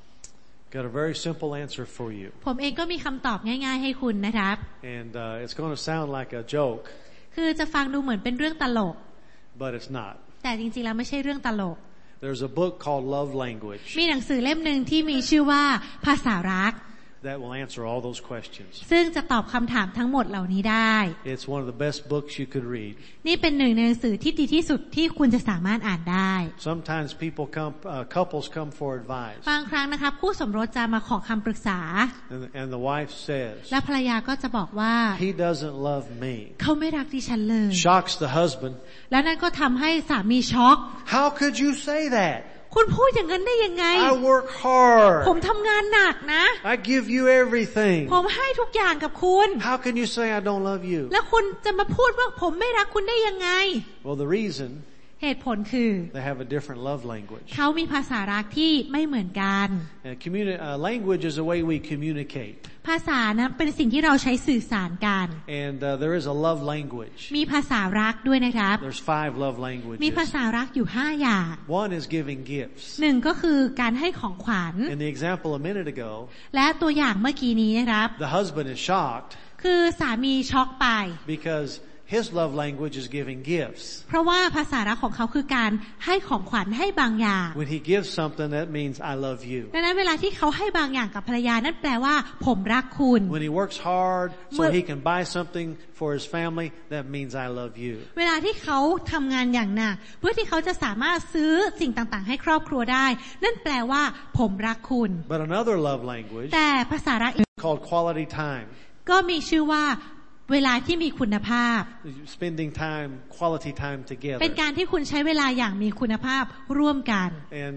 Got a very simple answer for you. ผมเองก็มีคำตอบง่ายๆให้คุณนะครับ And it's going to sound like a joke, คือจะฟังดูเหมือนเป็นเรื่องตลก but it's not. แต่จริงๆแล้วไม่ใช่เรื่องตลก There's a book called Love Language มีหนังสือเล่มหนึ่งที่มีชื่อว่าภาษารัก that will answer all those questions. ซึ่งจะตอบคำถามทั้งหมดเหล่านี้ได้ It's one of the best books you could read. นี่เป็นหนึ่งในหนังสือที่ดีที่สุดที่คุณจะสามารถอ่านได้ Sometimes couples come for advice. บางครั้งนะคะคู่สมรสจะมาขอคำปรึกษา And the wife says, และภรรยาก็จะบอกว่า he doesn't love me. เขาไม่รักดิฉันเลย Shocks the husband. แล้วนั่นก็ทำให้สามีช็อก How could you say that? คุณพูดอย่างนั้นได้ยังไง I work hard. ผมทำงานหนักนะ I give you everything. ผมให้ทุกอย่างกับคุณ How can you say I don't love you? แล้วคุณจะมาพูดว่าผมไม่รักคุณได้ยังไง Well, the reason, เหตุผลคือ they have a different love language. เขามีภาษารักที่ไม่เหมือนกัน Language is the way we communicate. ภาษานะเป็นสิ่งที่เราใช้สื่อสารกัน And there is a love language. มีภาษารักด้วยนะครับ There's 5 love languages. มีภาษารักอยู่5อย่าง One is giving gifts. หนึ่งก็คือการให้ของขวัญ In the example a minute ago, และตัวอย่างเมื่อกี้นี้นะครับ the husband is shocked คือสามีช็อกไป because his love language is giving gifts. เพราะว่าภาษารักของเขาคือการให้ของขวัญให้บางอย่าง When he gives something, that means I love you. ดังนั้นเวลาที่เขาให้บางอย่างกับภรรยานั่นแปลว่าผมรักคุณ When he works hard so he can buy something for his family, that means I love you. เวลาที่เขาทำงานอย่างหนักเพื่อที่เขาจะสามารถซื้อสิ่งต่างๆให้ครอบครัวได้นั่นแปลว่าผมรักคุณ But another love language แต่ภาษารัก called quality time. ก็มีชื่อว่าเวลาที่มีคุณภาพ Spending time, quality time เป็น together. การที่คุณใช้เวลาอย่างมีคุณภาพร่วมกัน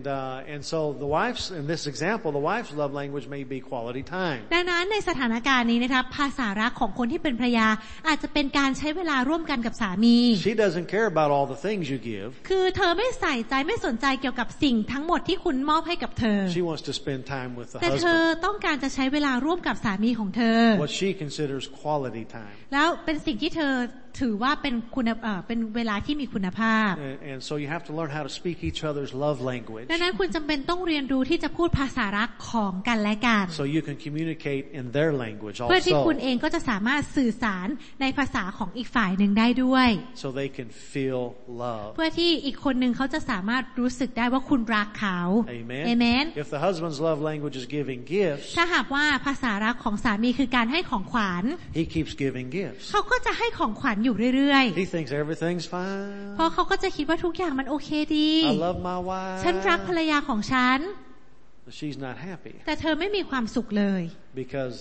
And so the wife's, in this example, the wife's love language may be quality time. ดังนั้นในสถานการณ์นี้นะครับภาษารักของคนที่เป็นภรรยาอาจจะเป็นการใช้เวลาร่วมกันกับสามี She doesn't care about all the things you give. คือเธอไม่ใส่ใจไม่สนใจเกี่ยวกับสิ่งทั้งหมดที่คุณมอบให้กับเธอ She wants to spend time with the แต่เธอ husband. ต้องการจะใช้เวลาร่วมกับสามีของเธอ What she considers quality time. แล้วเป็นสิ่งที่เธอถือว่าเป็นเวลาที่มีคุณภาพ And so you have to learn how to speak each other's love language. ดังนั้นคุณจำเป็นต้องเรียนรู้ที่จะพูดภาษารักของกันและกัน So you can communicate in their language เพื่อที่คุณ also. เองก็จะสามารถสื่อสารในภาษาของอีกฝ่ายหนึ่งได้ด้วย So they can feel love. เพื่อที่อีกคนหนึ่งเขาจะสามารถรู้สึกได้ว่าคุณรักเขา Amen. Amen. If the husband's love language is giving gifts, ถ้าหากว่าภาษารักของสามีคือการให้ของขวัญ he keeps giving gifts. เขาก็จะให้ของขวัญอยู่เรื่อย He thinks everything's ๆ fine. เพราะเขาก็จะคิดว่าทุกอย่างมันโอเคดี I love my wife. ฉันรักภรรยาของฉัน But she's not happy แต่เธอไม่มีความสุขเลย because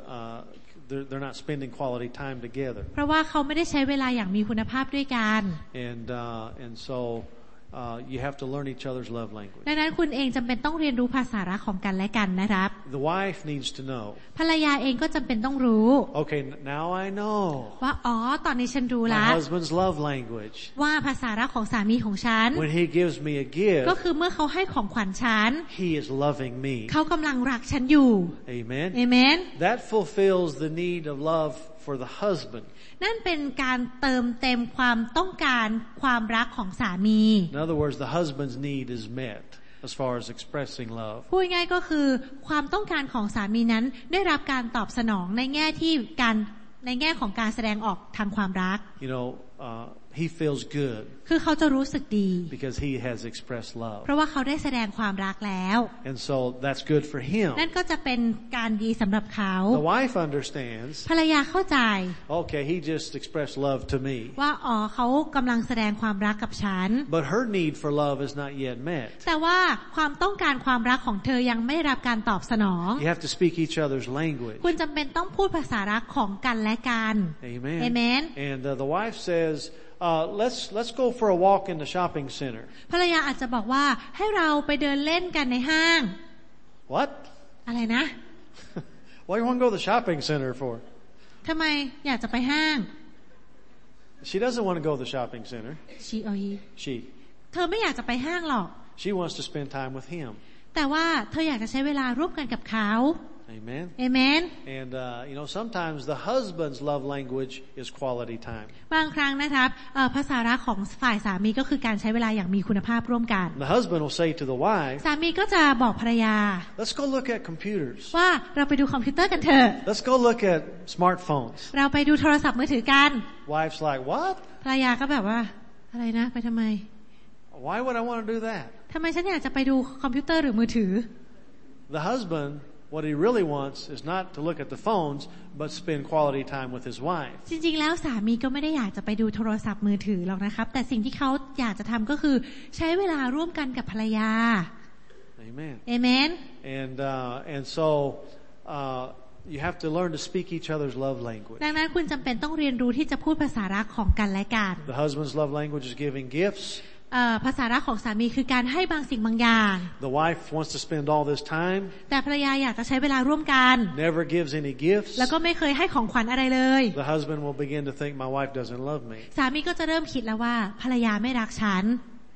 they're not spending quality time together. เพราะว่าเขาไม่ได้ใช้เวลาอย่างมีคุณภาพด้วยกัน And so you have to learn each other's love language. ดังนั้นคุณเองจำเป็นต้องเรียนรู้ภาษารักของกันและกันนะครับ The wife needs to know. ภรรยาเองก็จำเป็นต้องรู้ Okay, now I know ว่าตอนนี้ฉันรู้ my ละ husband's love language. ว่าภาษารักของสามีของฉัน When he gives me a gift, ก็คือเมื่อเขาให้ของขวัญฉัน he is loving me. เขากำลังรักฉันอยู่ Amen. เอเมน That fulfills the need of love for the husband. นั่นเป็นการเติมเต็มความต้องการความรักของสามี In other words, the husband's need is met as far as expressing love. พูดง่ายก็คือความต้องการของสามีนั้นได้รับการตอบสนองในแง่ของการแสดงออกทางความรัก You know, he feels good คือเขาจะรู้สึกดี because he has expressed love. เพราะว่าเขาได้แสดงความรักแล้ว And so that's good for him. นั่นก็จะเป็นการดีสำหรับเขา The wife understands, ภรรยาเข้าใจ okay, he just expressed love to me. ว่าเขากำลังแสดงความรักกับฉัน But her need for love is not yet met. แต่ว่าความต้องการความรักของเธอยังไม่ได้รับการตอบสนอง You have to speak each other's language. คุณจำเป็นต้องพูดภาษารักของกันและกัน Amen. Amen. And the wife says, let's go for a walk in the shopping center. ภรรยาอาจจะบอกว่าให้เราไปเดินเล่นกันในห้าง What? อะไรนะ What do you want to go to the shopping center for? ทำไมอยากจะไปห้าง She doesn't want to go to the shopping center. She. เธอไม่อยากจะไปห้างหรอก She wants to spend time with him. แต่ว่าเธออยากจะใช้เวลาร่วมกันกับเขา Amen. Amen. And sometimes the husband's love language is quality time. บางครั้งนะครับภาษารักของฝ่ายสามีก็คือการใช้เวลาอย่างมีคุณภาพร่วมกัน The husband will say to the wife, สามีก็จะบอกภรรยา let's go look at computers. ว่าเราไปดูคอมพิวเตอร์กันเถอะ Let's go look at smartphones. เราไปดูโทรศัพท์มือถือกัน Wife's like, what? ภรรยาก็แบบว่าอะไรนะไปทำไม Why would I want to do that? ทำไมฉันอยากจะไปดูคอมพิวเตอร์หรือมือถือ The husband, what he really wants is not to look at the phones, but spend quality time with his wife. จริงๆแล้วสามีก็ไม่ได้อยากจะไปดูโทรศัพท์มือถือหรอกนะครับแต่สิ่งที่เขาอยากจะทำก็คือใช้เวลาร่วมกันกับภรรยา Amen. Amen. And so you have to learn to speak each other's love language. ดังนั้นคุณจำเป็นต้องเรียนรู้ที่จะพูดภาษารักของกันและกัน The husband's love language is giving gifts. ภาษารักของสามีคือการให้บางสิ่งบางอย่าง The wife wants to spend all this time. แต่ภรรยาอยากจะใช้เวลาร่วมกัน Never gives any gifts. แล้วก็ไม่เคยให้ของขวัญอะไรเลย The husband will begin to think my wife doesn't love me. สามีก็จะเริ่มคิดแล้วว่าภรรยาไม่รักฉัน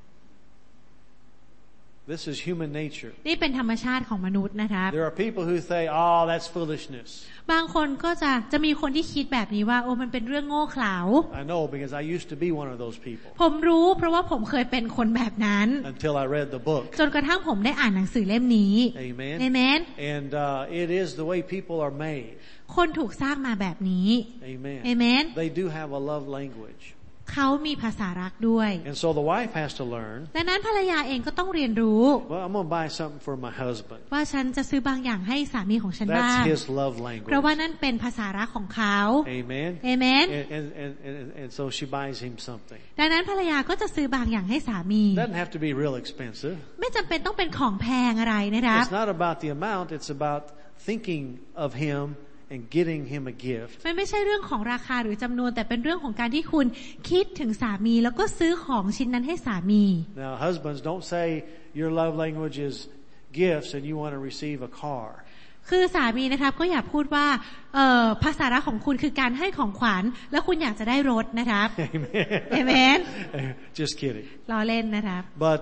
This is human nature. นี่เป็นธรรมชาติของมนุษย์นะครับ There are people who say, "Oh, that's foolishness." บางคนก็จะมีคนที่คิดแบบนี้ว่าโอ้มันเป็นเรื่องโง่เขลา I know because I used to be one of those people. ผมรู้เพราะว่าผมเคยเป็นคนแบบนั้น Until I read the book. จนกระทั่งผมได้อ่านหนังสือเล่มนี้ Amen. Amen. And it is the way people are made. คนถูกสร้างมาแบบนี้ Amen. Amen. They do have a love language. เขามีภาษารักด้วย And so the wife has to learn. ดังนั้นภรรยาเองก็ต้องเรียนรู้ Well, I'm going to buy something for my husband. ว่าฉันจะซื้อบางอย่างให้สามีของฉันบ้าง That's his love เพราะว่า language. นั่นเป็นภาษารักของเขา Amen. Amen. And so she buys him something. ดังนั้นภรรยาก็จะซื้อบางอย่างให้สามี Doesn't have to be real expensive. ไม่จำเป็นต้องเป็นของแพงอะไรนะครับ It's not about the amount. It's about thinking of him and getting him a gift. มันไม่ใช่เรื่องของราคาหรือจำนวนแต่เป็นเรื่องของการที่คุณคิดถึงสามีแล้วก็ซื้อของชิ้นนั้นให้สามี Now, husbands, don't say your love language is gifts and you want to receive a car. คือสามีนะครับก็อย่าพูดว่าภาษารักของคุณคือการให้ของขวัญแล้วคุณอยากจะได้รถนะครับ Amen. Amen. Just kidding. ล้อเล่นนะครับ But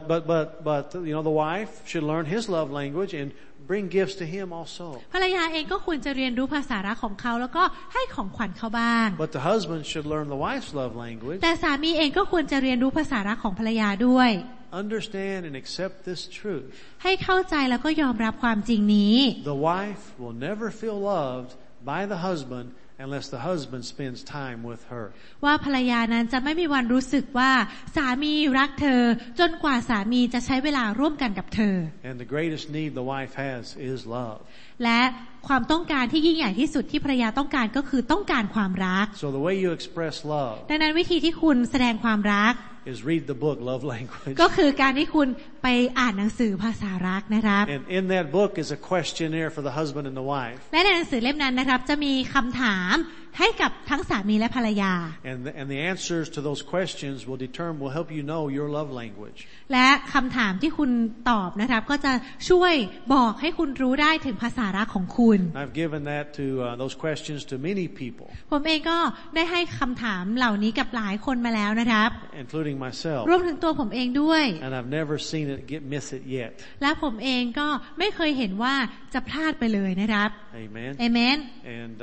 the wife should learn his love language and bring gifts to him also. ภรรยาเองก็ควรจะเรียนรู้ภาษารักของเขาแล้วก็ให้ของขวัญเขาบ้าง But the husband should learn the wife's love language. แต่สามีเองก็ควรจะเรียนรู้ภาษารักของภรรยาด้วย Understand and accept this truth. ให้เข้าใจแล้วก็ยอมรับความจริงนี้ The wife will never feel loved by the husband unless the husband spends time with her. ว่าภรรยานั้นจะไม่มีวันรู้สึกว่าสามีรักเธอจนกว่าสามีจะใช้เวลาร่วมกันกับเธอ And the greatest need the wife has is love. และความต้องการที่ยิ่งใหญ่ที่สุดที่ภรรยาต้องการก็คือต้องการความรัก So the way you express love ดังนั้นวิธีที่คุณแสดงความรัก is read the book Love Language. ก็คือการที่คุณไปอ่านหนังสือภาษารักนะครับ And in that book is a questionnaire for the husband and the wife. และในหนังสือเล่มนั้นนะครับจะมีคำถามให้กับทั้งสามีและภรรยา And the answers to those questions will help you know your love language. และคำถามที่คุณตอบนะครับก็จะช่วยบอกให้คุณรู้ได้ถึงภาษารักของคุณ I've given that to those questions to many people, ผมเองก็ได้ให้คำถามเหล่านี้กับหลายคนมาแล้วนะครับ including myself. รวมถึงตัวผมเองด้วย And I've never seen it miss it yet. และผมเองก็ไม่เคยเห็นว่าจะพลาดไปเลยนะครับ Amen. Amen. And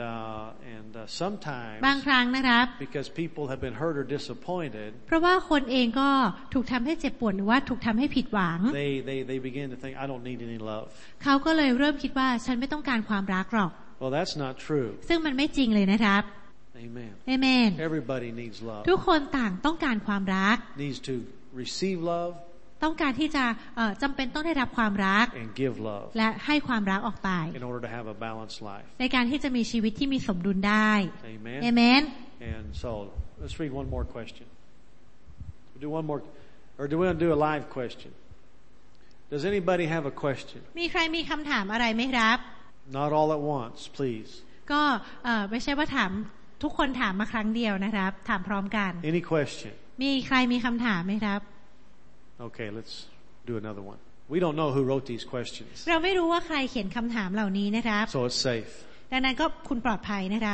sometimes บางครั้งนะครับ because people have been hurt or disappointed, เพราะว่าคนเองก็ถูกทำให้เจ็บปวดหรือว่าถูกทำให้ผิดหวัง they begin to think I don't need any love. เขาก็เลยเริ่มคิดว่าฉันไม่ต้องการความรักหรอก Well, that's not true. ซึ่งมันไม่จริงเลยนะครับ Amen. Amen. Everybody needs love. ทุกคนต่างต้องการความรัก Needs to receive love ต้องการที่จะจำเป็นต้องได้รับความรัก and give love และให้ความรักออกไป in order to have a balanced life. ในการที่จะมีชีวิตที่มีสมดุลได้ Amen. Amen. And so let's read one more question. We'll do one more, or do we want to do a live question? Does anybody have a question? มีใครมีคำถามอะไรไหมครับ Not all at once, please. ก็ไม่ใช่ว่าถามทุกคนถามมาครั้งเดียวนะครับถามพร้อมกัน Any question? มีใครมีคำถามไหมครับ Okay, let's do another one. We don't know who wrote these questions. เราไม่รู้ว่าใครเขียนคำถามเหล่านี้นะครับ So it's safe. ดังนั้นก็คุณปลอดภัยนะครับ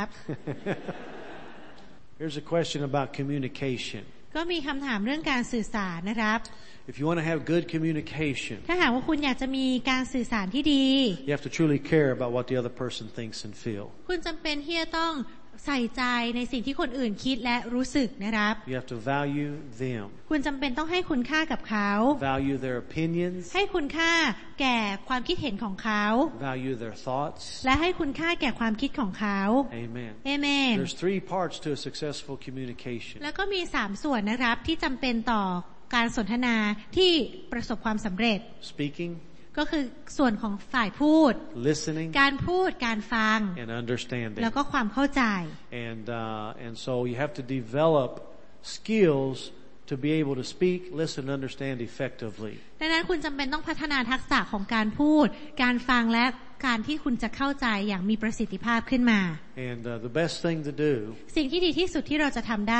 Here's a question about communication. ก็มีคำถามเรื่องการสื่อสารนะครับ If you want to have good communication, ถ้าหากว่าคุณอยากจะมีการสื่อสารที่ดี you have to truly care about what the other person thinks and feel. คุณจำเป็นที่จะต้องใส่ใจในสิ่งที่คนอื่นคิดและรู้สึกนะครับ You have to value them. คุณจำเป็นต้องให้คุณค่ากับเขา Value their opinions. ให้คุณค่าแก่ความคิดเห็นของเขา Value their thoughts. และให้คุณค่าแก่ความคิดของเขา Amen. เอเมน There's 3 parts to a successful communication. แล้วก็มี3ส่วนนะครับที่จำเป็นต่อการสนทนาที่ประสบความสำเร็จ Speaking, ก็คือส่วนของฝ่ายพูด listening, การพูดการฟัง and understanding. แล้วก็ความเข้าใจ And so you have to develop skills to be able to speak, listen, and understand effectively. ดังนั้นคุณจำเป็นต้องพัฒนาทักษะของการพูดการฟังและการที่คุณจะเข้าใจอย่างมีประสิทธิภาพขึ้นมา And the best thing to do, สิ่งที่ดีที่สุดที่เราจะทำได้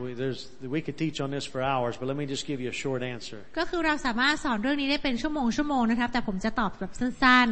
we could teach on this for hours, but let me just give you a short answer. ก็คือเราสามารถสอนเรื่องนี้ได้เป็นชั่วโมงนะครับแต่ผมจะตอบแบบสั้น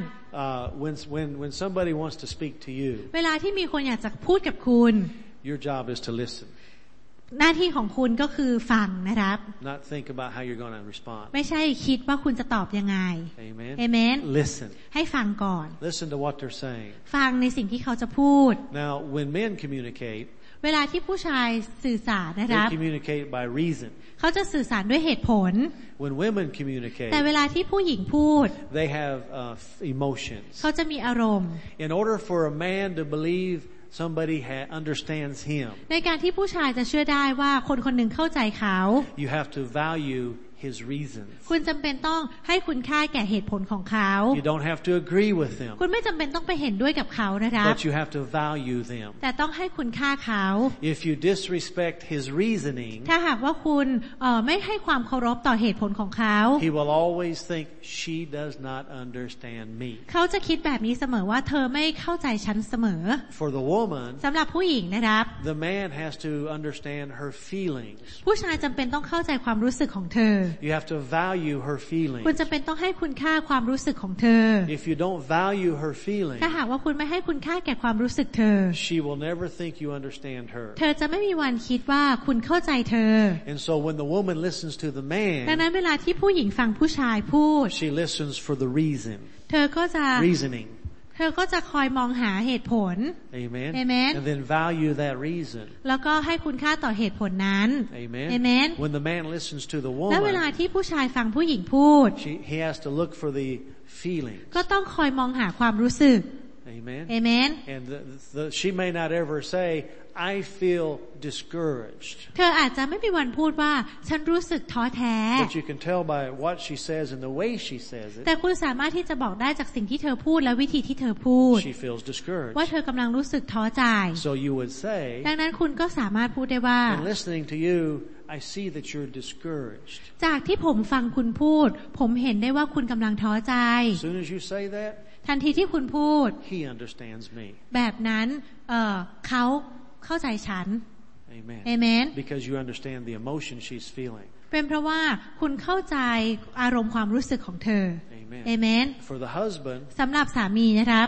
When somebody wants to speak to you, ๆเวลาที่มีคนอยากจะพูดกับคุณ your job is to listen, หน้าที่ของคุณก็คือฟังนะครับ not think about how you're going to respond. ไม่ใช่คิดว่าคุณจะตอบยังไง Amen. เอเมน Listen. ให้ฟังก่อน Listen to what they're saying. ฟังในสิ่งที่เขาจะพูด Now, when men communicate, เวลาที่ผู้ชายสื่อสารนะครับ they communicate by reason. เขาจะสื่อสารด้วยเหตุผล When women communicate, แต่เวลาที่ผู้หญิงพูด they have emotions. เขาจะมีอารมณ์ In order for a man to believe somebody understands him, ในการที่ผู้ชายจะเชื่อได้ว่าคนคนหนึ่งเข้าใจเขา you have to value his reasons. คุณจำเป็นต้องให้คุณค่าแก่เหตุผลของเขา You don't have to agree with them, คุณไม่จำเป็นต้องไปเห็นด้วยกับเขานะครับ but you have to value them. แต่ต้องให้คุณค่าเขา If you disrespect his reasoning, ถ้าหากว่าคุณไม่ให้ความเคารพต่อเหตุผลของเขา he will always think she does not understand me. เขาจะคิดแบบนี้เสมอว่าเธอไม่เข้าใจฉันเสมอ For the woman, สำหรับผู้หญิงนะครับ the man has to understand her feelings. ผู้ชายจำเป็นต้องเข้าใจความรู้สึกของเธอ You have to value her คุณ feelings. จำเป็นต้องให้คุณค่าความรู้สึกของเธอ If you don't value her feelings, ถ้าหากว่าคุณไม่ให้คุณค่าแก่ความรู้สึกเธอ she will never think you understand her. เธอจะไม่มีวันคิดว่าคุณเข้าใจเธอ And so when the woman listens to the ดัง man, นั้นเวลาที่ผู้หญิงฟังผู้ชายพูด she listens for the reason, เธอก็จะ reasoning. เธอก็จะคอยมองหาเหตุผล Amen. Amen. And then value that reason. แล้วก็ให้คุณค่าต่อเหตุผลนั้น Amen. Amen. When the man listens to the และเวลา woman, ที่ผู้ชายฟังผู้หญิงพูด he has to look for the feelings. ก็ต้องคอยมองหาความรู้สึก Amen. เอเมน And she may not ever say, I feel discouraged. เธออาจจะไม่มีวันพูดว่าฉันรู้สึกท้อแท้ But you can tell by what she says and the way she says แต่ it, คุณสามารถที่จะบอกได้จากสิ่งที่เธอพูดและวิธีที่เธอพูด she feels discouraged. ว่าเธอกำลังรู้สึกท้อใจ So you would say, ดังนั้นคุณก็สามารถพูดได้ว่า in listening to you, I see that you're discouraged. จากที่ผมฟังคุณพูด ผมเห็นได้ว่าคุณกำลังท้อใจ As soon as you say that, ทันทีที่คุณพูด he understands me. แบบนั้นเขาเข้าใจฉัน Amen. เอเมน Because you understand the emotion she's feeling. เป็นเพราะว่าคุณเข้าใจอารมณ์ความรู้สึกของเธอ Amen. เอเมน For the husband, สำหรับสามีนะครับ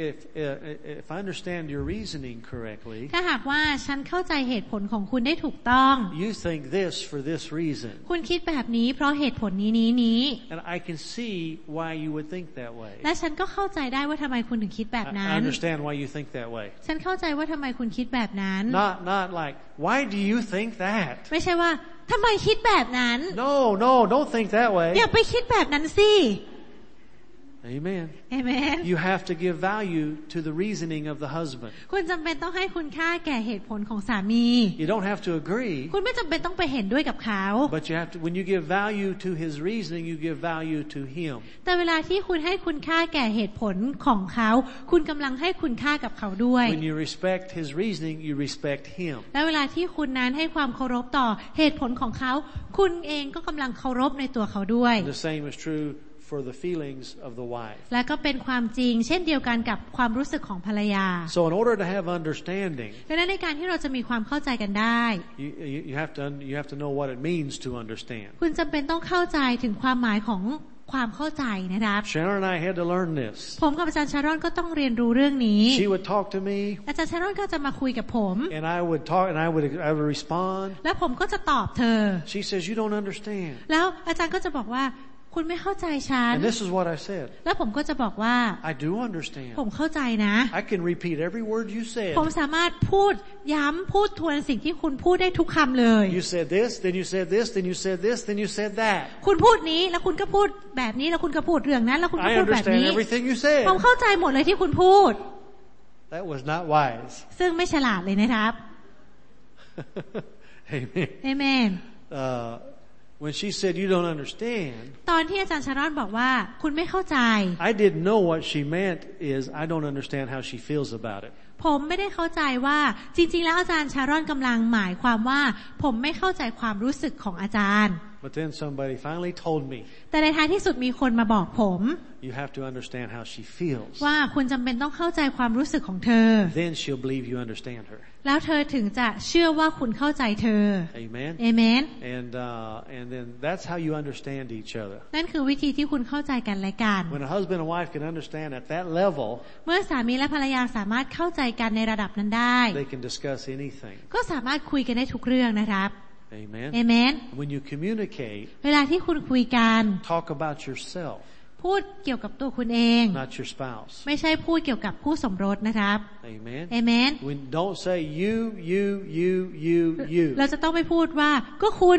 if I understand your reasoning correctly, ถ้าหากว่าฉันเข้าใจเหตุผลของคุณได้ถูกต้อง you think this for this reason. คุณคิดแบบนี้เพราะเหตุผลนี้ And I can see why you would think that way. และฉันก็เข้าใจได้ว่าทำไมคุณถึงคิดแบบ I นั้น understand why you think that way. ฉันเข้าใจว่าทำไมคุณคิดแบบนั้น Not like, why do you think that? ไม่ใช่ว่าทำไมคิดแบบนั้น No, don't think that way. อย่าไปคิดแบบนั้นสิ Amen. เอเมน You have to give value to the reasoning of the husband. คุณจำเป็นต้องให้คุณค่าแก่เหตุผลของสามี You don't have to agree, คุณไม่จำเป็นต้องไปเห็นด้วยกับเขา but you have to, when you give value to his reasoning, you give value to him. แต่เวลาที่คุณให้คุณค่าแก่เหตุผลของเขา คุณกำลังให้คุณค่ากับเขาด้วย When you respect his reasoning, you respect him. และเวลาที่คุณนั้นให้ความเคารพต่อเหตุผลของเขา คุณเองก็กำลังเคารพในตัวเขาด้วย The same is true for the feelings of the wife. และก็เป็นความจริงเช่นเดียวกันกับความรู้สึกของภรรยา So in order to have understanding, ดังนั้นในการที่เราจะมีความเข้าใจกันได้ you have to know what it means to understand. คุณจำเป็นต้องเข้าใจถึงความหมายของความเข้าใจนะครับ Sharon and I had to learn this. ผมกับอาจารย์ชารอนก็ต้องเรียนรู้เรื่องนี้ She would talk to me. อาจารย์ชารอนก็จะมาคุยกับผม And I would talk and I would respond. แล้วผมก็จะตอบเธอ She says, "You don't understand." แล้วอาจารย์ก็จะบอกว่าคุณไม่เข้าใจฉัน And this is what I said. แล้วผมก็จะบอกว่า I do understand. ผมเข้าใจนะ I can repeat every word you said. ผมสามารถพูดย้ำพูดทวนสิ่งที่คุณพูดได้ทุกคำเลย You said this, then you said this, then you said this, then you said that. คุณพูดนี้แล้วคุณก็พูดแบบนี้แล้วคุณก็พูดเรื่องนั้นแล้วคุณก็ I พูดแบบ understand นี้ everything you said. ผมเข้าใจหมดเลยที่คุณพูด That was not wise. ซึ่งไม่ฉลาดเลยนะครับ Amen. เอเมน When she said you don't understand, ตอนที่อาจารย์ชารอนบอกว่าคุณไม่เข้าใจ I didn't know what she meant is I don't understand how she feels about it. ผมไม่ได้เข้าใจว่าจริงๆแล้วอาจารย์ชารอนกำลังหมายความว่าผมไม่เข้าใจความรู้สึกของอาจารย์ But then somebody finally told me, แต่ในท้ายที่สุดมีคนมาบอกผม you have to understand how she feels. ว่าคุณจำเป็นต้องเข้าใจความรู้สึกของเธอ Then she'll believe you understand her. แล้วเธอถึงจะเชื่อว่าคุณเข้าใจเธอ Amen. เอเมน And then that's how you understand each other. นั่นคือวิธีที่คุณเข้าใจกันและกัน When a husband and wife can understand at that level, เมื่อสามีและภรรยาสามารถเข้าใจกันในระดับนั้นได้ they can discuss anything. ก็สามารถคุยกันได้ทุกเรื่องนะครับ Amen. เอเมน When you communicate, เวลาที่คุณคุยกัน talk about yourself, พูดเกี่ยวกับตัวคุณเอง not your spouse. ไม่ใช่พูดเกี่ยวกับคู่สมรสนะครับ Amen. เอเมน When don't say you. เราจะต้องไม่พูดว่าก็คุณ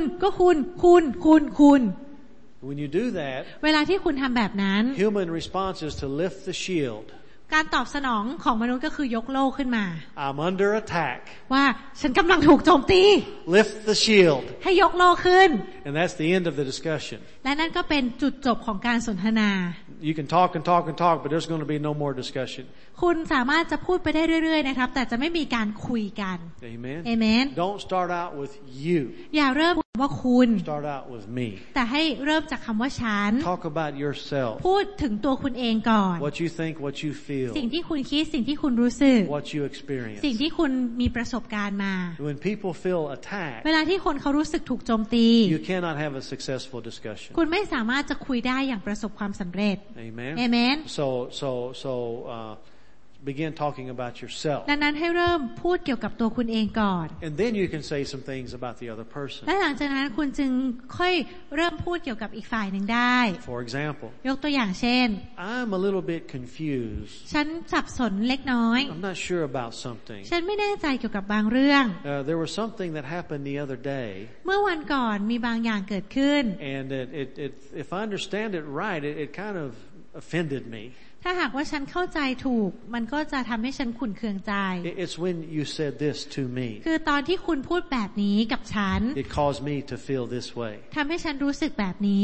When you do that, เวลาที่คุณทำแบบนั้น human response is to lift the shield. การตอบสนองของมนุษย์ก็คือยกโล่ขึ้นมา I'm under attack. ว่าฉันกำลังถูกโจมตี Lift the shield. ให้ยกโล่ขึ้น And that's the end of the discussion. และนั่นก็เป็นจุดจบของการสนทนา You can talk and talk and talk, but there's going to be no more discussion. คุณสามารถจะพูดไปได้เรื่อยๆนะครับแต่จะไม่มีการคุยกัน Amen. เอเมน Don't start out with you. อย่าเริ่มว่าคุณ Start out with me. แต่ให้เริ่มจากคำว่าฉัน Talk about yourself. พูดถึงตัวคุณเองก่อน What you think, what you feel, สิ่งที่คุณคิดสิ่งที่คุณรู้สึก what you experience. สิ่งที่คุณมีประสบการณ์มา When people feel attacked, เวลาที่คนเขารู้สึกถูกโจมตี you cannot have a successful discussion. คุณไม่สามารถจะคุยได้อย่างประสบความสำเร็จ Amen. เอเมน Begin talking about yourself. ดังนั้นให้เริ่มพูดเกี่ยวกับตัวคุณเองก่อน And then you can say some things about the other person. และหลังจากนั้นคุณจึงค่อยเริ่มพูดเกี่ยวกับอีกฝ่ายหนึ่งได้ For example, ยกตัวอย่างเช่น I'm a little bit confused. ฉันสับสนเล็กน้อย I'm not sure about something. ฉันไม่แน่ใจเกี่ยวกับบางเรื่อง There was something that happened the other day. เมื่อวันก่อนมีบางอย่างเกิดขึ้น And if I understand it right, it kind of offended me. ถ้าหากว่าฉันเข้าใจถูกมันก็จะทำให้ฉันขุ่นเคืองใจ It's when you said this to me. คือตอนที่คุณพูดแบบนี้กับฉัน It caused me to feel this way. ทำให้ฉันรู้สึกแบบนี้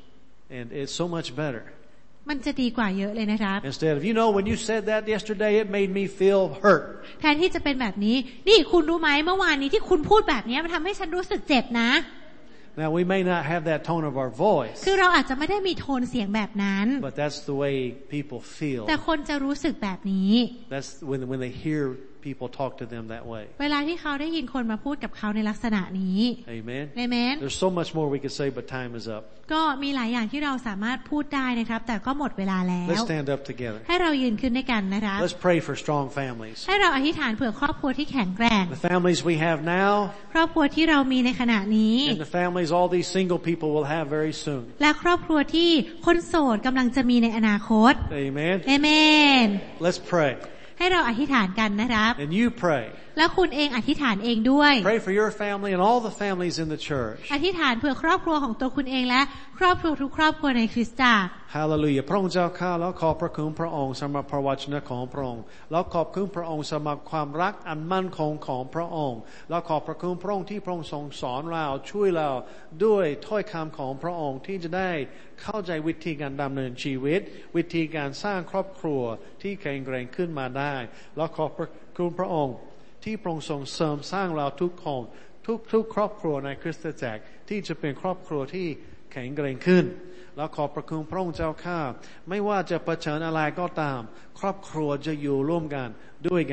And it's so much better. มันจะดีกว่าเยอะเลยนะครับ Instead of, when you said that yesterday, it made me feel hurt. แทนที่จะเป็นแบบนี้นี่คุณรู้ไหมเมื่อวานนี้ที่คุณพูดแบบนี้มันทำให้ฉันรู้สึกเจ็บนะ Now, we may not have that tone of our voice, คือเราอาจจะไม่ได้มีโทนเสียงแบบนั้น but that's the way people feel. แต่คนจะรู้สึกแบบนี้ That's when they hear people talk to them that way. เวลาที่เขาได้ยินคนมาพูดกับเขาในลักษณะนี้ Amen. Amen. There's so much more we could say, but time is up. ก็มีหลายอย่างที่เราสามารถพูดได้นะครับแต่ก็หมดเวลาแล้ว Let's stand up together. ให้เรายืนขึ้นด้วยกันนะครับ Let's pray for strong families. ให้เราอธิษฐานเผื่อครอบครัวที่แข็งแกร่ง The families we have now, ครอบครัวที่เรามีในขณะนี้ and the families all these single people will have very soon. และครอบครัวที่คนโสดกำลังจะมีในอนาคต Amen. เอเมน Let's pray. ให้เราอธิษฐานกันนะครับ And you pray. แล้วคุณเองอธิษฐานเองด้วย Pray for your family and all the families in the church. อธิษฐานเผื่อครอบครัวของตัวคุณเองและครอบครัวทุกครอบครัวในคริสตจักร Hallelujah. พระองค์เจ้าข้าแล้วขอบพระคุณพระองค์สำหรับพระวจนะของพระองค์แล้วขอบคุณพระองค์สำหรับความรักอันมั่นคงของพระองค์แล้วขอบพระคุณพระองค์ที่พระองค์ทรงสอนเราช่วยเราด้วยถ้อยคำของพระองค์ที่จะได้เข้าใจวิธีการดำเนินชีวิตวิธีการสร้างครอบครัวที่แข็งแกร่งขึ้นมาได้แล้วขอบพระคุณพระองค์ที่พระองค์ทรงเสริมสร้างเราทุกคนทุกครอบครัวในคริสตจักรที่จะเป็นครอบครัวที่แข็งแกร่งขึ้นแล้วขอบพระคุณพระองค์เจ้าข้าไม่ว่าจะเผชิญอะไรก็ตามครอบครัวจะอยู่ร่วมกันด้วยกัน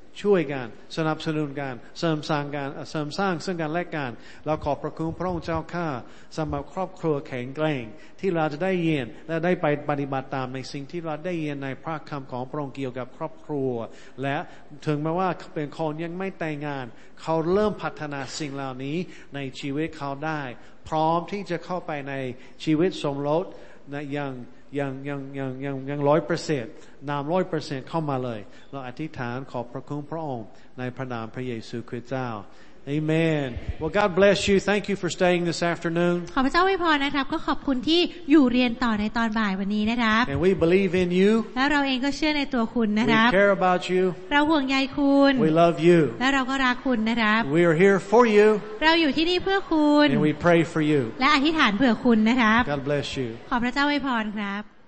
ช่วยกันสนับสนุนกันเสริมสร้างซึ่งกันและกันเราขอบพระคุณพระองค์เจ้าข้าสำหรับครอบครัวแข็งแกร่งที่เราจะได้เรียนและได้ไปปฏิบัติตามในสิ่งที่เราได้เรียนในพระคำของพระองค์เกี่ยวกับครอบครัวและถึงแม้ว่าเป็นคนยังไม่แต่งงานเขาเริ่มพัฒนาสิ่งเหล่านี้ในชีวิตเขาได้พร้อมที่จะเข้าไปในชีวิตสมรสนะยัง100%นำ100%เข้ามาเลยเราอธิษฐานขอบพระคุณพระองค์ในพระนามพระเยซูคริสต์เจ้า Amen. Well, God bless you. Thank you for staying this afternoon. ขอพระเจ้าอวยพรนะครับก็ขอบคุณที่อยู่เรียนต่อในตอนบ่ายวันนี้นะครับ And we believe in you. และเราเองก็เชื่อในตัวคุณนะค We รับ care about you. เราห่วงใยคุณ We love you. และเราก็รักคุณนะครับ We are here for you. เราอยู่ที่นี่เพื่อคุณ And we pray for you. และอธิษฐานเผื่อคุณนะครับ God bless you. ขอพระเจ้าอวยพรครับ